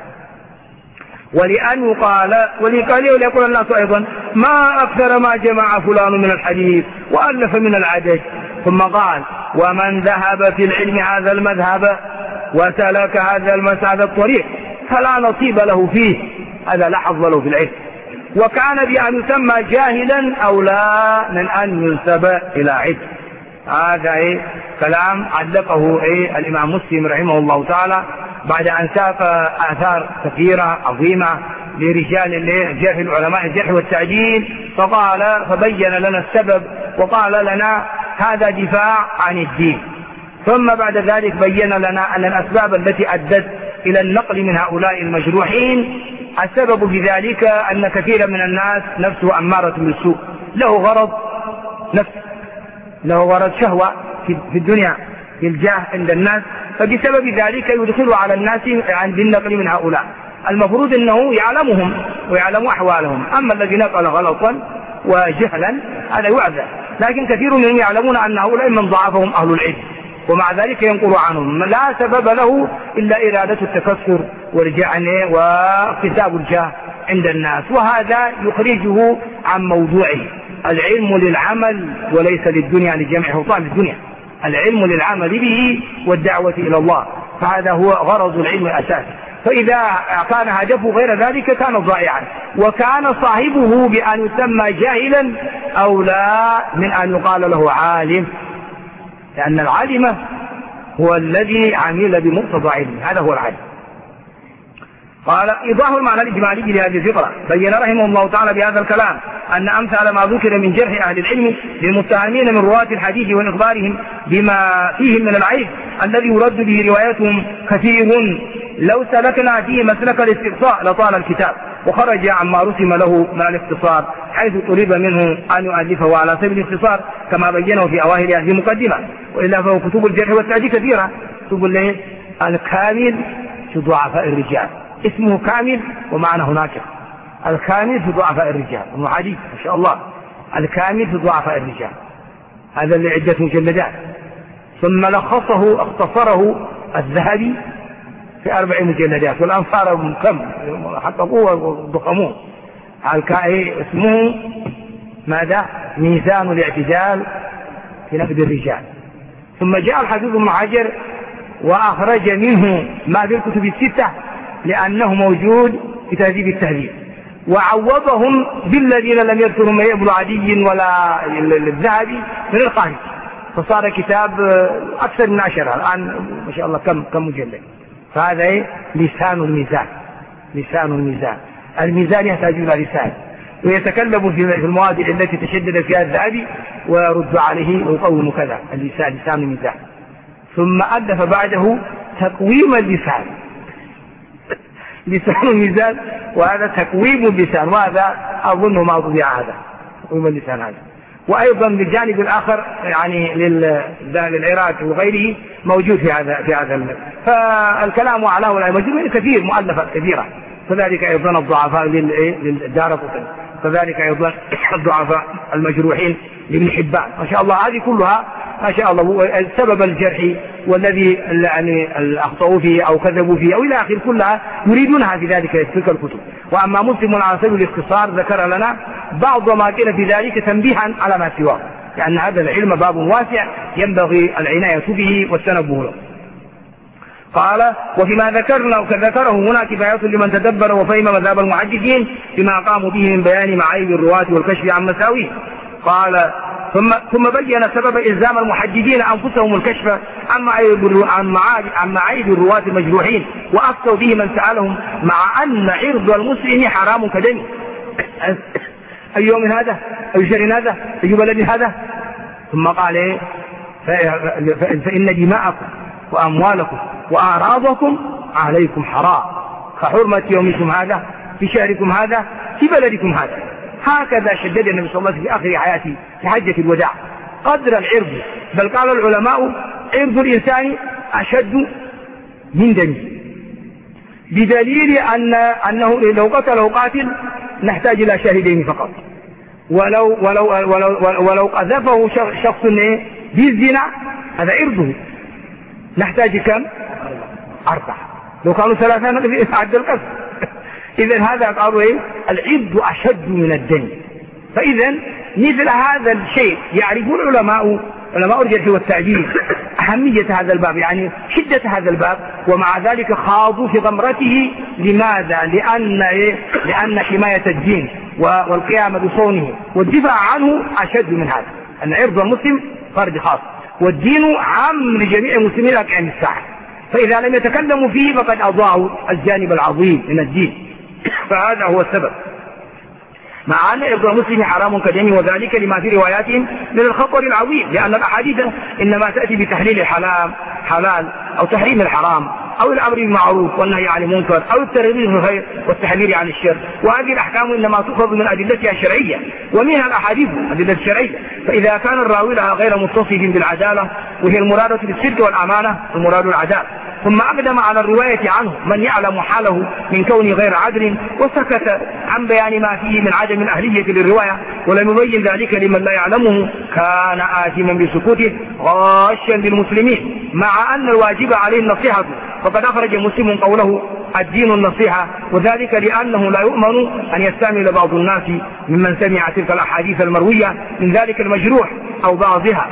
ولأن يقال ولقال وليقول الناس أيضا ما أكثر ما جمع فلان من الحديث وألف من العدد، ثم قال ومن ذهب في العلم هذا المذهب وسلك هذا المسعد الطريق فلا نصيب له فيه، هذا لا حظ له في العلم. وكان بأن يسمى جاهلا أولى من أن ينسب إلى علم. هذا إيه كلام علقه إيه الإمام مسلم رحمه الله تعالى بعد أن ساق آثار كثيرة عظيمة لرجال جرح العلماء الجرح والتعديل، فقال فبين لنا السبب وقال لنا هذا دفاع عن الدين. ثم بعد ذلك بين لنا أن الأسباب التي أدت إلى النقل من هؤلاء المجروحين السبب في ذلك أن كثيرا من الناس نفسه أمارة بالسوء، له غرض نفس، له غرض شهوة في الدنيا في الجاه عند الناس، فبسبب ذلك يدخل على الناس عن بالنقل من هؤلاء. المفروض أنه يعلمهم ويعلم أحوالهم، أما الذي نقل غلطا وجهلا هذا يعذر، لكن كثير منهم يعلمون أن هؤلاء من ضعفهم أهل العلم، ومع ذلك ينقل عنهم لا سبب له إلا إرادة التكسر والجعن واكتساب الجاه عند الناس، وهذا يخرجه عن موضوعه. العلم للعمل وليس للدنيا لجمع حطام الدنيا، العلم للعمل به والدعوة إلى الله، فهذا هو غرض العلم الأساسي. فإذا كان هدفه غير ذلك كان ضائعا، وكان صاحبه بأن يسمى جاهلا أولى من أن يقال له عالم، لأن العالم هو الذي عمل بمقتضى علمه، هذا هو العالم. قال إيضاح المعنى الإجمالي لهذه الفقرة. بين رحمه الله تعالى بهذا الكلام أن أمثال ما ذكر من جرح أهل العلم للمتهمين من رواة الحديث وإخبارهم بما فيهم من العيب الذي يرد به روايتهم كثير، لو سلكنا فيه مسلك الاستقصاء لطال الكتاب وخرج عما رسم له من الاختصار، حيث طلب منه أن يؤلفه على سبيل الاختصار كما بينه في أواخر هذه المقدمة. وإلا فهو كتب الجرح والتعديل كثيرة، كتب الكامل في ضعفاء الرجال، اسمه كامل ومعنى هناك الكامل في ضعفاء الرجال، المعادي ما شاء الله الكامل في ضعفاء الرجال، هذا اللي عدة مجلدات. ثم لخصه اختصره الذهبي في أربع مجلدات، والآن صار كم حققوه وضخموه. اسمه ماذا؟ ميزان الاعتدال في نقد الرجال. ثم جاء الحافظ ابن حجر وأخرج منه ما في الكتب الستة لأنه موجود في تهذيب التهذيب، وعوضهم بالذين لم يذكرهم ابن عدي ولا الذهبي من الخارج، فصار كتاب أكثر من عشرة الآن ما شاء الله كم كم مجلد. فهذا إيه؟ لسان الميزان، لسان الميزان. الميزان يحتاج إلى لسان، ويتكلم في المواضع التي تشدد فيها الذهبي ويرد عليه ويقوم كذا اللسان، لسان الميزان. ثم ألف بعده تقويم اللسان، لسان الميزان، وهذا تقويم اللسان، وهذا أظن ما طبع هذا تقويم اللسان هذا. وأيضا بالجانب الآخر يعني للعراق وغيره موجود في هذا في هذا فالكلام على هؤلاء موجود كثير، مؤلفات كثيرة. كذلك أيضا الضعفاء للدارقطني، كذلك أيضا الضعفاء المجروحين لابن حبان، ما شاء الله. هذه كلها ما شاء الله سبب الجرح والذي يعني أخطأوا فيه أو كذبوا فيه أو إلى آخر، كلها يريدونها في ذلك تلك الكتب. وأما مسلم على سبيل الاختصار ذكر لنا بعض ما كان في ذلك تنبيها على ما سواه، لأن هذا العلم باب واسع ينبغي العناية به والتنبه له. قال وفيما ذكرنا وذكره هنا كفاية لمن تدبر وفهم مذهب المحدثين بما قاموا به من بيان معايب الرواة والكشف عن مساويه. قال ثم ثم بين سبب إلزام المحدثين أنفسهم الكشف عن معايب الرواة المجروحين، وأفتوا به من سألهم، مع أن عرض المسلم حرام كدمه. أي يوم هذا؟ أي شهر هذا؟ أي بلد هذا؟ ثم قال إيه؟ فإن دماءكم وأموالكم وأعراضكم عليكم حرام كحرمة يومكم هذا في شهركم هذا في بلدكم هذا. هكذا شدد النبي صلى الله عليه وسلم في آخر حياته في حجة الوداع قدر العرض، بل قال العلماء عرض الإنسان أشد من دمه، بدليل أن أنه لو قتله قاتل نحتاج إلى شاهدين فقط، ولو ولو ولو ولو قذفه شخص بالزنا هذا عرضه نحتاج كم؟ أربعة، لو كانوا ثلاثة عد القذف. إذن هذا قالوا إيه؟ العرض أشد من الدم. فإذا مثل هذا الشيء يعرف العلماء علماء الجرح والتعديل أهمية هذا الباب، يعني شدة هذا الباب، ومع ذلك خاضوا في غمرته. لماذا؟ لأن إيه؟ لأن حماية الدين والقيام بصونه والدفاع عنه أشد من هذا. أن عرض المسلم فرد خاص، والدين عام لجميع المسلمين إلى قيام الساعة، فإذا لم يتكلموا فيه فقد أضاعوا الجانب العظيم من الدين. فهذا هو السبب، مع أن عرض المسلم حرام كدم، وذلك لما في رواياتهم من الخطر العظيم، لأن الأحاديث إنما تأتي بتحليل الحلال حلال أو تحريم الحرام أو الأمر بالمعروف والنهي عن المنكر أو الترغيب في الخير والتحذير عن الشر، وهذه الأحكام إنما تؤخذ من أدلتها الشرعية ومنها الأحاديث أدلة الشرعية. فإذا كان الراوي لها غير متصف بالعدالة، وهي المرادة بالصدق والأمانة المراد العدالة، ثم أقدم على الرواية عنه من يعلم حاله من كونه غير عدل، وسكت عن بيان ما فيه من عدم الأهلية للرواية ولم يبين ذلك لمن لا يعلمه، كان آثما بسكوته غاشا للمسلمين، مع أن الواجب عليه النصيحة. فقد أخرج مسلم قوله الدين النصيحة، وذلك لأنه لا يؤمن أن يستعمل بعض الناس ممن سمع تلك الأحاديث المروية من ذلك المجروح أو بعضها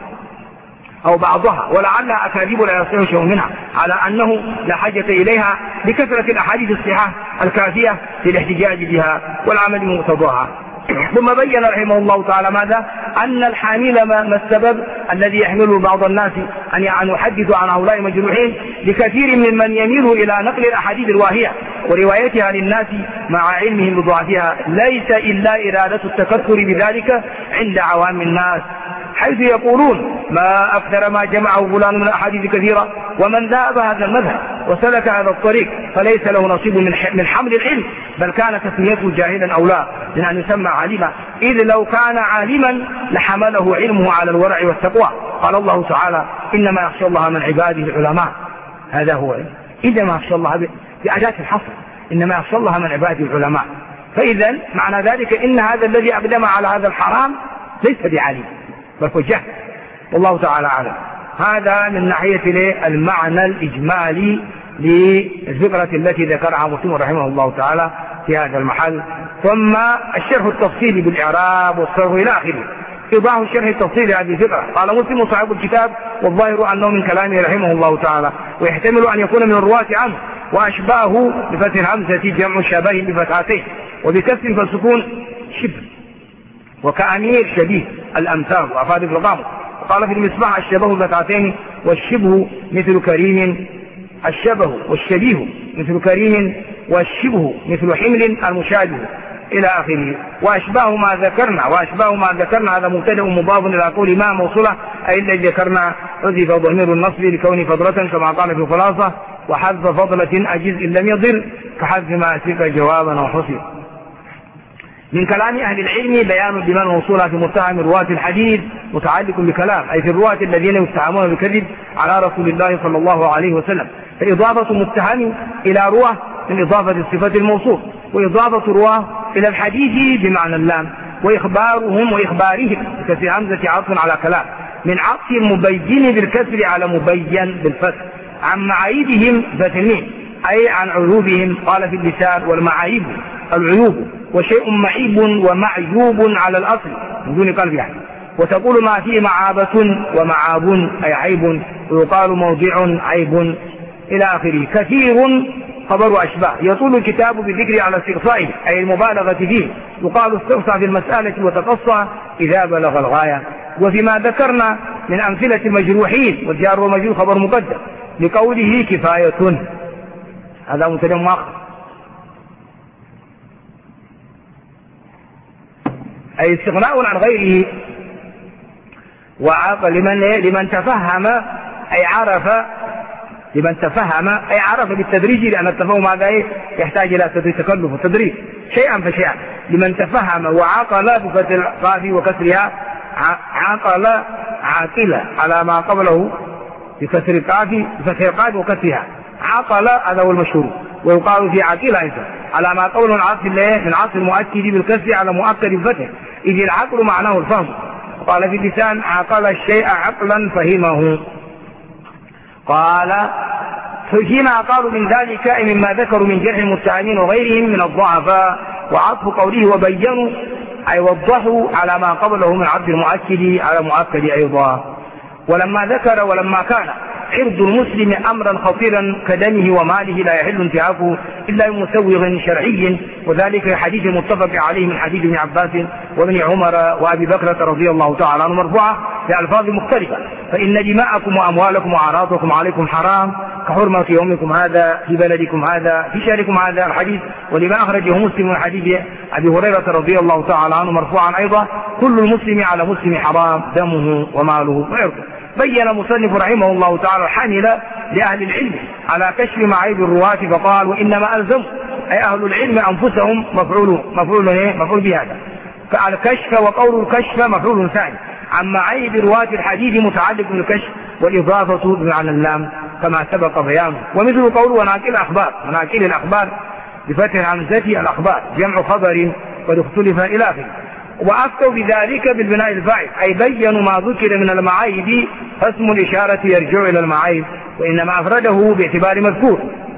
أو بعضها، ولعلها أكاذيب لا يصح شيء منها، على أنه لا حاجة إليها لكثرة الأحاديث الصحيحة الكافية للاحتجاج بها والعمل بمقتضاها. ثم بين رحمه الله تعالى ماذا؟ أن الحامل ما السبب الذي يحمله بعض الناس أن يحدثوا عن هؤلاء المجروحين لكثير ممن يميل إلى نقل الأحاديث الواهية وروايتها للناس مع علمهم بضعفها، ليس إلا إرادة التكثر بذلك عند عوام الناس، حيث يقولون ما أكثر ما جمعه فلان من الأحاديث كثيرة، ومن ذهب هذا المذهب وسلك هذا الطريق فليس له نصيب من حمل العلم، بل كان تسميته جاهلا أو لا من أن يسمى عالما، إذ لو كان عالما لحمله علمه على الورع والتقوى. قال الله تعالى إنما يخشى الله من عباده العلماء، هذا هو إنما يخشى الله بأداة الحصر، إنما يخشى الله من عباده العلماء. فإذا معنى ذلك إن هذا الذي أقدم على هذا الحرام ليس بعالم بل هو جهل، والله تعالى أعلم. هذا من ناحية المعنى الإجمالي للفكرة التي ذكرها مسلم رحمه الله تعالى في هذا المحل. ثم الشرح التفصيلي بالإعراب والصرف إلى آخره، إيضاح الشرح التفصيلي هذه الفكرة. قال مسلم صاحب الكتاب والظاهر أنه من كلامه رحمه الله تعالى، ويحتمل أن يكون من الرواة عنه، وأشباه بفتح الهمزة جمع شبه بفتحتين وبكسر فالسكون شبه، وكأمير شبيه الأمثال وأفاد في القاموس. وقال في المصباح الشبه بفتحتين والشبه مثل كريم، الشبه والشبيه مثل كريم والشبه مثل حمل المشابه إلى آخره. وأشباه ما ذكرنا، وأشباه ما ذكرنا هذا مبتدأ مضاف إلى قول ما موصولة، أي الذي ذكرنا حذف ضمير النصب لكون فضلة كما قال في الخلاصة، وحذف فضلة أجز إن لم يضر كحذف ما أسلك جوابا أو حصل. من كلام أهل العلم بيان بمن موصولة في متهم رواة الحديث متعلق بكلام، أي في الرواة الذين يتهمون بالكذب على رسول الله صلى الله عليه وسلم، فإضافة متهم إلى رواه من إضافة الصفة الموصوف، وإضافة رواه إلى الحديث بمعنى اللام، وإخبارهم وإخبارهم بكسر همزة عطف على كلام، من عطف مبين بالكسر على مبين بالفتح، عن معايبهم فتنين أي عن عيوبهم. قال في اللسان والمعايب العيوب، وشيء معيب ومعيوب على الأصل من دون قلب يعني. وتقول ما فيه معابة ومعاب أي عيب، ويقال موضع عيب إلى آخره. كثير خبر أشباه، يطول الكتاب بالذكر على استقصائه أي المبالغة فيه، يقال استقصى في المسألة وتقصى إذا بلغ الغاية. وفيما ذكرنا من أمثلة المجروحين والجار والمجروح خبر مقدم لقوله كفاية، هذا مبتدأ مؤخر، أي استغناء عن غيره. وعقل لمن لمن تفهم أي عرف، لمن تفهم أي عرف بالتدريج، لأن التفهم هذا يحتاج إلى تكلف وتدريج شيئا فشيئا. لمن تفهم وعقل بفتح القاف وكسرها، عقل عاقل على ما قبله بكسر القاف بفتح القاف وكسرها. عقل هذا هو المشهور، ويقال في عقيل أيضا على ما قول العاص من عاص المؤكد بالكسر على مؤكد بالفتح، إذ العقل معناه الفهم. قال في اللسان عقل الشيء عقلا فهمه. قال فيما قالوا من ذلك أي مما ذكروا من جرح المتهمين وغيرهم من الضعفاء، وعطف قوله وبينوا أي وضحوا على ما قبله من عبد المؤكد على مؤكد أيضا. ولما ذكر ولما كان عرض المسلم أمرا خطيرا كدمه وماله لا يحل انتهاكه إلا بمسوغ شرعي، وذلك في حديث متفق عليه من حديث ابن عباس وابن عمر وأبي بكر رضي الله تعالى عنه مرفوعة بألفاظ مختلفة: فإن دماءكم وأموالكم وأعراضكم عليكم حرام كحرمة يومكم هذا في بلدكم هذا في شهركم هذا. الحديث ولما أخرجه مسلم من حديث أبي هريرة رضي الله تعالى عنه مرفوعا أيضا: كل المسلم على مسلم حرام دمه وماله وعرضه. بين المصنف رحمه الله تعالى الحامل لأهل العلم على كشف معايب الرواة فقال: وإنما ألزم أي أهل العلم أنفسهم مفعول مفعول إيه مفعول بهذا. فالكشف وقول الكشف مفعول ثاني عن معايب رواة الحديث متعلق بالكشف والإضافة بمعنى اللام كما سبق بيانه. ومثل قول وناقل الأخبار، وناقل الأخبار بفتح همزة الأخبار جمع خبر قد اختلف إلى آخره. وأفتوا بذلك بالبناء الفاعل أي بينوا ما ذكر من المعايب، فاسم الإشارة يرجع إلى المعايب وإنما أفرده باعتبار مذكور.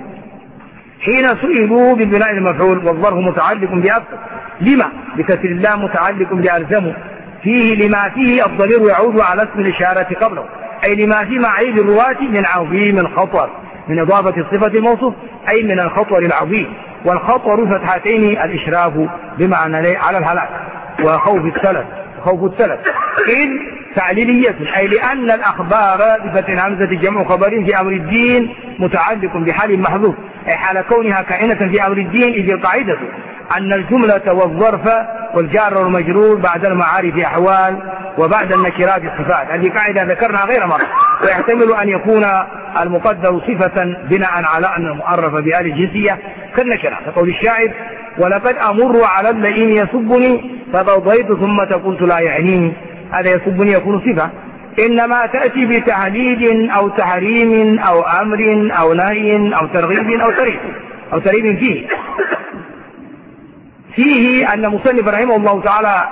حين سئلوا بالبناء المفعول والظرف متعلق بأفتوا لما بكسر اللام متعلق بألزموا فيه لما فيه الضمير يعود على اسم الإشارة قبله أي لما في معايب الرواة من عظيم الخطر من إضافة الصفة الموصوف أي من الخطر العظيم. والخطر فتحتين الإشراف بمعنى على الهلاك وخوف السلف خوف السلف إذ تعليلية أي لأن الأخبار بفتح همزة جمع خبر في أمر الدين متعلق بحال محذوف أي حال كونها كائنة في أمر الدين. إذ القاعدة أن الجملة والظرف والجار والمجرور بعد المعارف أحوال وبعد النكرات صفات. هذه قاعدة ذكرنا غير مرة، ويحتمل أن يكون المقدر صفة بناء على أن المعرف بآل الجنسية كالنكرة كقول الشاعر: ولقد أمر على اللئيم يسبني فضضيت ثم قلت لا يعنيني. هذا يسبني يكون صفة، إنما تأتي بتهديد أو تحريم أو أمر أو نهي أو ترغيب أو ترهيب أو ترهيب فيه فيه أن مصنف رحمه الله تعالى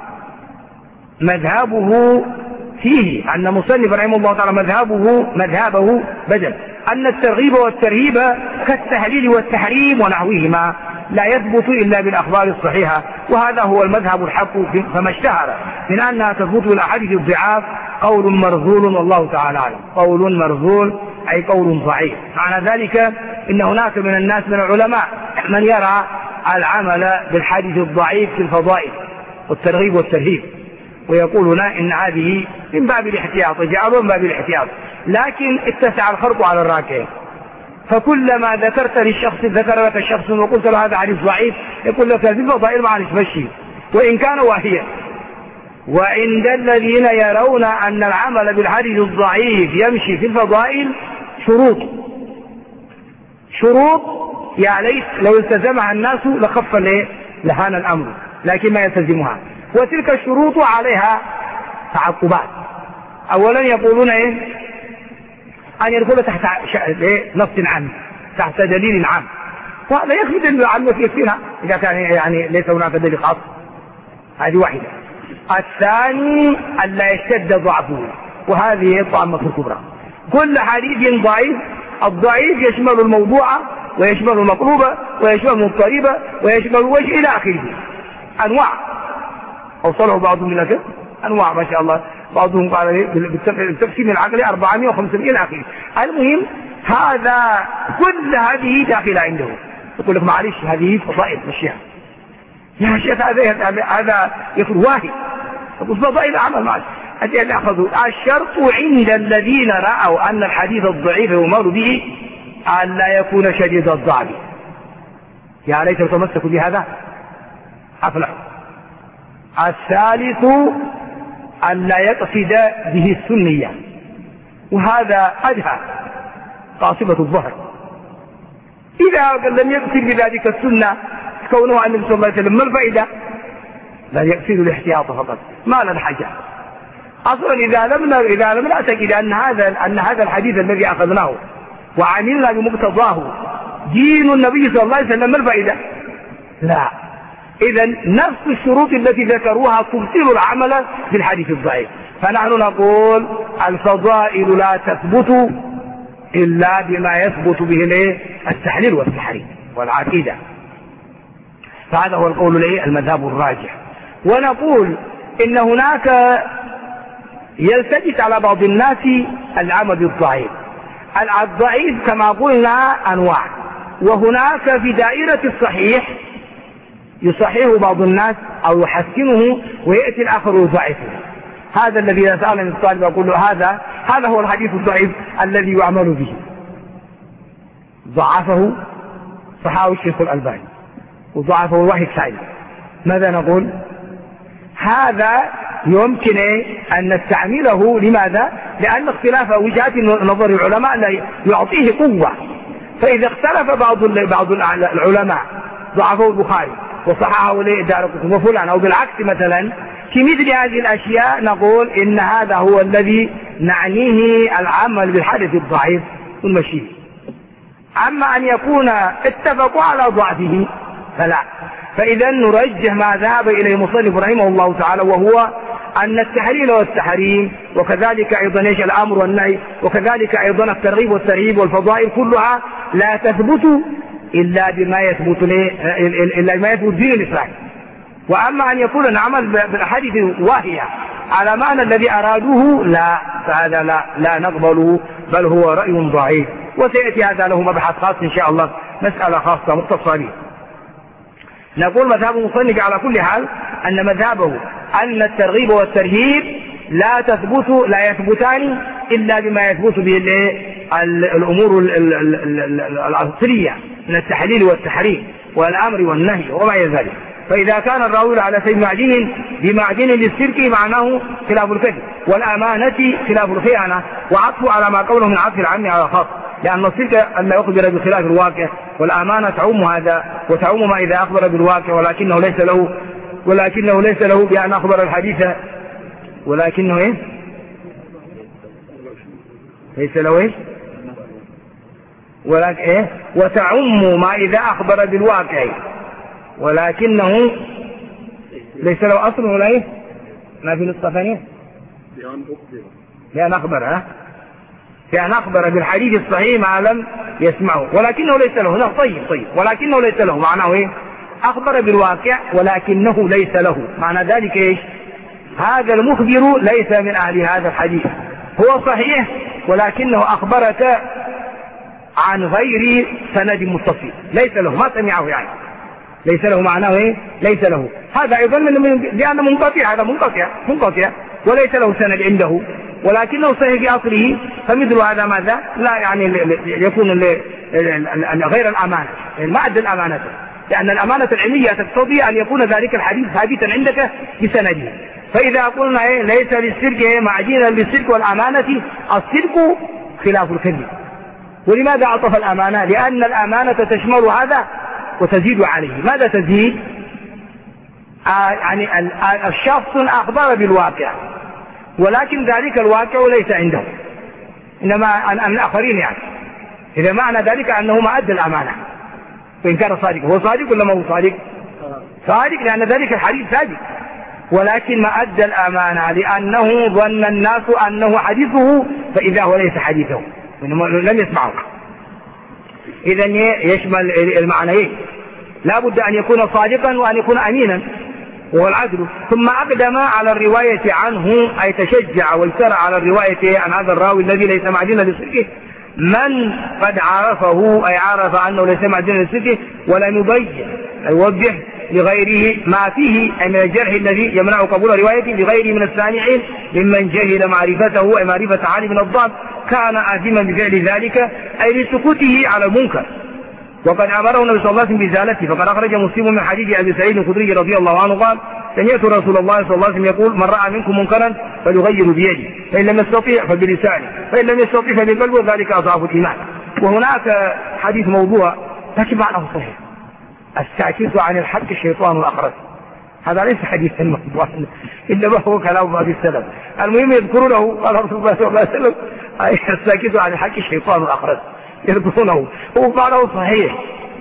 مذهبه فيه أن مصنف رحمه الله تعالى مذهبه مذهبه بدل أن الترغيب والترهيب كالتهليل والتحريم ونحوهما لا يثبت إلا بالأخبار الصحيحة، وهذا هو المذهب الحق. فما اشتهر من أنها تثبت بالأحاديث الضعاف قول مرذول والله تعالى أعلم. قول مرذول أي قول ضعيف. معنى ذلك إن هناك من الناس من العلماء من يرى العمل بالحديث الضعيف في الفضائل والترغيب والترهيب، ويقولون إن هذه من باب الاحتياط وجعلوا من باب الاحتياط، لكن اتسع الخرق على الراكعين. فكلما ذكرت للشخص ذكر لك الشخص وقلت له هذا حديث ضعيف يقول لك هذه الفضائل معلش مشي وإن كان واهيا. وعند الذين يرون أن العمل بالحديث الضعيف يمشي في الفضائل شروط شروط يا ليت لو التزمها الناس لخف لهان الأمر، لكن ما يلتزمها. وتلك الشروط عليها تعقبات. أولا يقولون إيه؟ أن يدخل تحت نص عام تحت دليل عام، وهذا يكفي دليل عام يكفينا إذا كان يعني ليس هناك دليل خاص. هذه واحدة. الثاني ألا يشتد ضعفه، وهذه الطامة الكبرى. كل حديث ضعيف، الضعيف يشمل الموضوع ويشمل المقلوبة ويشمل المضطربة ويشمل الوجه إلى آخره. أنواع أوصله بعضهم إلى كده أنواع ما شاء الله، بعضهم قال بالتقسيم العقلي أربعمائة وخمسمائة إلى آخره. المهم هذا كل هذه داخلة عنده. يقول لك معلش هذه فضائل مشيها يا شيخ، هذا هذا يقول واحد يقول فضائل عمل معلش أجل أخذوا. الشرط عند الذين رأوا أن الحديث الضعيف يمر به أن لا يكون شديد الضعف. يا ليت تمسكوا بهذا أفلح. الثالث أن لا يقصد به السنية، وهذا أدهى قاصبة الظهر. إذا لم يقصد بذلك السنة كونه أن النبي صلى الله عليه وسلم ما الفائدة؟ لا يقصد الاحتياط فقط ما له حاجة. أصلا إذا لم إذا لم نعتقد أن هذا أن هذا الحديث الذي أخذناه وعملنا بمقتضاه دين النبي صلى الله عليه وسلم، ما الفائدة؟ لا. إذا نفس الشروط التي ذكروها تبطل العمل بالحديث الضعيف. فنحن نقول الفضائل لا تثبت إلا بما يثبت به التحليل والتحريم والعقيدة. فهذا هو القول المذهب الراجح. ونقول إن هناك يلتفت على بعض الناس العمل بالضعيف. الضعيف كما قلنا أنواع، وهناك في دائرة الصحيح يصححه بعض الناس أو يحسنه ويأتي الآخر يضعفه. هذا الذي يسألني الطالب يقول له هذا هذا هو الحديث الضعيف الذي يعمل به، ضعفه صححه الشيخ الألباني وضعفه الوحي السعيد. ماذا نقول؟ هذا يمكن أن نستعمله. لماذا؟ لأن اختلاف وجهات نظر العلماء لا يعطيه قوة. فإذا اختلف بعض بعض العلماء ضعفه البخاري وصححه دارقطني وفلان أو بالعكس مثلا، في مثل هذه الأشياء نقول إن هذا هو الذي نعنيه العمل بالحديث الضعيف ونمشيه. أما أن يكون اتفقوا على ضعفه فلا. فإذا نرجح ما ذهب إليه المصنف رحمه الله تعالى، وهو أن التحليل والتحريم وكذلك أيضا الأمر والنهي وكذلك أيضا الترغيب والترهيب والفضائل كلها لا تثبت إلا بما يثبت إلا بما يثبت دين الإسلام. وأما أن يكون العمل بالأحاديث واهية على معنى الذي أرادوه لا، فهذا لا, لا نقبله، بل هو رأي ضعيف. وسيأتي هذا له مبحث خاص إن شاء الله، مسألة خاصة مختصة به. نقول مذهب المصنف على كل حال أن مذهبه أن الترغيب والترهيب لا تثبت لا يثبتان إلا بما يثبت به الأمور العصرية من التحليل والتحريم والأمر والنهي وما إلى ذلك. فإذا كان الراوي على سبيل معدن بمعدن للسرك معناه خلاف الكذب، والأمانة خلاف الخيانة، وعطفه على ما قوله من عطف العام على خاص، لأن الصدق أن لا يخبر بخلاف الواقع، والأمانة تعم هذا وتعم ما إذا أخبر بالواقع، ولكنه ليس له ولكنه ليس له بأن أخبر الحديث، ولكنه إيه؟ ليس له إيه؟ ولكن إيه؟ وتعم ما إذا أخبر بالواقع، ولكنه ليس له أصل ولا إيه؟ ما في نصف ثانية؟ لأن أخبر ها؟ لأن أخبر بالحديث الصحيح ما لم يسمعه ولكنه ليس له. لا طيب طيب ولكنه ليس له معناه إيه؟ أخبر بالواقع ولكنه ليس له، معنى ذلك إيش؟ هذا المخبر ليس من أهل هذا الحديث، هو صحيح ولكنه أخبرك عن غير سند متصل، ليس له، ما سمعه يعني، ليس له معناه إيه؟ ليس له. هذا أيضا من لأنه منقطع، هذا منقطع منقطع وليس له سند عنده ولكنه صحيح في أصله. فمثل هذا ماذا؟ لا يعني يكون غير الأمانة، ما أدى الأمانة، لأن الأمانة العلمية تقتضي أن يكون ذلك الحديث ثابتا عندك بسنده. فإذا قلنا إيه؟ ليس للسرك إيه؟ معدينا للسرك والأمانة، السرك خلاف الكذب. ولماذا عطف الأمانة؟ لأن الأمانة تشمل هذا وتزيد عليه. ماذا تزيد؟ آه يعني الشخص أخبر بالواقع ولكن ذلك الواقع ليس عنده، إنما عن الآخرين يعني. إذا معنى ذلك أنه ما أدى الأمانة، وإن كان صادق. هو صادق ولا ما هو صادق؟ صادق، لأن ذلك الحديث صادق، ولكن ما أدى الأمانة لأنه ظن الناس أنه حديثه فإذا هو ليس حديثه، لم يسمعه. إذن يشمل المعنيين، لا بد أن يكون صادقا وأن يكون أمينا وهو العدل. ثم أقدم على الرواية عنه، أي تشجع ويسرع على الرواية عن هذا الراوي الذي ليس معدنا لصدقه من قد عرفه، أي عرف أنه ليس معدنا لصدقه، ولم يبين يوضح لغيره ما فيه أي من الجرح الذي يمنع قبول روايته لغيره من السامعين ممن جهل معرفته أي معرفة عالي من الضبط كان آثما بفعل ذلك، أي لسكوته على المنكر. وقد أمره النبي صلى الله عليه وسلم بإزالته. فقد أخرج مسلم من حديث أبي سعيد الخدري رضي الله عنه قال: سمعت رسول الله صلى الله عليه وسلم يقول: من رأى منكم منكرا فليغير بيده، فإن لم يستطيع فبلسانه، فإن لم يستطيع فبقلبه، ذلك أضعف الإيمان. وهناك حديث موضوع لكن معناه صحيح: الساكت عن الحق الشيطان الأخرس. هذا ليس حديثا مرفوعا إنما هو كلام بعض السلف. المهم يذكرونه قال رسول الله صلى الله عليه وسلم الساكت عن الحق شيطان أخرس، يذكرونه هو معناه صحيح.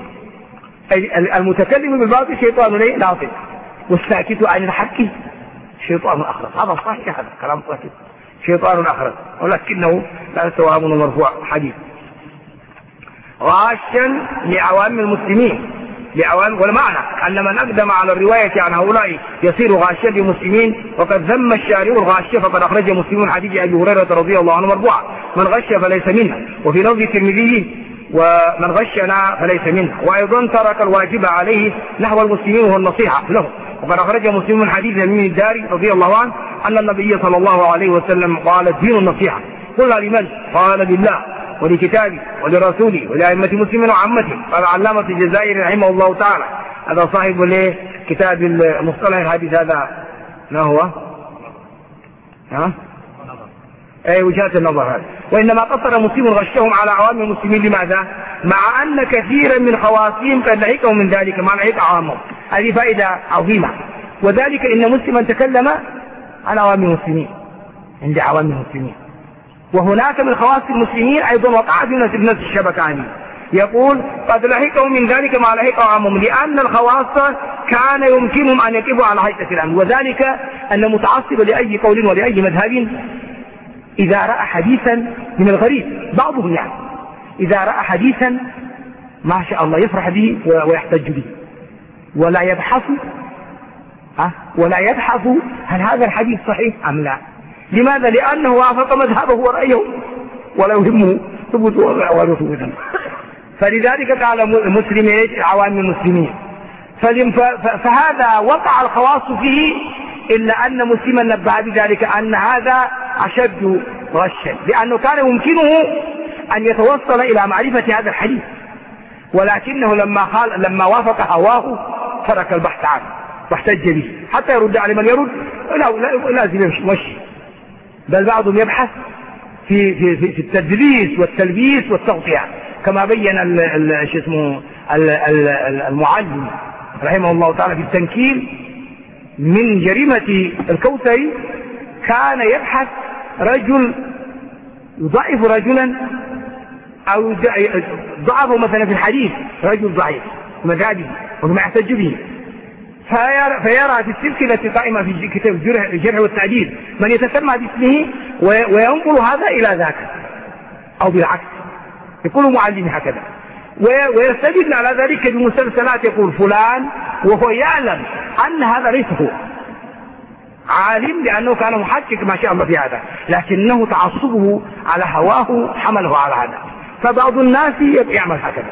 المتكلم بالباطل شيطان ناطق، والساكت عن الحق شيطان أخرس. هذا صحيح، هذا كلام صحيح، شيطان أخرس، ولكنه لا ثواب مرفوع حديث. غاشا لعوام المسلمين، لعوام، والمعنى أن من أقدم على الرواية عن هؤلاء يصير غاشا للمسلمين، وقد ذم الشارع الغاشية فقد أخرج مسلم حديث أبي هريرة رضي الله عنه مرفوعا: من غش فليس منا. وفي لفظ الترمذي: ومن غشنا فليس منا. وأيضا ترك الواجب عليه نحو المسلمين وهو النصيحة له. وقد أخرج مسلم حديث تميم الداري رضي الله عنه أن النبي صلى الله عليه وسلم قال: الدين النصيحة. قلنا: لمن؟ قال: لله ولكتابه ولرسوله ولأئمة المسلمين وعامته. قال علامة الجزائري رحمه الله تعالى، هذا صاحب له كتاب المصطلح الحديث، هذا ما هو؟ ها؟ أي وجهات النظر هذا. وإنما قصر مسلم غشهم على عوام المسلمين. لماذا؟ مع أن كثيرا من خواسهم قد لحقهم من ذلك ما لحق عوامهم. هذه فائدة عظيمة. وذلك إن مسلما تكلم على عوام المسلمين، عند عوام المسلمين. وهناك من خواص المسلمين أيضا وقعت في نفس الشبكة عنه، يقول: قد لحقهم من ذلك ما لحق عامهم، لأن الخواص كان يمكنهم أن يقفوا على هيئة الأمر. وذلك أن متعصب لأي قول ولأي مذهب إذا رأى حديثا من الغريب، بعضهم يعني إذا رأى حديثا ما شاء الله يفرح به ويحتج به، ولا يبحث أه؟ ولا يبحث هل هذا الحديث صحيح أم لا. لماذا؟ لأنه وافق مذهبه ورأيه ولا يهمه ثبوت ولا ثبوت. فلذلك قال المسلمين عوام المسلمين. فهذا وقع الخواص فيه، إلا أن مسلما نبه بذلك أن هذا أشد غشا، لأنه كان يمكنه أن يتوصل إلى معرفة هذا الحديث، ولكنه لما قال لما وافق هواه ترك البحث عنه واحتج به حتى يرد على من يرد، لازم يمشي. بل بعضهم يبحث في في في التدليس والتلبيس والتغطية، كما بين شو اسمه المعلم رحمه الله تعالى في التنكيل من جريمة الكوثري. كان يبحث رجل يضعف رجلا أو ضعفه مثلا في الحديث رجل ضعيف مذهبي وما يحتج به، فيرى في السلسلة قائمة في كتاب الجرح والتعديل من يتسمى باسمه وينقل هذا إلى ذاك أو بالعكس، يقول معلم هكذا، ويستدل على ذلك بمسلسلات، يقول فلان وهو يعلم أن هذا ليس هو، عالم لأنه كان محقق ما شاء الله في هذا، لكنه تعصبه على هواه حمله على هذا. فبعض الناس يعمل هكذا.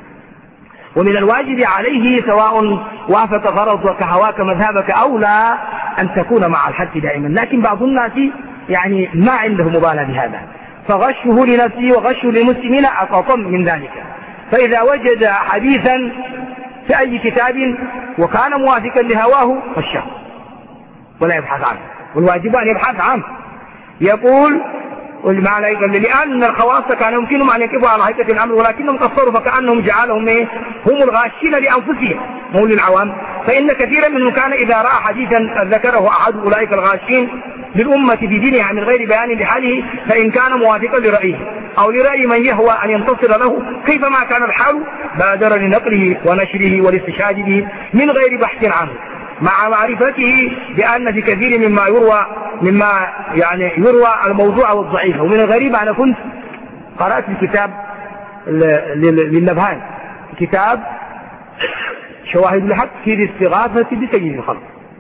ومن الواجب عليه سواء وافق غرضك هواك مذهبك أو لا أن تكون مع الحق دائما، لكن بعض الناس يعني ما عنده مبالاة بهذا، فغشه لنفسه وغشه للمسلمين أقطم من ذلك. فإذا وجد حديثا في أي كتاب وكان موافقا لهواه غشه ولا يبحث عنه، والواجب أن يبحث عنه. يقول والمعنى يقول لأن الخواص كان يمكنهم أن يكفوا على هيئة الأمر، ولكنهم قصروا فكأنهم جعلهم إيه؟ هم الغاشين لأنفسهم مو للعوام. فإن كثيرا منهم كان إذا رأى حديثا ذكره أحد أولئك الغاشين للأمة في دينها من غير بيان لحاله، فإن كان موافقا لرأيه أو لرأي من يهوى أن ينتصر له كيفما كان الحال بادر لنقله ونشره والاستشهاد به من غير بحث عنه، مع معرفته بأن في كثير مما يروى مما يعني يروى الموضوع والضعيف. ومن الغريب أنا كنت قرأت الكتاب للنبهاني كتاب شواهد الحق في الاستغاثة بسيد الخلق،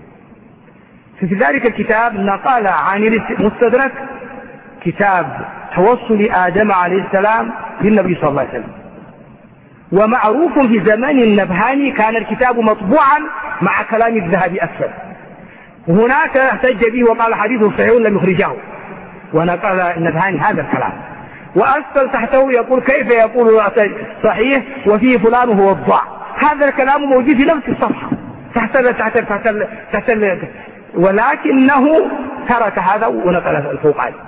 في ذلك الكتاب نقل عن المستدرك كتاب توصل آدم عليه السلام للنبي صلى الله عليه وسلم، ومعروف في زمان النبهاني كان الكتاب مطبوعا مع كلام الذهبي أسفل، وهناك احتج به وقال حديثه صحيح لم يخرجه، ونقل النبهاني هذا الكلام، وأسفل تحته يقول كيف يقول صحيح وفيه فلان هو الضع. هذا الكلام موجود في نفس الصفحة تحت تحت تحت تحت ولكنه ترك هذا ونقل الفوق عليه.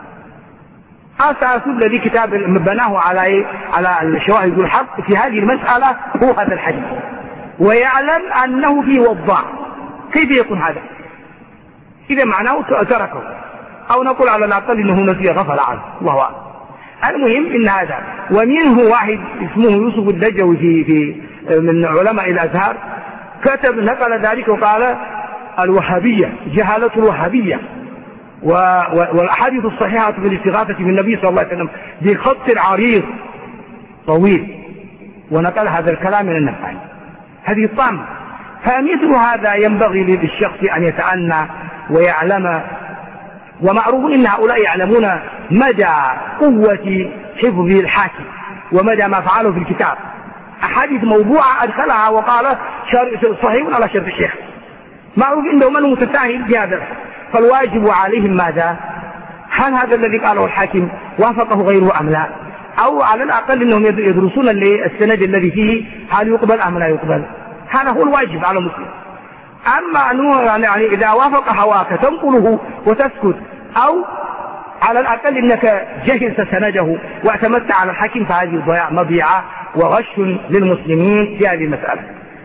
أساس الذي كتاب بناه على على شواهد الحق في هذه المسألة هو هذا الحديث، ويعلم أنه فيه وضع. كيف يكون هذا؟ إذا معناه تركه، أو نقول على الأقل إنه نسي غفل عنه، الله أعلم. المهم إن هذا. ومنه واحد اسمه يوسف الدجوي في في من علماء الأزهر كتب نقل ذلك وقال الوهابية جهالة الوهابية والأحاديث الصحيحة في الاستغاثة بالنبي صلى الله عليه وسلم بخط عريض طويل، ونقل هذا الكلام من النفعي. هذه الطامة. فمثل هذا ينبغي للشخص أن يتأنى ويعلم، ومعروف إن هؤلاء يعلمون مدى قوة حفظه الحاكم ومدى ما فعله في الكتاب. أحاديث موضوعة أدخلها وقال صحيح على شرط الشيخ، معروف إنهم من متساهل بهذا. فالواجب عليهم ماذا؟ هل هذا الذي قاله الحاكم وافقه غيره أم لا؟ أو على الأقل إنهم يدرسون السند الذي فيه هل يقبل أم لا يقبل. هذا هو الواجب على المسلم. أما أنه يعني إذا وافق هواك تنقله وتسكت، أو على الأقل إنك جهلت سنده واعتمدت على الحاكم، فهذه ضياع مضيعة وغش للمسلمين في هذه المسألة.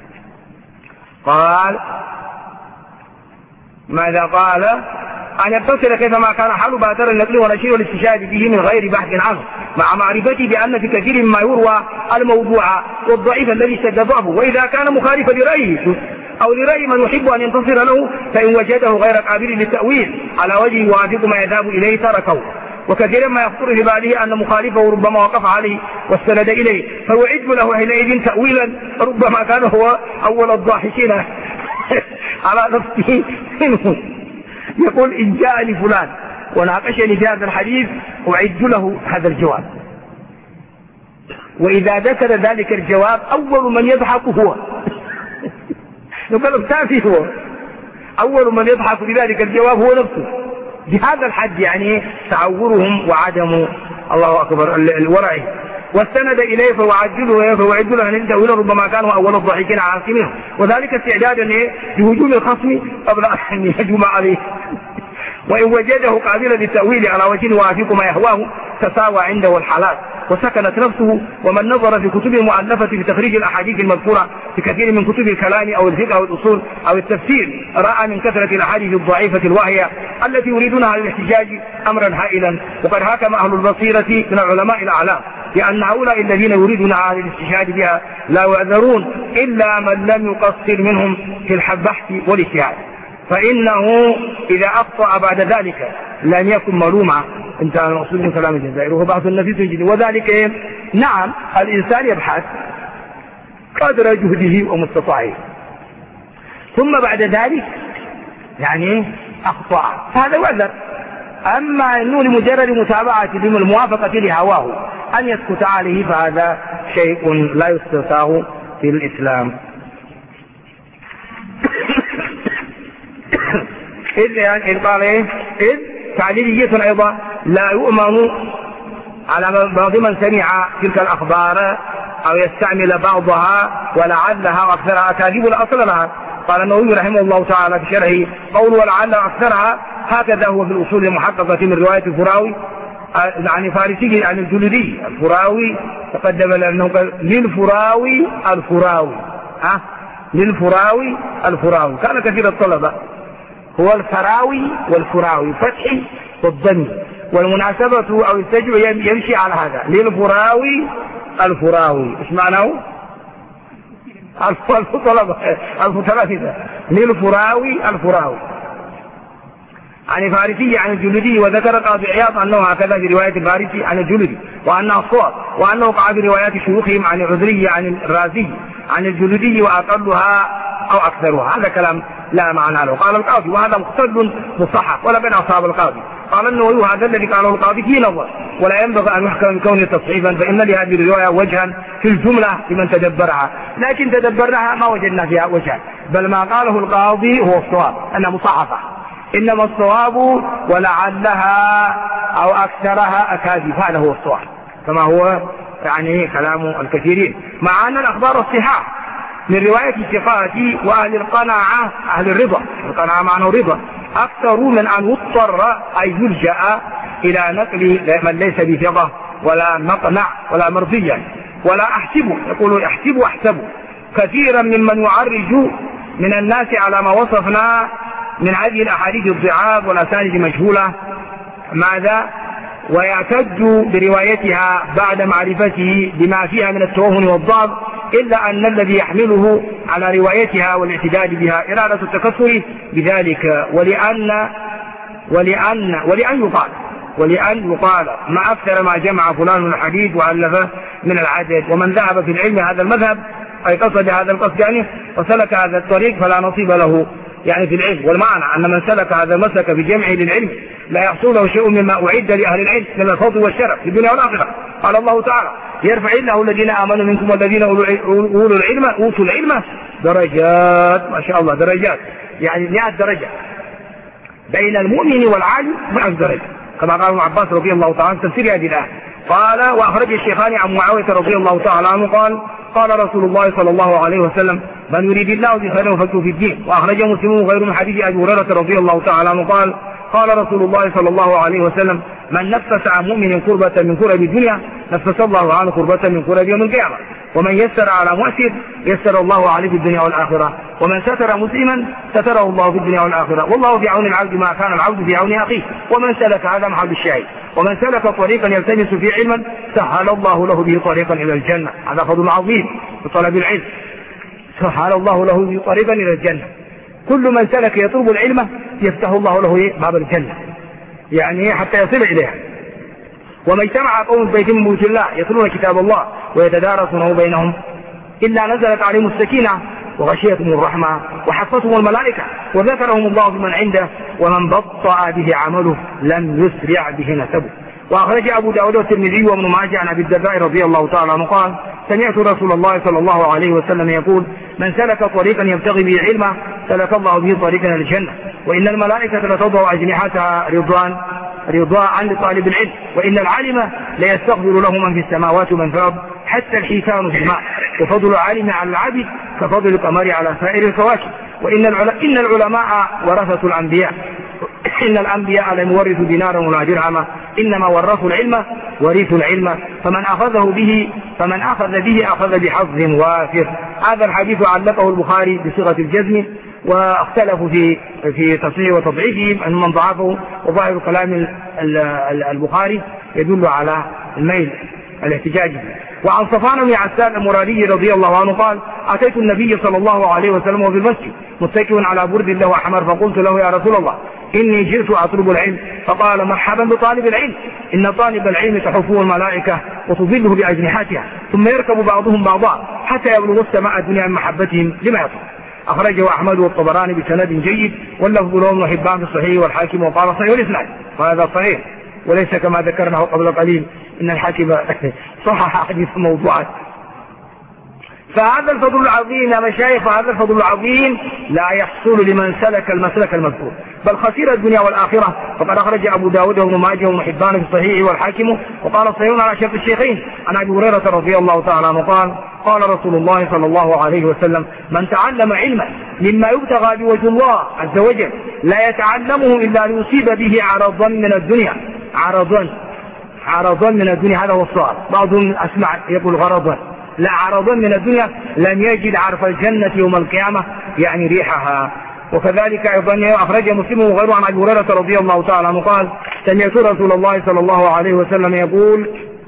قال ماذا قال؟ أن يتصل كيفما كان حال باتر النقل ونشير والاستشهاد به من غير بحث عنه، مع معرفتي بأن في كثير مما يروى الموضوع والضعيف الذي اشتد ضعفه، وإذا كان مخالفا لرأيه أو لرأي من يحب أن ينتصر له فإن وجده غير قابل للتأويل على وجه يوافق ما يذهب إليه تركه. وكثيرا ما يخطر في باله أن مخالفه ربما وقف عليه واستند إليه فيعد له حينئذ تأويلا ربما كان هو أول الضاحكين على نفسه منه. يقول إن جاء لفلان وناقشني في هذا الحديث أعد له هذا الجواب، وإذا ذكر ذلك الجواب أول من يضحك هو نقول التافه هو أول من يضحك بذلك الجواب هو نفسه. بهذا الحد يعني تعورهم وعدم الله أكبر الورع. واستند إليه فوعجله فوعجله أن ينتهي ربما كانوا أول الضحكين على منه، وذلك استعدادا لهجوم الخصم قبل أن يهجم عليه. وإن وجده قابلا للتأويل على وجه يوافق ما يهواه تساوى عنده الحالات وسكنت نفسه. ومن نظر في كتب المؤلفة في تخريج الأحاديث المذكورة في كثير من كتب الكلام أو الفقه أو الأصول أو التفسير رأى من كثرة الأحاديث الضعيفة الواهية التي يريدونها للاحتجاج أمرا هائلا. وقد حكم أهل البصيرة من العلماء الأعلام لأن هؤلاء الذين يريدون على الاستشهاد بها لا يعذرون إلا من لم يقصر منهم في البحث والاجتهاد، فإنه إذا أخطأ بعد ذلك لم يكن ملوما. انتهى المقصود من كلام الجزائر وهو بحث النفيس جدا. وذلك نعم الإنسان يبحث قدر جهده ومستطاعه، ثم بعد ذلك يعني أخطأ هذا يعذر. أما أنه لمجرد متابعة الموافقة لهواه أن يسكت عليه فهذا شيء لا يستطاع في الإسلام. إذ يعني قال إيه؟ إذ تعليلية أيضا لا يؤمن على بعض من سمع تلك الأخبار أو يستعمل بعضها ولعلها وأكثرها أكاذيب الأصل لها. قال النووي رحمه الله تعالى في شرحه قول ولعلها وأكثرها هكذا هو في الأصول المحققة من رواية الفراوي عن فارسي عن الجلدي. الفراوي تقدم لأنه قال للفراوي الفراوي ها للفراوي الفراوي كان كثير الطلبة هو الفراوي والفراوي فتحي والضم، والمناسبة أو التجوى يمشي على هذا للفراوي الفراوي. إيش معناه؟ الطلبة المتلافذة للفراوي الفراوي عن فارسي عن الجلدي. وذكر قاضي عياض أنه هكذا في رواية الفارسي عن الجلدي وأنه الصواب، وأنه وقع في روايات شيوخهم عن العذري عن الرازي عن الجلدي وأقلها أو أكثرها. هذا كلام لا معنى له. قال القاضي وهذا مختل مصحح ولا بين أصحاب القاضي. قال النووي هذا الذي قاله القاضي فيه نظر ولا ينبغي أن يحكم بكونه تصحيفا، فإن لهذه الرواية وجها في الجملة لمن تدبرها، لكن تدبرناها ما وجدنا فيها وجها، بل ما قاله القاضي هو الصواب أنها مصحفة. إنما الصواب ولعلها أو أكثرها أكاذيب، هذا هو الصواب كما هو يعني كلام الكثيرين، مع أن الأخبار الصحاح من رواية الثقات وأهل القناعة أهل الرضا، القناعة معنى رضا، أكثر من أن يضطر أي يلجأ إلى نقل من ليس بثقة ولا مقنع ولا مرضيا ولا أحسب. يقول أحسب أحسب كثيرا ممن يعرج من الناس على ما وصفنا من هذه الأحاديث الضعاف والأسانيد مجهولة ماذا ويعتد بروايتها بعد معرفته بما فيها من التوهن والضعف، إلا أن الذي يحمله على روايتها والاعتداد بها إرادة التكثر بذلك، ولأن ولأن ولأن يقال ولأن يقال ما أكثر ما جمع فلان من الحديث وألفه من العدد، ومن ذهب في العلم هذا المذهب أي قصد هذا القصد يعني وسلك هذا الطريق فلا نصيب له يعني في العلم. والمعنى أن من سلك هذا المسلك بجمعه للعلم لا يحصل له شيء مما أعد لأهل العلم من الفضل والشرف في الدنيا والآخرة. قال الله تعالى: يرفع الله الذين آمنوا منكم والذين أولوا العلم أوتوا العلم درجات. ما شاء الله، درجات يعني مئة درجة بين المؤمن والعالم مئة درجة، كما قال ابن عباس رضي الله تعالى عنه تفسير هذه الآية. قال: وأخرج الشيخان عن معاوية رضي الله تعالى عنه قال: قال رسول الله صلى الله عليه وسلم: من يريد الله بخير يفقهه في الدين. وأخرج مسلم وغيره من حديث أبي هريرة رضي الله تعالى عنه قال: قال رسول الله صلى الله عليه وسلم: من نفس عن مؤمن كربة من كرب الدنيا نفس الله عنه كربة من كرب يوم القيامة، ومن يسر على مؤسر يسر الله عليه في الدنيا والآخرة، ومن ستر مسلما ستره الله في الدنيا والآخرة، والله في عون العبد ما كان العبد في عون أخيه. ومن سلك هذا محل الشاهد، ومن سلك طريقا يلتمس فيه علما سهل الله له به طريقا إلى الجنة. هذا فضل عظيم بطلب العلم، سهل الله له به طريقا إلى الجنة. كل من سلك يطلب العلم يفتح الله له باب الجنة يعني حتى يصل إليها. وما اجتمع قوم بيت من بيوت الله يتلون كتاب الله ويتدارسونه بينهم إلا نزلت عليهم السكينة وغشيتهم الرحمة وحفتهم الملائكة وذكرهم الله بمن عنده، ومن بطأ به عمله لم يسرع به نسبه. وأخرج أبو داود والترمذي وابن ماجه عن أبي الدرداء رضي الله تعالى عنه قال: سمعت رسول الله صلى الله عليه وسلم يقول: من سلك طريقا يبتغي به علما سلك الله به طريقا إلى الجنة، وإن الملائكة لتضع أجنحتها رضوان رضاء لطالب العلم، وإن العالم ليستغفر له من في السماوات ومن في الأرض حتى الحيتان في الماء، وفضل العالم على العبد كفضل القمر على سائر الكواكب، وإن إن العلماء ورثة الأنبياء، إن الأنبياء لم يورثوا دينارا ولا درهما، إنما ورثوا العلم ورثوا العلم، فمن أخذه به فمن أخذ به أخذ بحظ وافر. هذا الحديث علقه البخاري بصيغة الجزم، واختلفوا في في تصحيحه وتضعيفه من ضعفه، وظاهر كلام البخاري يدل على الميل الاحتجاجي. وعن صفوان بن عسال المرادي رضي الله عنه قال: أتيت النبي صلى الله عليه وسلم وفي المسجد متكئ على برد له وحمر، فقلت له: يا رسول الله إني جئت أطلب العلم. فقال: مرحبا بطالب العلم، إن طالب العلم تحفه الملائكة وتظله بأجنحتها، ثم يركب بعضهم بعضا حتى يبلغ السماء الدنيا من محبتهم لما يطلب. أخرجه أحمد والطبراني بسند جيد، واللفظ له ابن حبان في الصحيح والحاكم وقال صحيح الإسناد، وهذا صحيح وليس كما ذكرناه قبل قليل إن الحاكم صحح حديث موضوعات. فهذا الفضل العظيم يا مشايخ، وهذا الفضل العظيم لا يحصل لمن سلك المسلك المذكور، بل خسر الدنيا والآخرة. فقد أخرج أبو داود وابن ماجه وابن حبان في الصحيح والحاكم وقال صحيح على شرط الشيخين عن أبي هريرة رضي الله تعالى عنه قال: قال رسول الله صلى الله عليه وسلم: من تعلم علما مما يبتغى بوجه الله عز وجل لا يتعلمه إلا ليصيب به عرضا من الدنيا. عرضا عرضا من الدنيا، هذا هو الصواب. بعضهم أسمع يقول غرضا، لا، عرضا من الدنيا لم يجد عرف الجنة يوم القيامة يعني ريحها. وكذلك أيضا أخرج مسلم وغيره عن أبي هريرة رضي الله تعالى عنه قال: سمعت رسول الله صلى الله عليه وسلم يقول: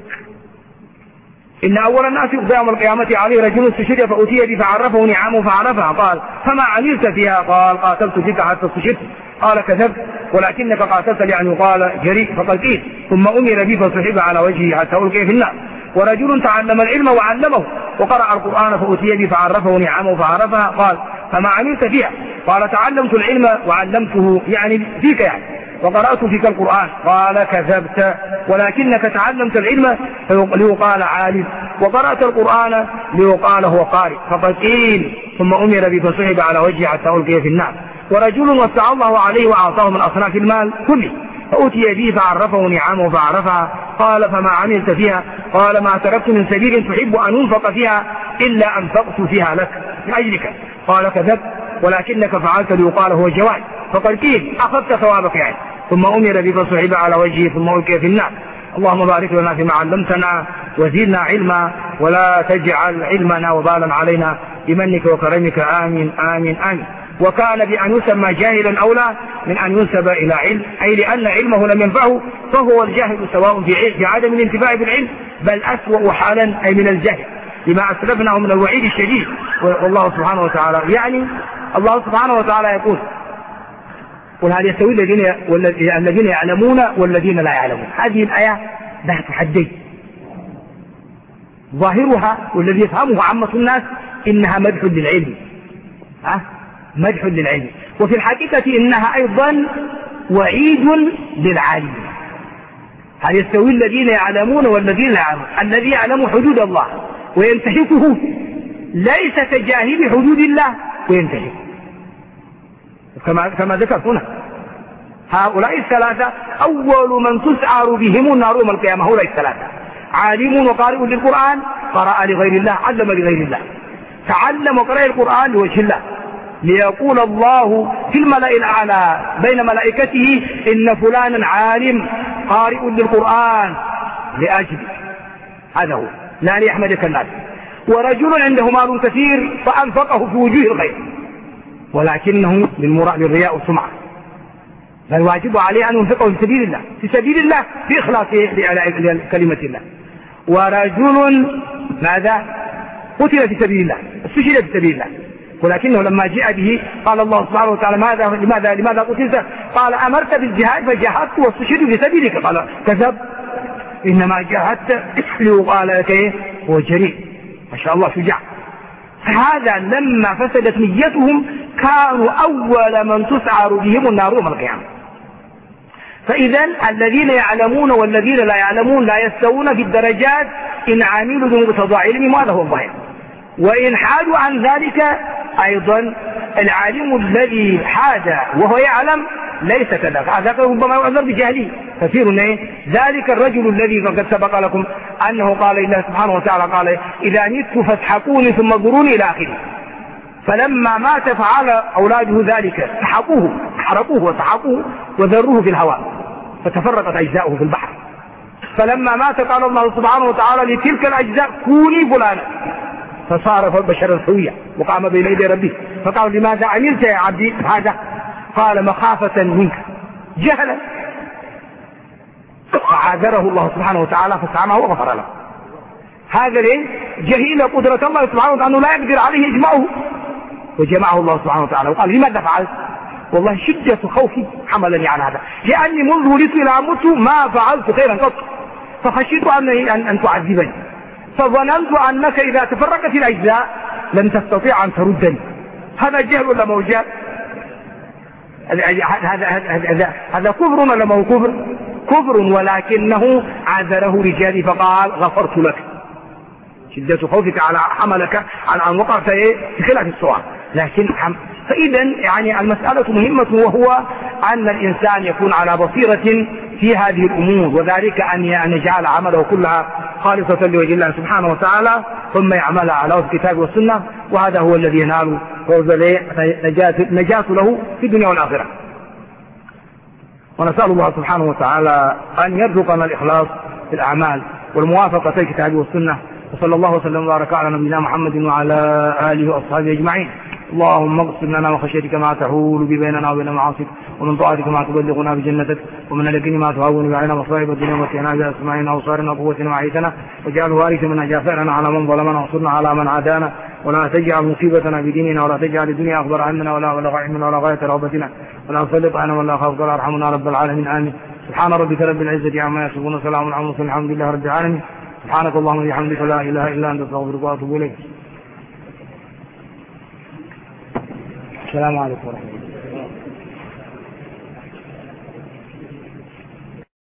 إن أول الناس يقضى يوم القيامة عليه رجل استشهد فأتي به فعرفه نعمه فعرفها. قال: فما عملت فيها؟ قال: قاتلت فيك حتى استشهدت. قال: كذبت، ولكنك قاتلت لأن يقال جريء. فقال: كيف؟ ثم أمر به فسحب على وجهه حتى ألقي في النار. ورجل تعلم العلم وعلمه وقرأ القرآن فأتي به فعرفه نعمه فعرفها. قال: فما عملت فيها؟ قال: تعلمت العلم وعلمته، يعني فيك يعني، وقرأت فيك القرآن. قال: كذبت، ولكنك تعلمت العلم ليقال عالم، وقرأت القرآن ليقال هو قارئ. فقد قيل ثم أمر به فسحب على وجهه حتى ألقي في النار. ورجل وسع الله عليه وأعطاه من أصناف المال كله فأتي به فعرفه نعمه فعرفها. قال: فما عملت فيها؟ قال: ما تركت من سبيل تحب أن ينفق فيها إلا أنفقت فيها لك لأجلك. قال: كذبت، ولكنك فعلت ليقال هو جواد. فقد قيل أخذت ثوابك يعني. ثم أمر به فسحب على وجهه ثم ألقي في النار. اللهم بارك لنا فيما علمتنا وزدنا علما، ولا تجعل علمنا وبالا علينا، بمنك وكرمك آمين آمين آمين. وكان بأن يسمى جاهلا أولى من أن ينسب إلى علم، أي لأن علمه لم ينفعه فهو الجاهل سواء في عدم الانتفاع بالعلم، بل أسوأ حالا أي من الجهل لما أسلفناه من الوعيد الشديد. والله سبحانه وتعالى يعني الله سبحانه وتعالى يقول: قل هل يستوي الذين الذين يعلمون والذين لا يعلمون. هذه الآية ذات حدين، ظاهرها والذي يفهمه عامة الناس إنها مدح للعلم، ها مدح للعلم، وفي الحقيقة إنها أيضا وعيد للعالم. هل يستوي الذين يعلمون والذين لا يعلمون؟ الذي يعلم حدود الله وينتهكه ليس كجاهل حدود الله وينتهك، كما كما ذكرت هنا. هؤلاء الثلاثة أول من تسعر بهم النار يوم القيامة، هؤلاء الثلاثة: عالم وقارئ للقرآن قرأ لغير الله، علم لغير الله، تعلم وقرأ القرآن لوجه الله، ليقول الله في الملأ الأعلى بين ملائكته: إن فلانا عالم قارئ للقرآن لأجل، هذا هو، لا ليحمدك الناس. ورجل عنده مال كثير فأنفقه في وجوه الخير ولكنه للرياء والسمعة، فالواجب عليه أن ينفقه في سبيل الله، في سبيل الله بإخلاصه لكلمة الله. ورجل ماذا؟ قتل في سبيل الله، استشهد في سبيل الله، ولكنه لما جاء به قال الله سبحانه وتعالى: ماذا لماذا لماذا قتلت؟ قال: أمرت بالجهاد فجاهدت واستشهدت في سبيلك. قال: كذب، إنما جاهدت ليقال لك إيه؟ هو جريء، ما شاء الله شجاع. فهذا لما فسدت نيتهم كانوا أول من تسعر بهم النار يوم القيامة. فإذا الذين يعلمون والذين لا يعلمون لا يستوون في الدرجات إن عملوا بمقتضى علمهم، هذا هو الظاهر. وإن حادوا عن ذلك أيضا العالم الذي حاد وهو يعلم ليس كذلك، هذا ربما يعذر بجهله كثير. ذلك الرجل الذي قد سبق لكم أنه قال الله سبحانه وتعالى: قال: إذا مت فاسحقوني ثم ضروني إلى آخره. فلما مات فعل أولاده ذلك، سحقوه، حرقوه وسحقوه وذروه في الهواء فتفرقت أجزاؤه في البحر. فلما مات قال الله سبحانه وتعالى لتلك الأجزاء: كوني فلانا، فصار بشرا سويا وقام بين يدي ربه. فقال: لماذا عملت يا عبدي هذا؟ قال: مخافة منك، جهلا. فعاذره الله سبحانه وتعالى فسامحه وغفر له. هذا ليه؟ جهيل قدرة الله سبحانه وتعالى أنه لا يقدر عليه إجماعه، وجمعه الله سبحانه وتعالى وقال: لماذا فعلت؟ والله شدة خوفي حملني على هذا، لأني منذ ولدت إلى أموت ما فعلت خيرا قط، فخشيت أن أن تعذبني، فظننت أنك إذا تفرقت الأجزاء لن تستطيع أن تردني. هذا جهل ولا مو جهل؟ هذا هذا هذا كفر ولا مو كفر؟ كفر، ولكنه عذره رجالي فقال: غفرت لك. شدة خوفك على حملك على أن وقعت في خلاف السؤال. لكن فإذا يعني المسألة مهمة، وهو أن الإنسان يكون على بصيرة في هذه الأمور، وذلك أن يجعل عمله كلها خالصة لوجه الله سبحانه وتعالى، ثم يعمل على وفق الكتاب والسنة، وهذا هو الذي ينال فوز نجاة له في الدنيا والآخرة. ونسأل الله سبحانه وتعالى أن يرزقنا الإخلاص في الأعمال والموافقة في الكتاب والسنة. وصلى الله وسلم وبارك على نبينا محمد وعلى آله وأصحابه أجمعين. اللهم اغفر لنا وخشيتك ما تحول بيننا وبين معاصيك، ومن طاعتك ما تبلغنا بجنتك، ومن اليقين ما تهون بعنا مصائب الدنيا ومتعنا بأسماعنا وأبصارنا وقوتنا وعيتنا، واجعل وارث منا جافرنا على من ظلمنا وانصرنا على من عادانا، ولا تجعل مصيبتنا في ديننا، ولا تجعل الدنيا أكبر همنا ولا بلغ علمنا ولا غاية رغبتنا، ولا تسلط علينا ولا خافك ولا ارحمنا رب العالمين. آمين. سبحان ربك رب العزة عما يصفون، وسلام على المرسلين، الحمد لله رب العالمين. سبحانك اللهم وبحمدك، لا إله إلا أنت، أستغفرك وأتوب إليك. السلام عليكم ورحمة الله.